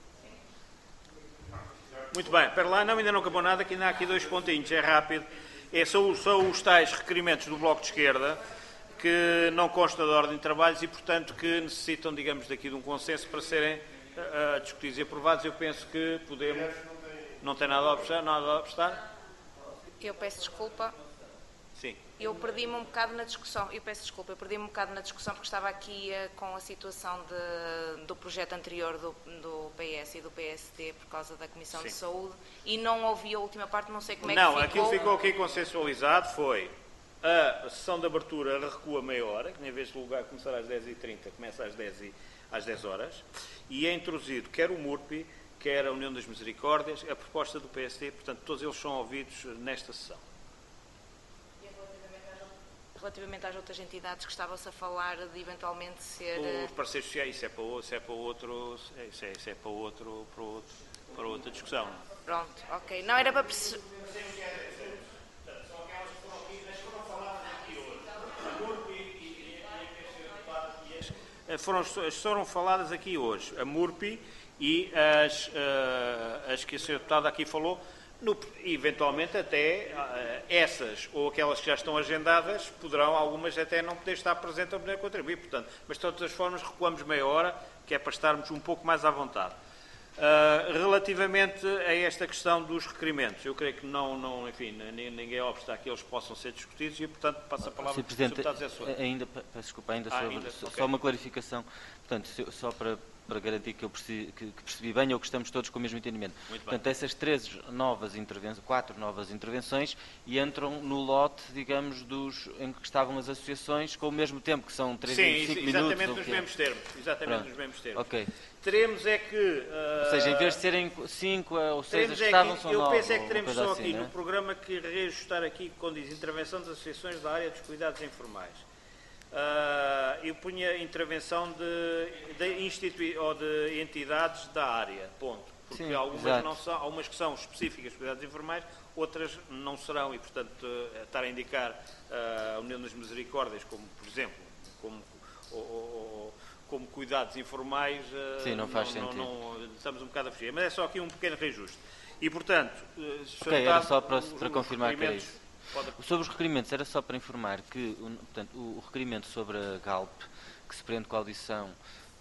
Muito bem. Espera lá, ainda não acabou nada, que ainda há aqui 2 pontinhos, é rápido. São os tais requerimentos do Bloco de Esquerda, que não constam da ordem de trabalhos e, portanto, que necessitam, digamos, daqui de um consenso para serem discutidos e aprovados. Eu penso que podemos... Não tem nada a obstar? Eu peço desculpa. Sim. Eu perdi-me um bocado na discussão. Eu peço desculpa, eu perdi-me um bocado na discussão porque estava aqui com a situação do projeto anterior do PS e do PSD por causa da Comissão de Saúde e não ouvi a última parte, não sei como é que ficou. Não, aquilo ficou aqui consensualizado foi a sessão de abertura recua meia hora, que em vez de lugar começar às 10h30, começa às 10 horas, e é introduzido quer o MURPI, quer a União das Misericórdias, a proposta do PSD, portanto, todos eles são ouvidos nesta sessão. Relativamente às outras entidades que estava-se a falar de eventualmente ser... Os parceiros sociais, isso é para outra discussão. Pronto, ok. Não era para perceber... Foram faladas aqui hoje, a MURPI e as que a Sra. Deputada aqui falou, eventualmente até essas ou aquelas que já estão agendadas, poderão algumas até não poder estar presentes ou poder contribuir, portanto, mas de todas as formas recuamos meia hora, que é para estarmos um pouco mais à vontade. Relativamente a esta questão dos requerimentos, eu creio que enfim, ninguém obsta que eles possam ser discutidos e, portanto, passo a palavra Sr. Presidente, ainda, peço desculpa, só uma clarificação, portanto, só para para garantir que percebi bem ou que estamos todos com o mesmo entendimento. Portanto, essas 4 novas intervenções entram no lote, digamos, em que estavam as associações, com o mesmo tempo, que são 3 e 5 minutos. Exatamente nos mesmos termos. Exatamente nos mesmos termos. Ok. Teremos é que... ou seja, em vez de serem 5 ou 6 as que estavam, são 9. Eu penso é que teremos só assim, aqui, no programa, que reajustar aqui, quando diz intervenção das associações da área dos cuidados informais. Eu punha intervenção de entidades da área, ponto. Porque sim, algumas, não são, algumas que são específicas de cuidados informais, outras não serão, e, portanto, estar a indicar a União das Misericórdias, como, por exemplo, como cuidados informais, sim, não faz sentido. Estamos um bocado a fugir. Mas é só aqui um pequeno reajuste. E, portanto... era só para confirmar que era isso. Sobre os requerimentos, era só para informar que, portanto, o requerimento sobre a GALP, que se prende com a audição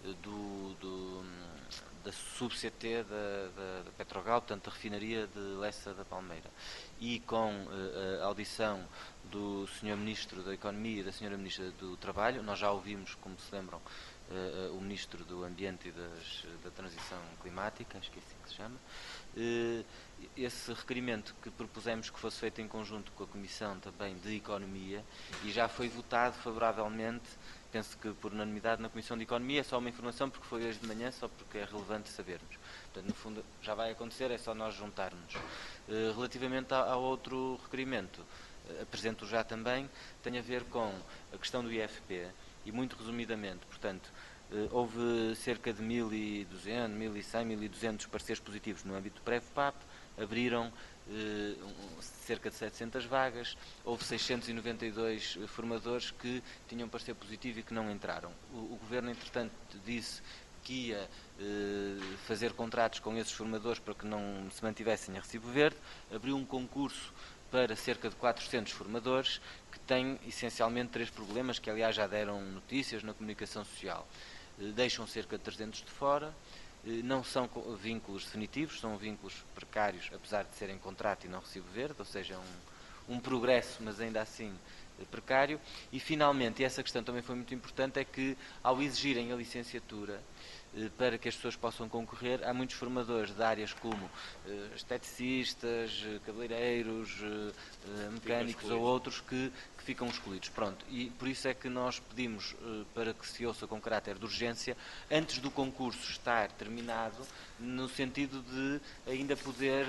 da sub-CT da Petrogal, portanto, da refinaria de Lessa da Palmeira, e com a audição do Sr. Ministro da Economia e da Sra. Ministra do Trabalho. Nós já ouvimos, como se lembram, o Ministro do Ambiente e da Transição Climática, acho que é assim que se chama. Esse requerimento que propusemos que fosse feito em conjunto com a Comissão também de Economia, e já foi votado favoravelmente, penso que por unanimidade, na Comissão de Economia. É só uma informação porque foi hoje de manhã, só porque é relevante sabermos. Portanto, no fundo, já vai acontecer, é só nós juntarmos. Relativamente ao outro requerimento, apresento já também, tem a ver com a questão do IFP, e muito resumidamente, portanto, houve cerca de 1.200, 1.100, 1.200 pareceres positivos no âmbito do PREV-PAP, abriram cerca de 700 vagas, houve 692 formadores que tinham parecer positivo e que não entraram. O Governo, entretanto, disse que ia fazer contratos com esses formadores para que não se mantivessem a recibo verde, abriu um concurso para cerca de 400 formadores, que têm essencialmente 3 problemas, que aliás já deram notícias na comunicação social. Deixam cerca de 300 de fora, não são vínculos definitivos, são vínculos precários, apesar de serem contrato e não recibo verde, ou seja, um progresso, mas ainda assim precário. E finalmente, e essa questão também foi muito importante, é que ao exigirem a licenciatura para que as pessoas possam concorrer, há muitos formadores de áreas como esteticistas, cabeleireiros, mecânicos ou outros que ficam excluídos. Pronto, e por isso é que nós pedimos para que se ouça com caráter de urgência, antes do concurso estar terminado, no sentido de ainda poder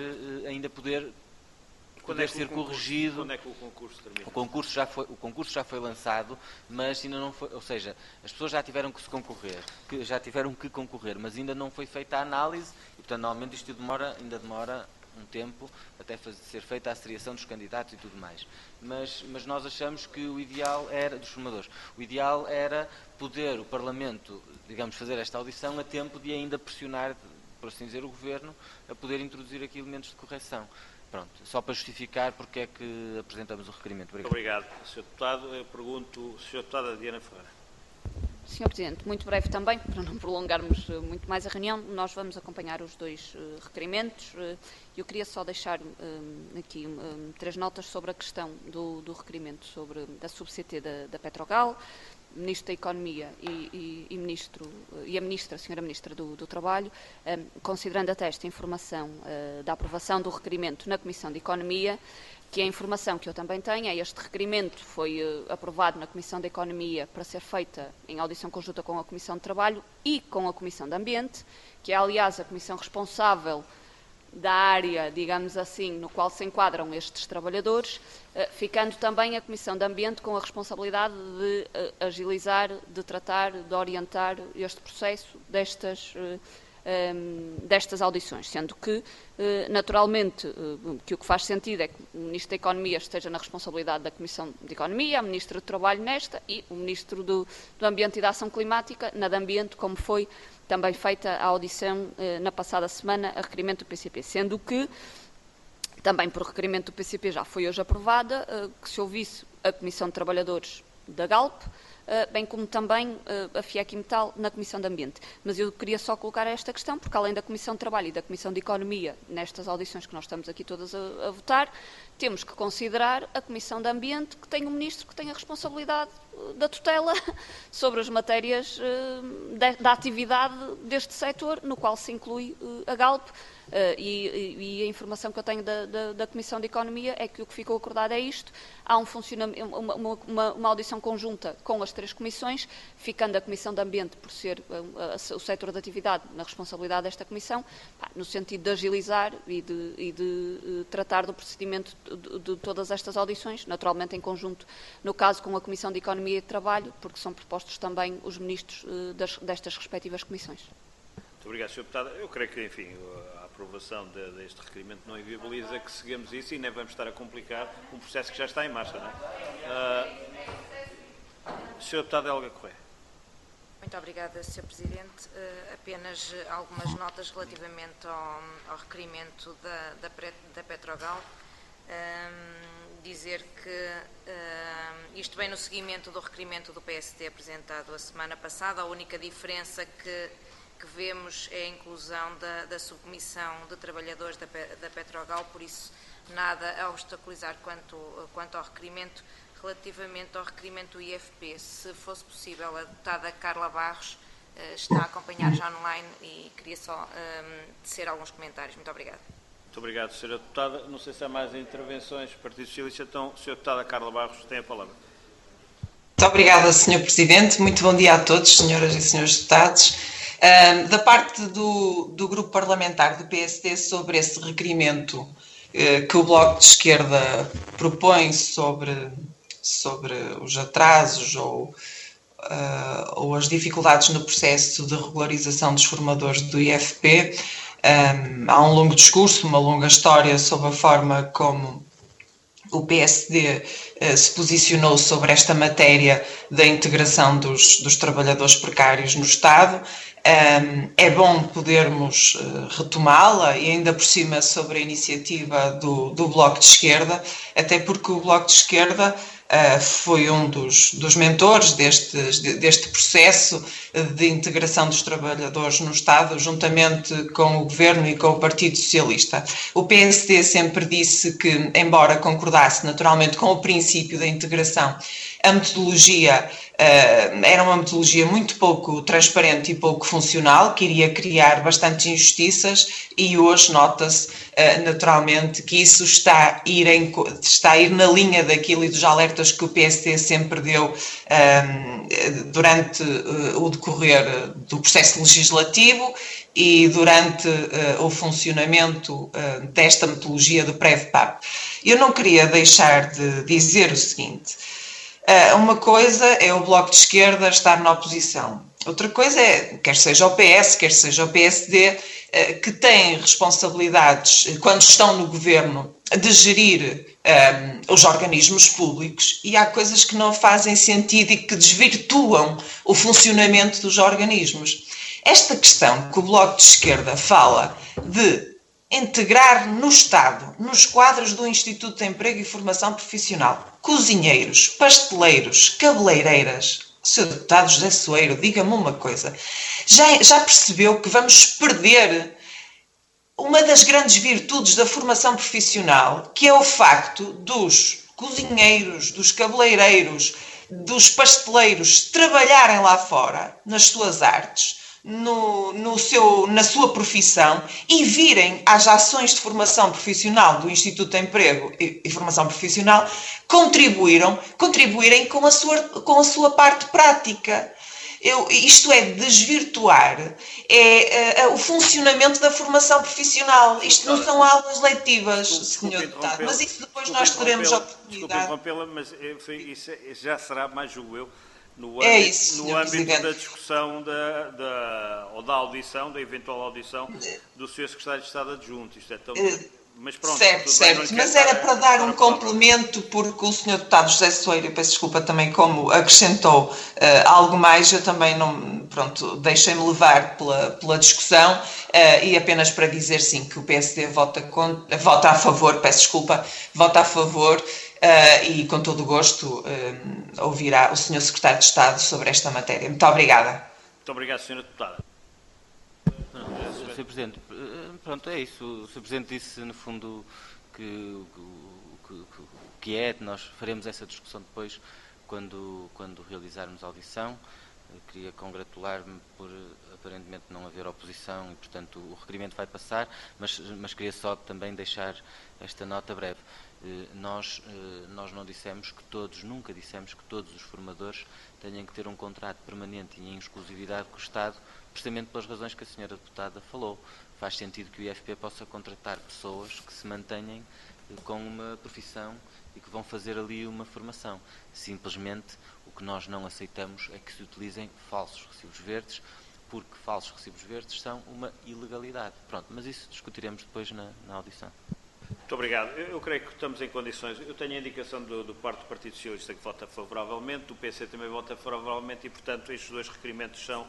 ser corrigido. Quando é que o concurso termina? O concurso já foi lançado, mas ainda não foi, ou seja, as pessoas já tiveram que concorrer, mas ainda não foi feita a análise, e portanto normalmente isto ainda demora um tempo até ser feita a seriação dos candidatos e tudo mais. Mas nós achamos que o ideal era, dos formadores, o ideal era poder o Parlamento, digamos, fazer esta audição a tempo de ainda pressionar, por assim dizer, o Governo a poder introduzir aqui elementos de correção. Pronto, só para justificar porque é que apresentamos o requerimento. Obrigado. Sr. Deputado, eu pergunto, Sr. Deputada Diana Ferreira. Sr. Presidente, muito breve também, para não prolongarmos muito mais a reunião, nós vamos acompanhar os 2 requerimentos. Eu queria só deixar aqui 3 notas sobre a questão do requerimento da sub-CT da Petrogal. Ministro da Economia e a Sra. Ministra do Trabalho, considerando até esta informação da aprovação do requerimento na Comissão de Economia, que é a informação que eu também tenho, este requerimento foi aprovado na Comissão de Economia para ser feita em audição conjunta com a Comissão de Trabalho e com a Comissão de Ambiente, que é, aliás, a comissão responsável da área, digamos assim, no qual se enquadram estes trabalhadores, ficando também a Comissão de Ambiente com a responsabilidade de agilizar, de tratar, de orientar este processo destas audições, sendo que, naturalmente, que o que faz sentido é que o Ministro da Economia esteja na responsabilidade da Comissão de Economia, a Ministra do Trabalho nesta e o Ministro do Ambiente e da Ação Climática na de Ambiente, como foi também feita a audição na passada semana a requerimento do PCP, sendo que, também por requerimento do PCP já foi hoje aprovada, que se ouvisse a Comissão de Trabalhadores da GALP, bem como também a FIEC e Metal na Comissão de Ambiente. Mas eu queria só colocar esta questão, porque além da Comissão de Trabalho e da Comissão de Economia, nestas audições que nós estamos aqui todas a votar, temos que considerar a Comissão de Ambiente, que tem um Ministro que tem a responsabilidade da tutela sobre as matérias da atividade deste setor, no qual se inclui a Galp. E a informação que eu tenho da Comissão de Economia é que o que ficou acordado é isto. Há uma audição conjunta com as 3 comissões, ficando a Comissão de Ambiente por ser o setor de atividade na responsabilidade desta Comissão, no sentido de agilizar e de tratar do procedimento de todas estas audições, naturalmente em conjunto, no caso com a Comissão de Economia e de Trabalho, porque são propostos também os ministros destas respectivas comissões. Muito obrigado, Sr. Deputado. Eu creio que, enfim, a aprovação deste requerimento não inviabiliza que seguimos isso e nem vamos estar a complicar um processo que já está em marcha, não é? Sr. Deputado Helga Correia. Muito obrigada, Sr. Presidente. Apenas algumas notas relativamente ao requerimento da Petrogal. Dizer que isto vem no seguimento do requerimento do PSD apresentado a semana passada. A única diferença que vemos é a inclusão da subcomissão de trabalhadores da Petrogal, por isso nada a obstaculizar quanto ao requerimento. Relativamente ao requerimento do IFP, se fosse possível, a deputada Carla Barros está a acompanhar já online e queria só tecer alguns comentários. Muito obrigada. Muito obrigado, Sra. Deputada. Não sei se há mais intervenções do Partido Socialista, então, Sra. Deputada Carla Barros tem a palavra. Muito obrigada, Sr. Presidente. Muito bom dia a todos, senhoras e senhores deputados. Da parte do Grupo Parlamentar do PSD sobre esse requerimento que o Bloco de Esquerda propõe sobre os atrasos ou as dificuldades no processo de regularização dos formadores do IFP, há um longo discurso, uma longa história sobre a forma como o PSD se posicionou sobre esta matéria da integração dos trabalhadores precários no Estado. É bom podermos retomá-la e ainda por cima sobre a iniciativa do Bloco de Esquerda, até porque o Bloco de Esquerda foi um dos mentores deste processo de integração dos trabalhadores no Estado, juntamente com o Governo e com o Partido Socialista. O PSD sempre disse que, embora concordasse naturalmente com o princípio da integração, a metodologia era uma metodologia muito pouco transparente e pouco funcional, que iria criar bastantes injustiças, e hoje nota-se naturalmente que isso está a ir na linha daquilo e dos alertas que o PSD sempre deu durante o decorrer do processo legislativo e durante o funcionamento desta metodologia do PREV-PAP. Eu não queria deixar de dizer o seguinte: uma coisa é o Bloco de Esquerda estar na oposição. Outra coisa é, quer seja o PS, quer seja o PSD, que têm responsabilidades, quando estão no governo, de gerir os organismos públicos, e há coisas que não fazem sentido e que desvirtuam o funcionamento dos organismos. Esta questão que o Bloco de Esquerda fala de integrar no Estado, nos quadros do Instituto de Emprego e Formação Profissional, cozinheiros, pasteleiros, cabeleireiras. Sr. Deputado José Soeiro, diga-me uma coisa. Já percebeu que vamos perder uma das grandes virtudes da formação profissional, que é o facto dos cozinheiros, dos cabeleireiros, dos pasteleiros trabalharem lá fora, nas suas artes, na sua profissão, e virem às ações de formação profissional do Instituto de Emprego e Formação Profissional contribuírem com a sua parte prática. Isto é desvirtuar o funcionamento da formação profissional. Isto não são aulas letivas, Sr. Deputado, mas isso depois nós teremos a oportunidade. Desculpe interrompê-la, mas isso já será, mais julgo eu, no âmbito da discussão ou da audição, da eventual audição do Sr. Secretário de Estado Adjunto. Isto é tão... Mas pronto, certo. Mas era para dar um complemento, porque o Sr. Deputado José Soeiro, eu peço desculpa também, como acrescentou algo mais, eu também não, deixei-me levar pela discussão, e apenas para dizer sim, que o PSD vota a favor, vota a favor, e com todo o gosto ouvirá o Sr. Secretário de Estado sobre esta matéria. Muito obrigada. Muito obrigado, Sra. Deputada. Sr. Presidente, pronto, é isso. O Sr. Presidente disse, no fundo, que nós faremos essa discussão depois quando realizarmos a audição. Queria congratular-me por aparentemente não haver oposição e, portanto, o requerimento vai passar, mas queria só também deixar esta nota breve. Nós não dissemos que nunca dissemos que todos os formadores tenham que ter um contrato permanente e em exclusividade com o Estado, precisamente pelas razões que a senhora deputada falou. Faz sentido que o IFP possa contratar pessoas que se mantenham com uma profissão e que vão fazer ali uma formação. Simplesmente o que nós não aceitamos é que se utilizem falsos recibos verdes, porque falsos recibos verdes são uma ilegalidade. Pronto, mas isso discutiremos depois na audição. Muito obrigado. Eu creio que estamos em condições. Eu tenho a indicação do Partido Socialista que vota favoravelmente, do PC também vota favoravelmente e, portanto, estes dois requerimentos são...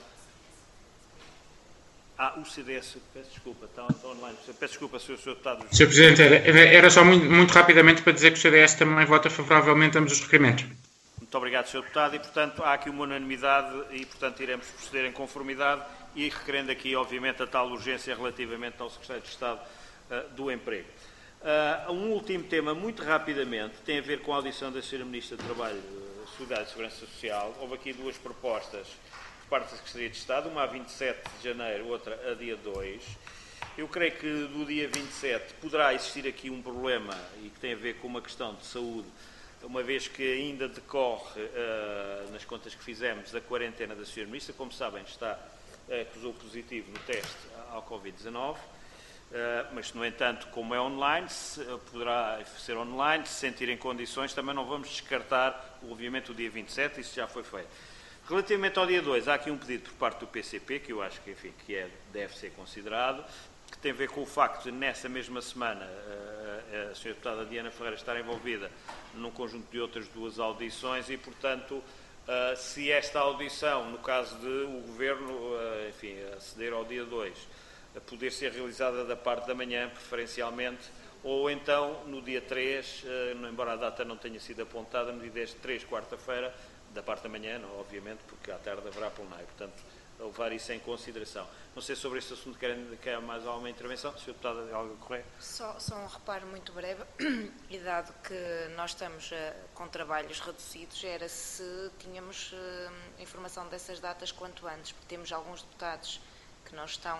o CDS, peço desculpa, está online. Peço desculpa, Sr. Deputado. Sr. Presidente, era só muito rapidamente para dizer que o CDS também vota favoravelmente a ambos os requerimentos. Muito obrigado, Sr. Deputado. E, portanto, há aqui uma unanimidade e, portanto, iremos proceder em conformidade e requerendo aqui, obviamente, a tal urgência relativamente ao Secretário de Estado do Emprego. Um último tema, muito rapidamente, tem a ver com a audição da Sra. Ministra do Trabalho, Solidariedade e Segurança Social. Houve aqui duas propostas por parte da Secretaria de Estado, uma a 27 de janeiro, outra a dia 2. Eu creio que do dia 27 poderá existir aqui um problema e que tem a ver com uma questão de saúde, uma vez que ainda decorre, nas contas que fizemos, da quarentena da Sra. Ministra. Como sabem, acusou positivo no teste ao Covid-19. Mas, no entanto, como é online, poderá ser online, se sentir em condições, também não vamos descartar, obviamente, o dia 27, isso já foi feito. Relativamente ao dia 2, há aqui um pedido por parte do PCP, que eu acho que, enfim, deve ser considerado, que tem a ver com o facto de, nessa mesma semana, a Sra. Deputada Diana Ferreira estar envolvida num conjunto de outras duas audições e, portanto, se esta audição, no caso de o Governo, enfim, aceder ao dia 2, a poder ser realizada da parte da manhã, preferencialmente, ou então no dia 3, embora a data não tenha sido apontada, no dia 3, quarta-feira, da parte da manhã, não, obviamente, porque à tarde haverá plenário. Portanto, levar isso em consideração. Não sei sobre este assunto, quer mais alguma intervenção? Sr. Deputado, algo correto? Só um reparo muito breve, e dado que nós estamos com trabalhos reduzidos, era se tínhamos informação dessas datas quanto antes, porque temos alguns deputados que não estão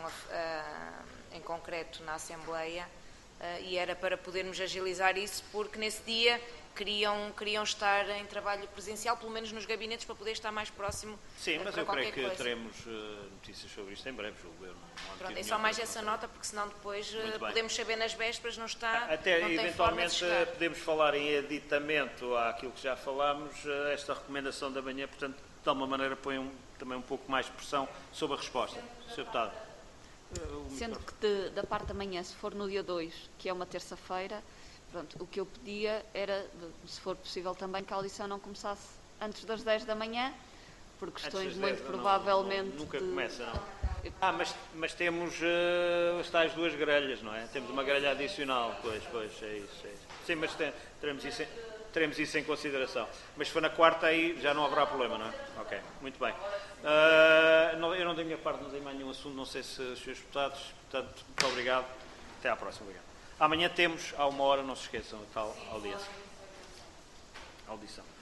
em concreto na Assembleia e era para podermos agilizar isso, porque nesse dia queriam estar em trabalho presencial, pelo menos nos gabinetes, para poder estar mais próximo. Sim, mas eu creio que coisa. Teremos notícias sobre isto em breve, julgo eu. Pronto, é só mais essa nota, porque senão depois podemos saber nas vésperas, não está. Até não eventualmente podemos falar em aditamento àquilo que já falámos, esta recomendação da manhã, portanto, de alguma maneira põe também um pouco mais de pressão sobre a resposta. Sr. Deputado. Sendo que da parte da manhã, se for no dia 2, que é uma terça-feira, pronto, o que eu pedia era, se for possível também, que a audição não começasse antes das 10 da manhã, por questões muito provavelmente... Nunca começa, não? Mas temos as tais duas grelhas, não é? Temos uma grelha adicional, pois, é isso. Sim, mas teremos isso em consideração. Mas se for na quarta, aí já não haverá problema, não é? Ok, muito bem. Eu não da minha parte não tenho mais nenhum assunto, não sei se os senhores deputados, portanto, muito obrigado. Até à próxima, obrigado. Amanhã temos, à 1h, não se esqueçam, a tal audição.